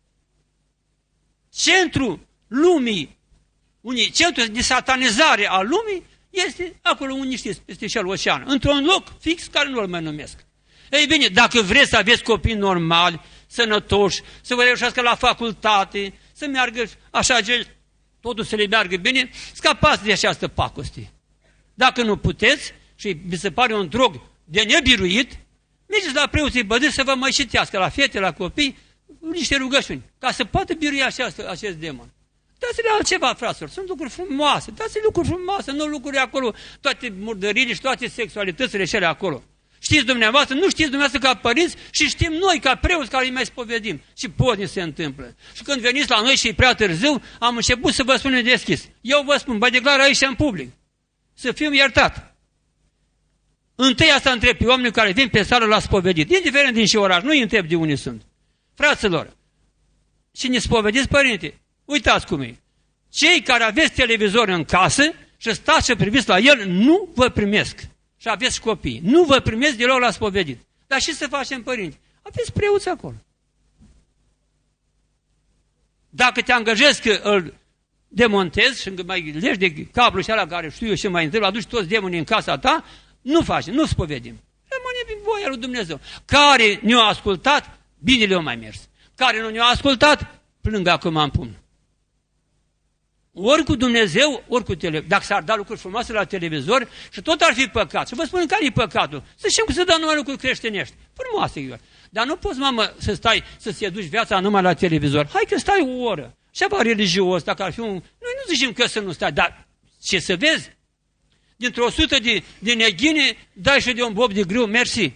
Centrul lumii, centrul de satanizare a lumii, este acolo unde știți, peste cel ocean, într-un loc fix care nu-l mai numesc. Ei bine, dacă vreți să aveți copii normali, sănătoși, să vă reușească la facultate, să meargă așa, totul să le meargă bine, scapați de această pacoste. Dacă nu puteți și vi se pare un drog de nebiruit, mergeți la preoții bădâți să vă mai citească la fete, la copii, niște rugăciuni, ca să poată birui acest demon. Dați-le altceva, fraților, sunt lucruri frumoase, dați-le lucruri frumoase, nu lucruri acolo, toate murdările și toate sexualitățile și ele acolo. Știți dumneavoastră, nu știți dumneavoastră ca părinți și știm noi ca preoți care îi mai spovedim. Și pot se întâmplă. Și când veniți la noi și e prea târziu, am început să vă spun deschis. Eu vă spun, vă declar aici în public, să fiu iertat. Întâi asta întreb pe oamenii care vin pe sală la spovedit, indiferent din ce oraș, nu îi întreb de unde sunt. Fraților, și ne spovediți, părinte, uitați cum e. Cei care aveți televizor în casă și stați și priviți la el, nu vă primesc. Și aveți copii. Nu vă primesc deloc la spovedit. Dar și să facem, părinți? Aveți preoți acolo. Dacă te angajezi că îl demontezi și mai legi de cablu și ala care știu eu și mai întâi, aduci toți demonii în casa ta, nu faci, nu spovedim. Rămâne voia lui Dumnezeu. Care ne-a ascultat, bine le-a mai mers. Care nu ne-a ascultat, plâng acum în pumn. Ori cu Dumnezeu, ori cu televizor. Dacă s-ar da lucruri frumoase la televizor și tot ar fi păcat. Și vă spun care e păcatul. Să știm că se dă numai lucruri creștinești. Frumoase, Igor. Dar nu poți, mamă, să stai, să-ți duci viața numai la televizor. Hai că stai o oră. Ceva religios, dacă ar fi un... Noi nu zicem că să nu stai, dar ce să vezi? Dintr-o 100 de neghine, dai și de un bob de grâu, mersi.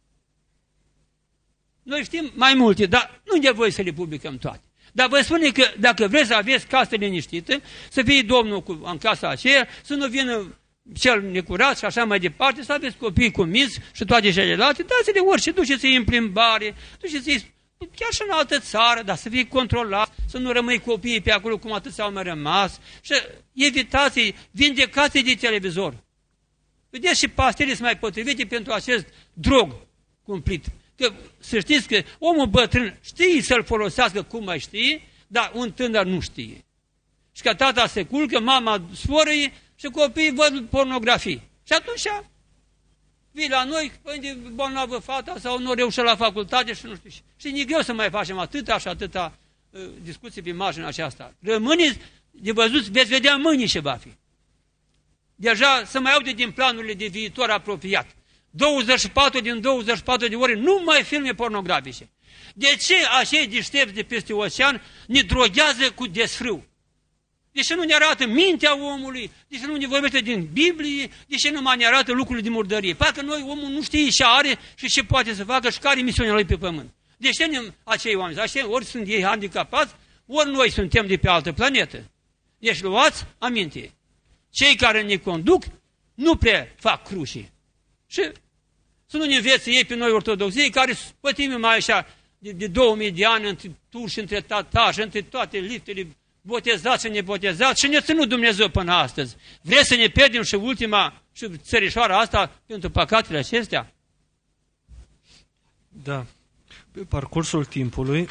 Noi știm mai multe, dar nu e nevoie să le publicăm toate. Dar vă spune că dacă vreți să aveți casă liniștită, să fie Domnul în casa aceea, să nu vină cel necurat și așa mai departe, să aveți copii cu minți și toate celelalte, dați-le orice, duceți-i în plimbare, duceți-i chiar și în altă țară, dar să fie controlat, să nu rămâi copiii pe acolo cum atâți au mai rămas și evitați-i, vindecați-i de televizor. Vedeți și pastele sunt mai potrivite pentru acest drog cumplit. Că să știți că omul bătrân știe să-l folosească cum mai știe, dar un tânăr nu știe. Și că tata se culcă, mama sforăie și copiii văd pornografii. Și atunci vii la noi, păi bolnavă fata sau nu reușește la facultate și nu știu. Și nici greu să mai facem atâta și atâta discuții pe marginea aceasta. Rămâneți de văzut, veți vedea mâine ce va fi. Deja să mai aude din planurile de viitor apropiat. 24 din 24 de ore numai filme pornografice. De ce acei deștepți de peste ocean ne droghează cu desfrâu? De ce nu ne arată mintea omului? De ce nu ne vorbește din Biblie? De ce nu mai ne arată lucrurile de murdărie? Parcă noi omul nu știe ce are și ce poate să facă și care e misiunea lui pe pământ. De ce acei oameni? Așa, ori sunt ei handicapați, ori noi suntem de pe altă planetă. Deci luați aminte. Cei care ne conduc nu prea fac cruci. Și să nu ne învețe ei pe noi ortodoxii, care pătim mai așa de 2000 de ani între turși, între tatași, între toate liftele, botezați și nebotezați și ne ținut Dumnezeu până astăzi. Vreți să ne pierdem și ultima și țărișoara asta pentru păcatele acestea? Da. Pe parcursul timpului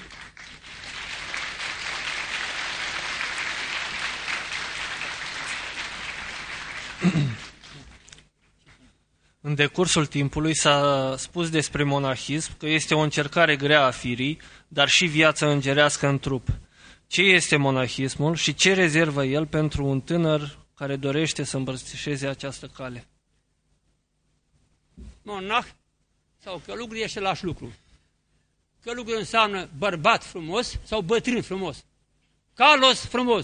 în decursul timpului s-a spus despre monahism că este o încercare grea a firii, dar și viața îngerească în trup. Ce este monahismul și ce rezervă el pentru un tânăr care dorește să îmbrățișeze această cale? Monah sau călugăr e același lucru. Călugăr înseamnă bărbat frumos sau bătrân frumos. Carlos frumos.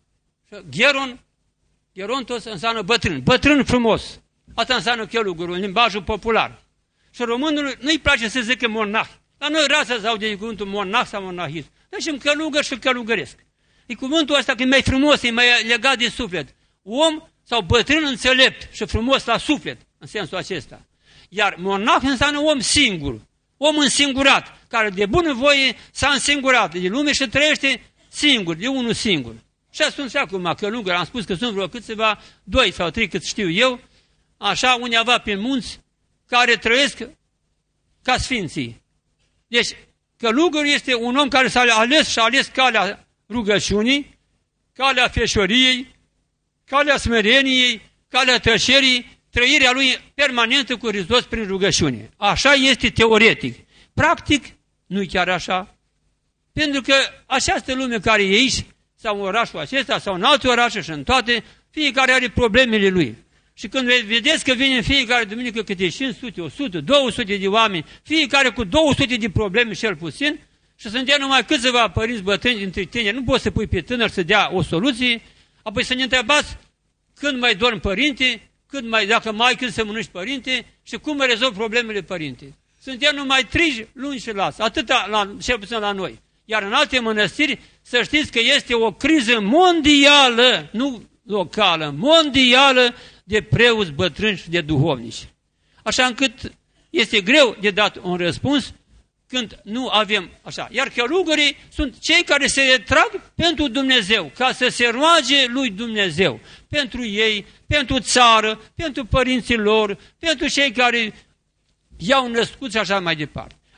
Gerontos înseamnă bătrân. Bătrân frumos. Asta înseamnă călugărul în limbajul popular. Și românului nu-i place să zică monah. Dar noi rața să aude cuvântul monah sau monahism. Deci călugăr și călugăresc. E cuvântul ăsta că e mai frumos, e mai legat de suflet. Om sau bătrân înțelept și frumos la suflet, în sensul acesta. Iar monah înseamnă om singur, om însingurat, care de bunăvoie s-a însingurat de lume și trăiește singur, de unul singur. Și sunt și acum călugăr, am spus că sunt vreo câțiva, 2 sau 3 cât știu eu, așa undeva pe munți, care trăiesc ca sfinții. Deci, călugărul este un om care s-a ales și a ales calea rugăciunii, calea feșoriei, calea smereniei, calea tăcerii, trăirea lui permanentă cu Hristos prin rugăciune. Așa este teoretic. Practic, nu-i chiar așa. Pentru că această lume care e aici, sau în orașul acesta, sau în alte orașe și în toate, fiecare are problemele lui. Și când vedeți că vine în fiecare duminică câte 500, 100, 200 de oameni, fiecare cu 200 de probleme cel puțin, și să dea numai câțiva părinți bătrâni dintre tineri, nu poți să pui pe tânăr să dea o soluție, apoi să ne întrebați când mai dormi părinte, dacă mai când să mănânci părinte și cum mai rezolv problemele părinte. Suntem numai 3 luni și lasă, atâta cel puțin la noi. Iar în alte mănăstiri, să știți că este o criză mondială, nu locală, mondială, de preoți bătrâni și de duhovnici. Așa încât este greu de dat un răspuns când nu avem așa. Iar călugării sunt cei care se retrag pentru Dumnezeu, ca să se roage lui Dumnezeu, pentru ei, pentru țară, pentru părinții lor, pentru cei care i-au născut și așa mai departe.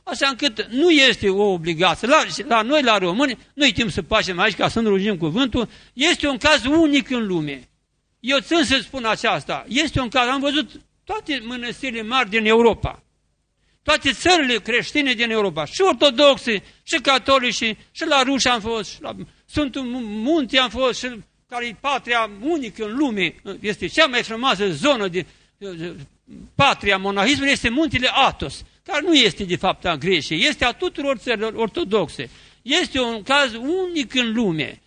așa încât nu este o obligație. La noi, la români, nu-i timp să facem aici ca să nu rugim cuvântul, este un caz unic în lume. Eu țin să spun aceasta, este un caz, am văzut toate mănăstirile mari din Europa, toate țările creștine din Europa, și ortodoxe, și catolici, și la ruși am fost, și la Sfântul Munte am fost, și care e patria unică în lume, este cea mai frumoasă zonă de patria monahismului, este muntele Athos, care nu este de fapt a Greciei, este a tuturor țărilor ortodoxe. Este un caz unic în lume.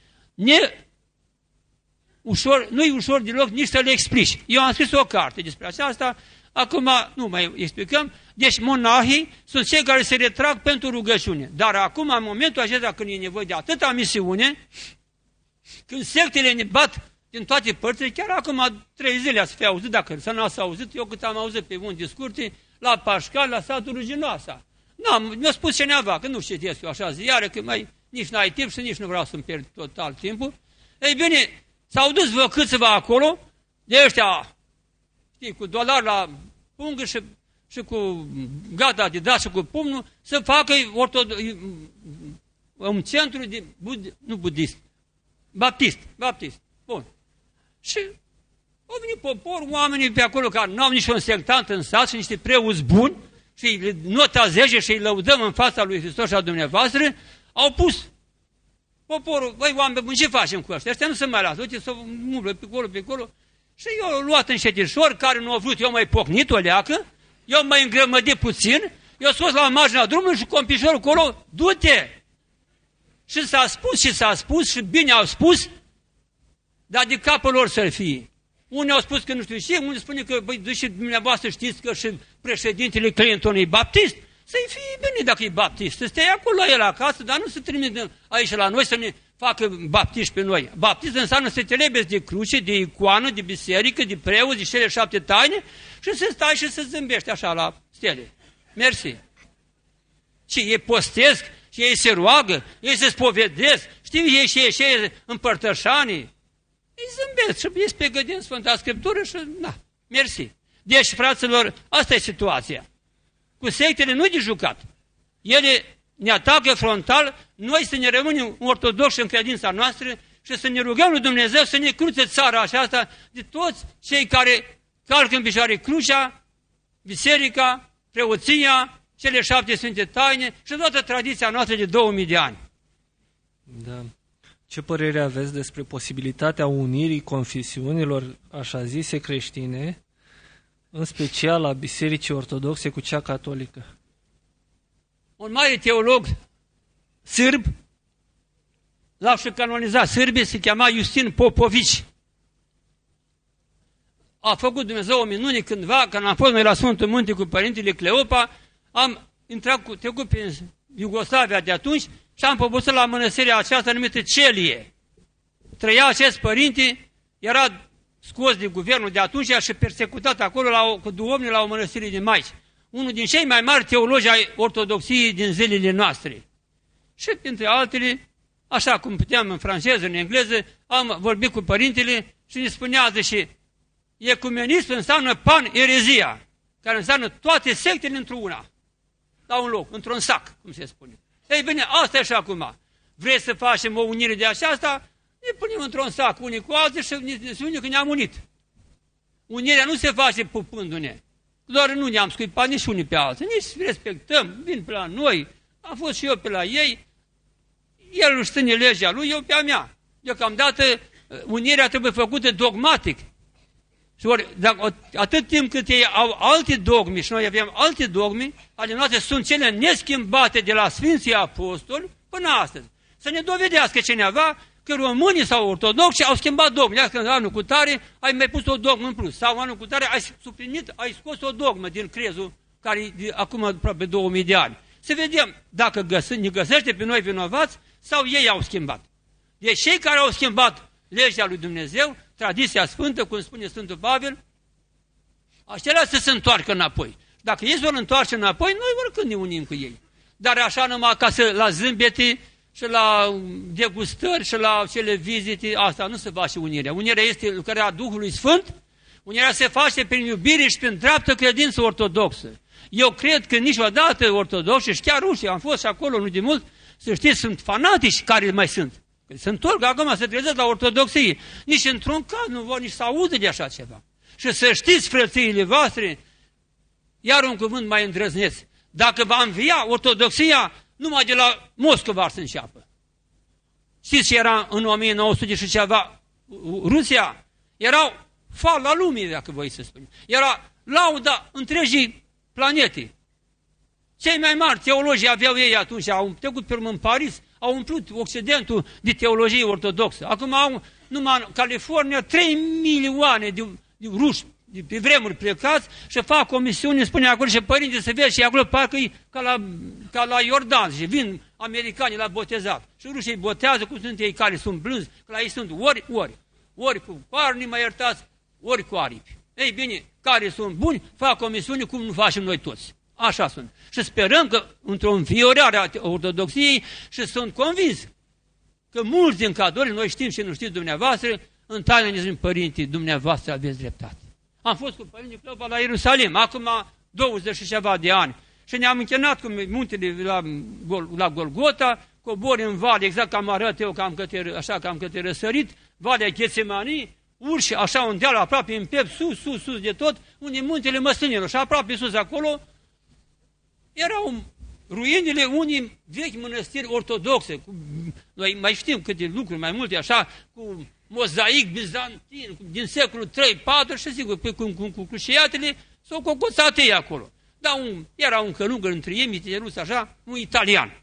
Nu e ușor deloc nici să le explici. Eu am scris o carte despre aceasta, acum nu mai explicăm. Deci monahii sunt cei care se retrag pentru rugăciune. Dar acum, în momentul acesta, când e nevoie de atâta misiune, când sectele ne bat din toate părțile, chiar acum 3 zile ați fi auzit, dacă să nu ați auzit, eu cât am auzit pe unde discurte, la Pașcal, la satul Ruginoasa. Mi-a spus cineva, că nu citesc eu așa ziare, că nici n-ai timp și nici nu vreau să-mi pierd total timpul. Ei bine, s-au dus vă câțiva acolo, de ăștia, știi, cu dolari la pungă și cu gata de dat și cu pumnul, să facă un centru de nu budist, baptist. Bun. Și au venit popor, oamenii pe acolo care nu au niciun sectant în sat și niște preoți buni și îi nota 10 și îi lăudăm în fața lui Hristos și a dumneavoastră, au pus poporul, băi, oameni buni, ce facem cu ăștia? Ăștia nu se mai lasă, uite, să umblă pe acolo. Și eu l-am luat în șetișor, care nu a vrut, eu mai pocnit o leacă, eu mai îngrămădit puțin, eu scos la marginea drumului și cu pișorul acolo, du-te! Și s-a spus și bine au spus, dar de capul lor să fie. Unii au spus că nu știu ce, unii spune că, băi, și dumneavoastră știți că și președintele Clinton e baptist, să-i fie bine dacă e baptist, să stea acolo la el acasă, dar nu să trimite aici la noi să ne facă baptiști pe noi. Baptist înseamnă să te lebezi de cruce, de icoană, de biserică, de preoți, de cele 7 taine și să stai și să zâmbești așa la stele. Mersi. Și ei postesc, și ei se roagă, ei se spovedesc, știu ei și ei împărtășanii. Ei zâmbesc și ei spegădit în Sfânta Scriptură și na, mersi. Deci, fraților, asta e situația. Cu sectele nu de jucat. Ele ne atacă frontal, noi să ne rămânem ortodoxi în credința noastră și să ne rugăm lui Dumnezeu să ne cruțe țara aceasta de toți cei care calcă în picioare crucea, biserica, preoția, cele 7 sfinte taine și toată tradiția noastră de 2000 de ani. Da. Ce părere aveți despre posibilitatea unirii confesiunilor așa zise creștine, în special a Bisericii Ortodoxe cu cea catolică? Un mare teolog sârb, l-au și canonizat sârbii, se chema Iustin Popovici. A făcut Dumnezeu o minune cândva, când am fost noi la Sfântul Munte cu părintele Cleopa, am trecut prin Iugoslavia de atunci și am păbusat la mănăstirea aceasta numită Celie. Trăia acest părinte, era scos de guvernul de atunci și persecutat acolo cu duomni la o mănăstire de maici. Unul din cei mai mari teologi ai ortodoxiei din zilele noastre. Și printre altele, așa cum puteam în franceză, în engleză, am vorbit cu părintele și ne spunea și ecumenismul înseamnă pan-erezia, care înseamnă toate sectele într-una, la un loc, într-un sac, cum se spune. Ei bine, asta e și acum. Vrei să facem o unire de aceasta? Ne punem într-un sac unii cu alții și ne spune că ne-am unit. Unirea nu se face pupându-ne. Doar nu ne-am scuipat nici unii pe alții, nici respectăm, vin pe la noi, am fost și eu pe la ei, el își ține legea lui, eu pe a mea. Deocamdată unirea trebuie făcută dogmatic. Și ori, atât timp cât ei au alte dogme și noi avem alte dogme, ale noastre sunt cele neschimbate de la Sfinții Apostoli până astăzi. Să ne dovedească cineva că românii sau ortodoxi au schimbat dogme. Când anul cu tare ai mai pus o dogmă în plus. Sau anul cu tare ai suplinit, ai scos o dogmă din crezul care e acum aproape 2000 de ani. Să vedem dacă ne găsește pe noi vinovați sau ei au schimbat. Deci cei care au schimbat legea lui Dumnezeu, tradiția sfântă, cum spune Sfântul Pavel, acelea să se întoarcă înapoi. Dacă ei vor întoarce înapoi, noi oricând ne unim cu ei. Dar așa numai ca să la zâmbete și la degustări și la cele vizite, asta nu se face unirea. Unirea este lucrarea Duhului Sfânt, unirea se face prin iubire și prin dreaptă credință ortodoxă. Eu cred că niciodată ortodoxi și chiar rușii, am fost și acolo nu de mult, să știți, sunt fanatici care mai sunt. Că se întorc acum, se trezesc la ortodoxie. Nici într-un caz nu vor nici să audă de așa ceva. Și să știți, frățiile voastre, iar un cuvânt mai îndrăzneț. Dacă va învia ortodoxia, numai de la Moscova ar să înceapă. Știți ce era în 1900 și ceva Rusia? Erau fala lumii, dacă voi să spunem. Era lauda întregii planete. Cei mai mari teologi aveau ei atunci, au trecut pe urmă în Paris, au umplut Occidentul de teologie ortodoxă. Acum au numai în California 3 milioane de ruși pe vremuri plecați și fac comisiuni, spune acolo și părinte să vezi și acolo parcă e ca la Iordan și vin americanii la botezat. Și rușii botează cum sunt ei care sunt blânzi, că la ei sunt ori cu carni, mai iertați, ori cu aripi. Ei bine, care sunt buni, fac comisiuni cum nu facem noi toți. Așa sunt. Și sperăm că într-o înfiorare a ortodoxiei și sunt convins că mulți din cadori, noi știm și nu știți dumneavoastră, în taină ne zicem, părinții, dumneavoastră aveți dreptate. Am fost cu părinții Clova la Ierusalim, acum 20 și ceva de ani. Și ne-am închinat cu muntele la Golgota, cobori în vale, exact cam arăt eu, cam către răsărit, Valea Ghețemanii, urși, așa un deal aproape în piept, sus de tot, unde muntele Măslinilor. Și aproape sus acolo erau ruinele unii vechi mănăstiri ortodoxe. Noi mai știm câte lucruri, mai multe așa, cu mozaic bizantin, din secolul 3-4 și sigur, cu cruciatele s-au cocoțat ei acolo. Dar era un călugăr între ei, misterus așa, un italian.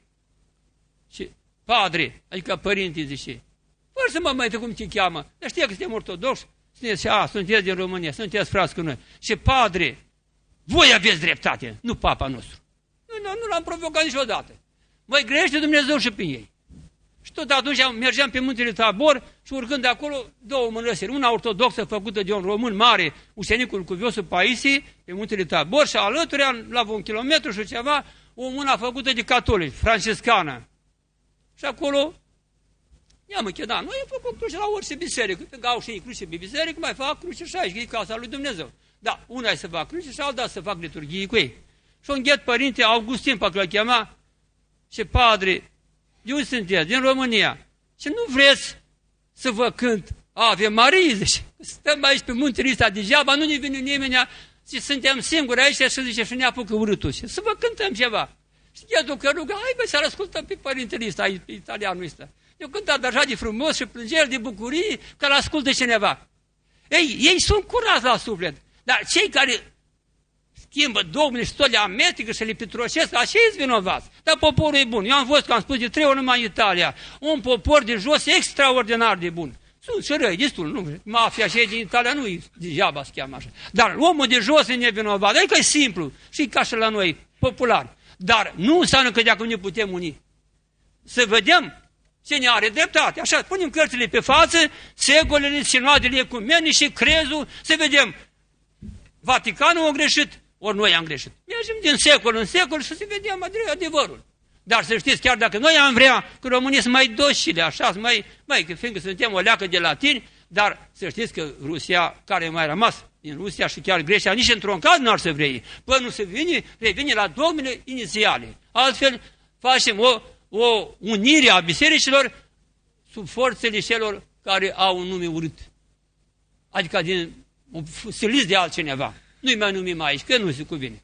Și padre, adică părinte, zice, fără să mă mai cum te cheamă, dar știa că suntem ortodoxi, sunteți din România, sunteți frați cu noi. Și padre, voi aveți dreptate, nu papa nostru. Nu l-am provocat niciodată. Voi grește Dumnezeu și pe ei. Și tot atunci mergeam pe muntele Tabor și urcând de acolo două mănăstiri. Una ortodoxă făcută de un român mare, ucenicul Cuviosul Paisie, pe muntele Tabor, și alături, la un kilometru și ceva, una făcută de catolici, franciscană. Și acolo i-am închedat. Noi am făcut cruce la orice biserică. Când au și ei cruce pe biserică, mai fac cruce și aici, e casa lui Dumnezeu. Da, una e să fac cruce și alta să fac liturghie cu ei. Și un ghet părinte Augustin, pe că l chema, și padre, de unde sunteți? Din România. Și nu vreți să vă cânt Ave Maria, zice. Stăm aici pe muntele ăsta degeaba, nu ne vine nimeni, și suntem singuri aici și zice, și ne apucă urâtul. Și să vă cântăm ceva. Și ghetul că rugă, hai bă, să-l ascultăm pe părintele ăsta, pe italianul ăsta. Eu cântat așa de frumos și plângeri de bucurie că l-ascultă cineva. Ei sunt curați la suflet, dar cei care schimbă dogmele și tot le amestecă și le pitrocesc, așa e vinovați. Dar poporul e bun. Eu am fost, că am spus, de 3 ori numai în Italia, un popor de jos extraordinar de bun. Sunt și răi, destul, nu? Mafia și din Italia nu e degeaba se cheamă așa. Dar omul de jos e nevinovat, adică e simplu, și ca și la noi, popular. Dar nu înseamnă că de acum ne putem uni. Să vedem cine are dreptate. Așa, punem cărțile pe față, segolele, sinoadele ecumene și crezul, să vedem. Vaticanul a greșit, ori noi am greșit. Mergem din secol în secol și să vedem adevărul. Dar să știți, chiar dacă noi am vrea, că românii sunt mai docile, așa, că fiindcă suntem o leacă de latini, dar să știți că Rusia, care mai rămas din Rusia și chiar Grecia, nici într-un caz nu ar să vrei. Până nu se revine la dogmele inițiale. Altfel, facem o unire a bisericilor sub forțele celor care au un nume urât. Adică stiliți de altcineva. Nu-i mai numim aici, că nu se cuvine.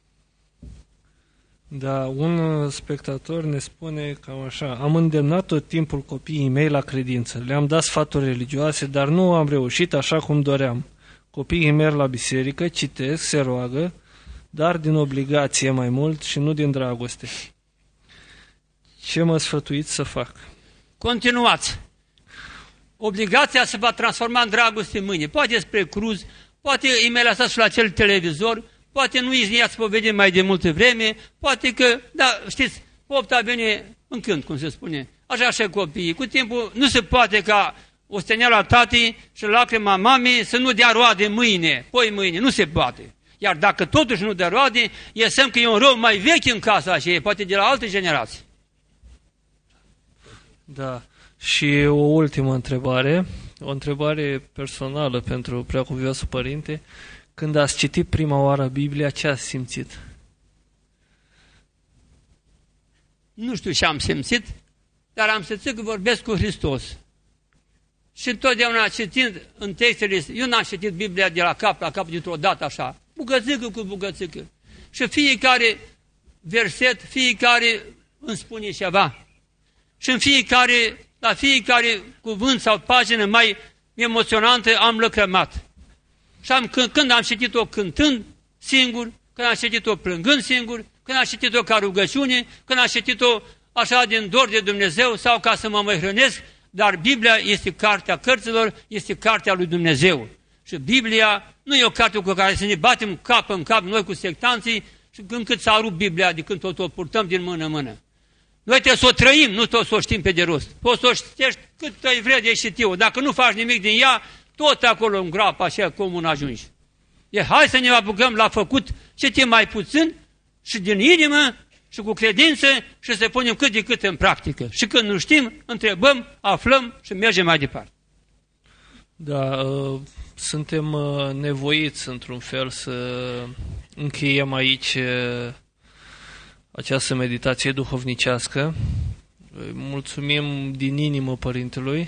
Da, un spectator ne spune cam așa: am îndemnat tot timpul copiii mei la credință, le-am dat sfaturi religioase, dar nu am reușit așa cum doream. Copiii merg la biserică, citesc, se roagă, dar din obligație mai mult și nu din dragoste. Ce mă sfătuiți să fac? Continuați. Obligația se va transforma în dragoste mâine. Poate spre cruz, poate îi mai lăsați și la acel televizor, poate nu îi i-ați povedit mai de multă vreme, poate că, da, știți, pofta vine în cânt, cum se spune. Așa și copiii. Cu timpul nu se poate ca osteneala tatii și lacrima mamei să nu dea roade mâine, poi mâine, nu se poate. Iar dacă totuși nu dă roade, e semn că e un rău mai vechi în casa aceea, poate de la alte generații. Da. Și o ultimă întrebare, o întrebare personală pentru Preacuviosul Părinte. Când ați citit prima oară Biblia, ce ați simțit? nu știu ce am simțit, dar am simțit că vorbesc cu Hristos. Și întotdeauna citind în textele, eu n-am citit Biblia de la cap dintr-o dată așa, bucățică cu bucățică. Și fiecare verset, fiecare îmi spune ceva. Și la fiecare cuvânt sau pagină mai emoționantă am lăcrămat. Și când am citit-o cântând singur, când am citit-o plângând singur, când am citit-o ca rugăciune, când am citit-o așa din dor de Dumnezeu sau ca să mă mai hrănesc, dar Biblia este cartea cărților, este cartea lui Dumnezeu. Și Biblia nu e o carte cu care să ne batem cap în cap noi cu sectanții și încât s-a rupt Biblia de când tot o purtăm din mână în mână. Noi trebuie să o trăim, nu tot să o știm pe de rost. Poți să o ștești cât ai vrea de știu. Dacă nu faci nimic din ea, tot acolo în groapă așa comun ajungi. Hai să ne apucăm la făcut ce timp mai puțin și din inimă și cu credință și să punem cât de cât în practică. Și când nu știm, întrebăm, aflăm și mergem mai departe. Da, suntem nevoiți într-un fel să încheiem aici această meditație duhovnicească. Mulțumim din inimă Părintelui.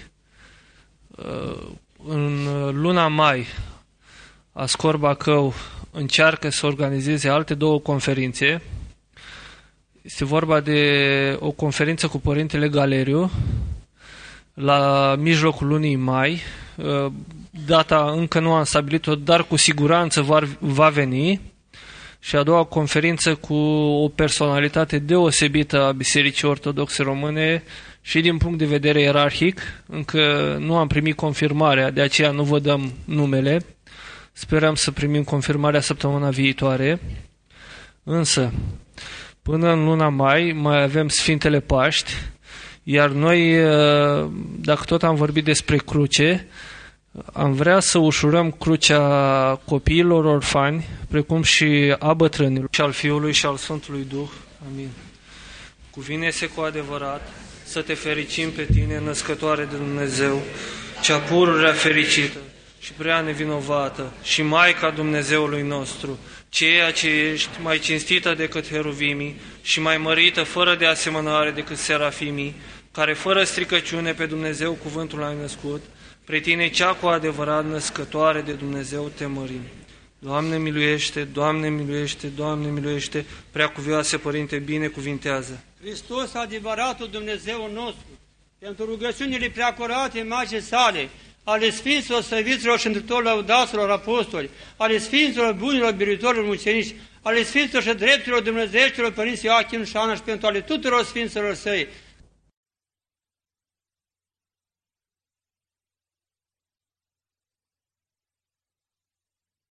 În luna mai, Ascor Bacău încearcă să organizeze alte 2 conferințe. Este vorba de o conferință cu Părintele Galeriu la mijlocul lunii mai. Data încă nu am stabilit-o, dar cu siguranță va veni. Și a doua conferință cu o personalitate deosebită a Bisericii Ortodoxe Române și din punct de vedere ierarhic. Încă nu am primit confirmarea, de aceea nu vă dăm numele. Sperăm să primim confirmarea săptămâna viitoare. Însă, până în luna mai avem Sfintele Paști, iar noi, dacă tot am vorbit despre cruce, am vrea să ușurăm crucea copiilor orfani, precum și a bătrânilor, și al Fiului și al Sfântului Duh. Amin. Cuvine-se cu adevărat să te fericim pe tine, născătoare de Dumnezeu, cea pururea fericită și prea nevinovată și Maica Dumnezeului nostru, ceea ce ești mai cinstită decât heruvimii și mai mărită fără de asemănare decât serafimii, care fără stricăciune pe Dumnezeu cuvântul ai născut, pre tine cea cu adevărat născătoare de Dumnezeu te mărim. Doamne miluiește, Doamne miluiește, Doamne miluiește, Preacuvioase Părinte, binecuvintează. Hristos, adevăratul Dumnezeu nostru, pentru rugăciunile preacurate Maicii sale, ale Sfinților Slăviților și întrutor lăudaților apostoli, ale Sfinților bunilor biritorilor mucenici, ale Sfinților și dreptilor dumnezeieștilor Părinți Ioachim și Ana și pentru ale tuturor Sfinților săi,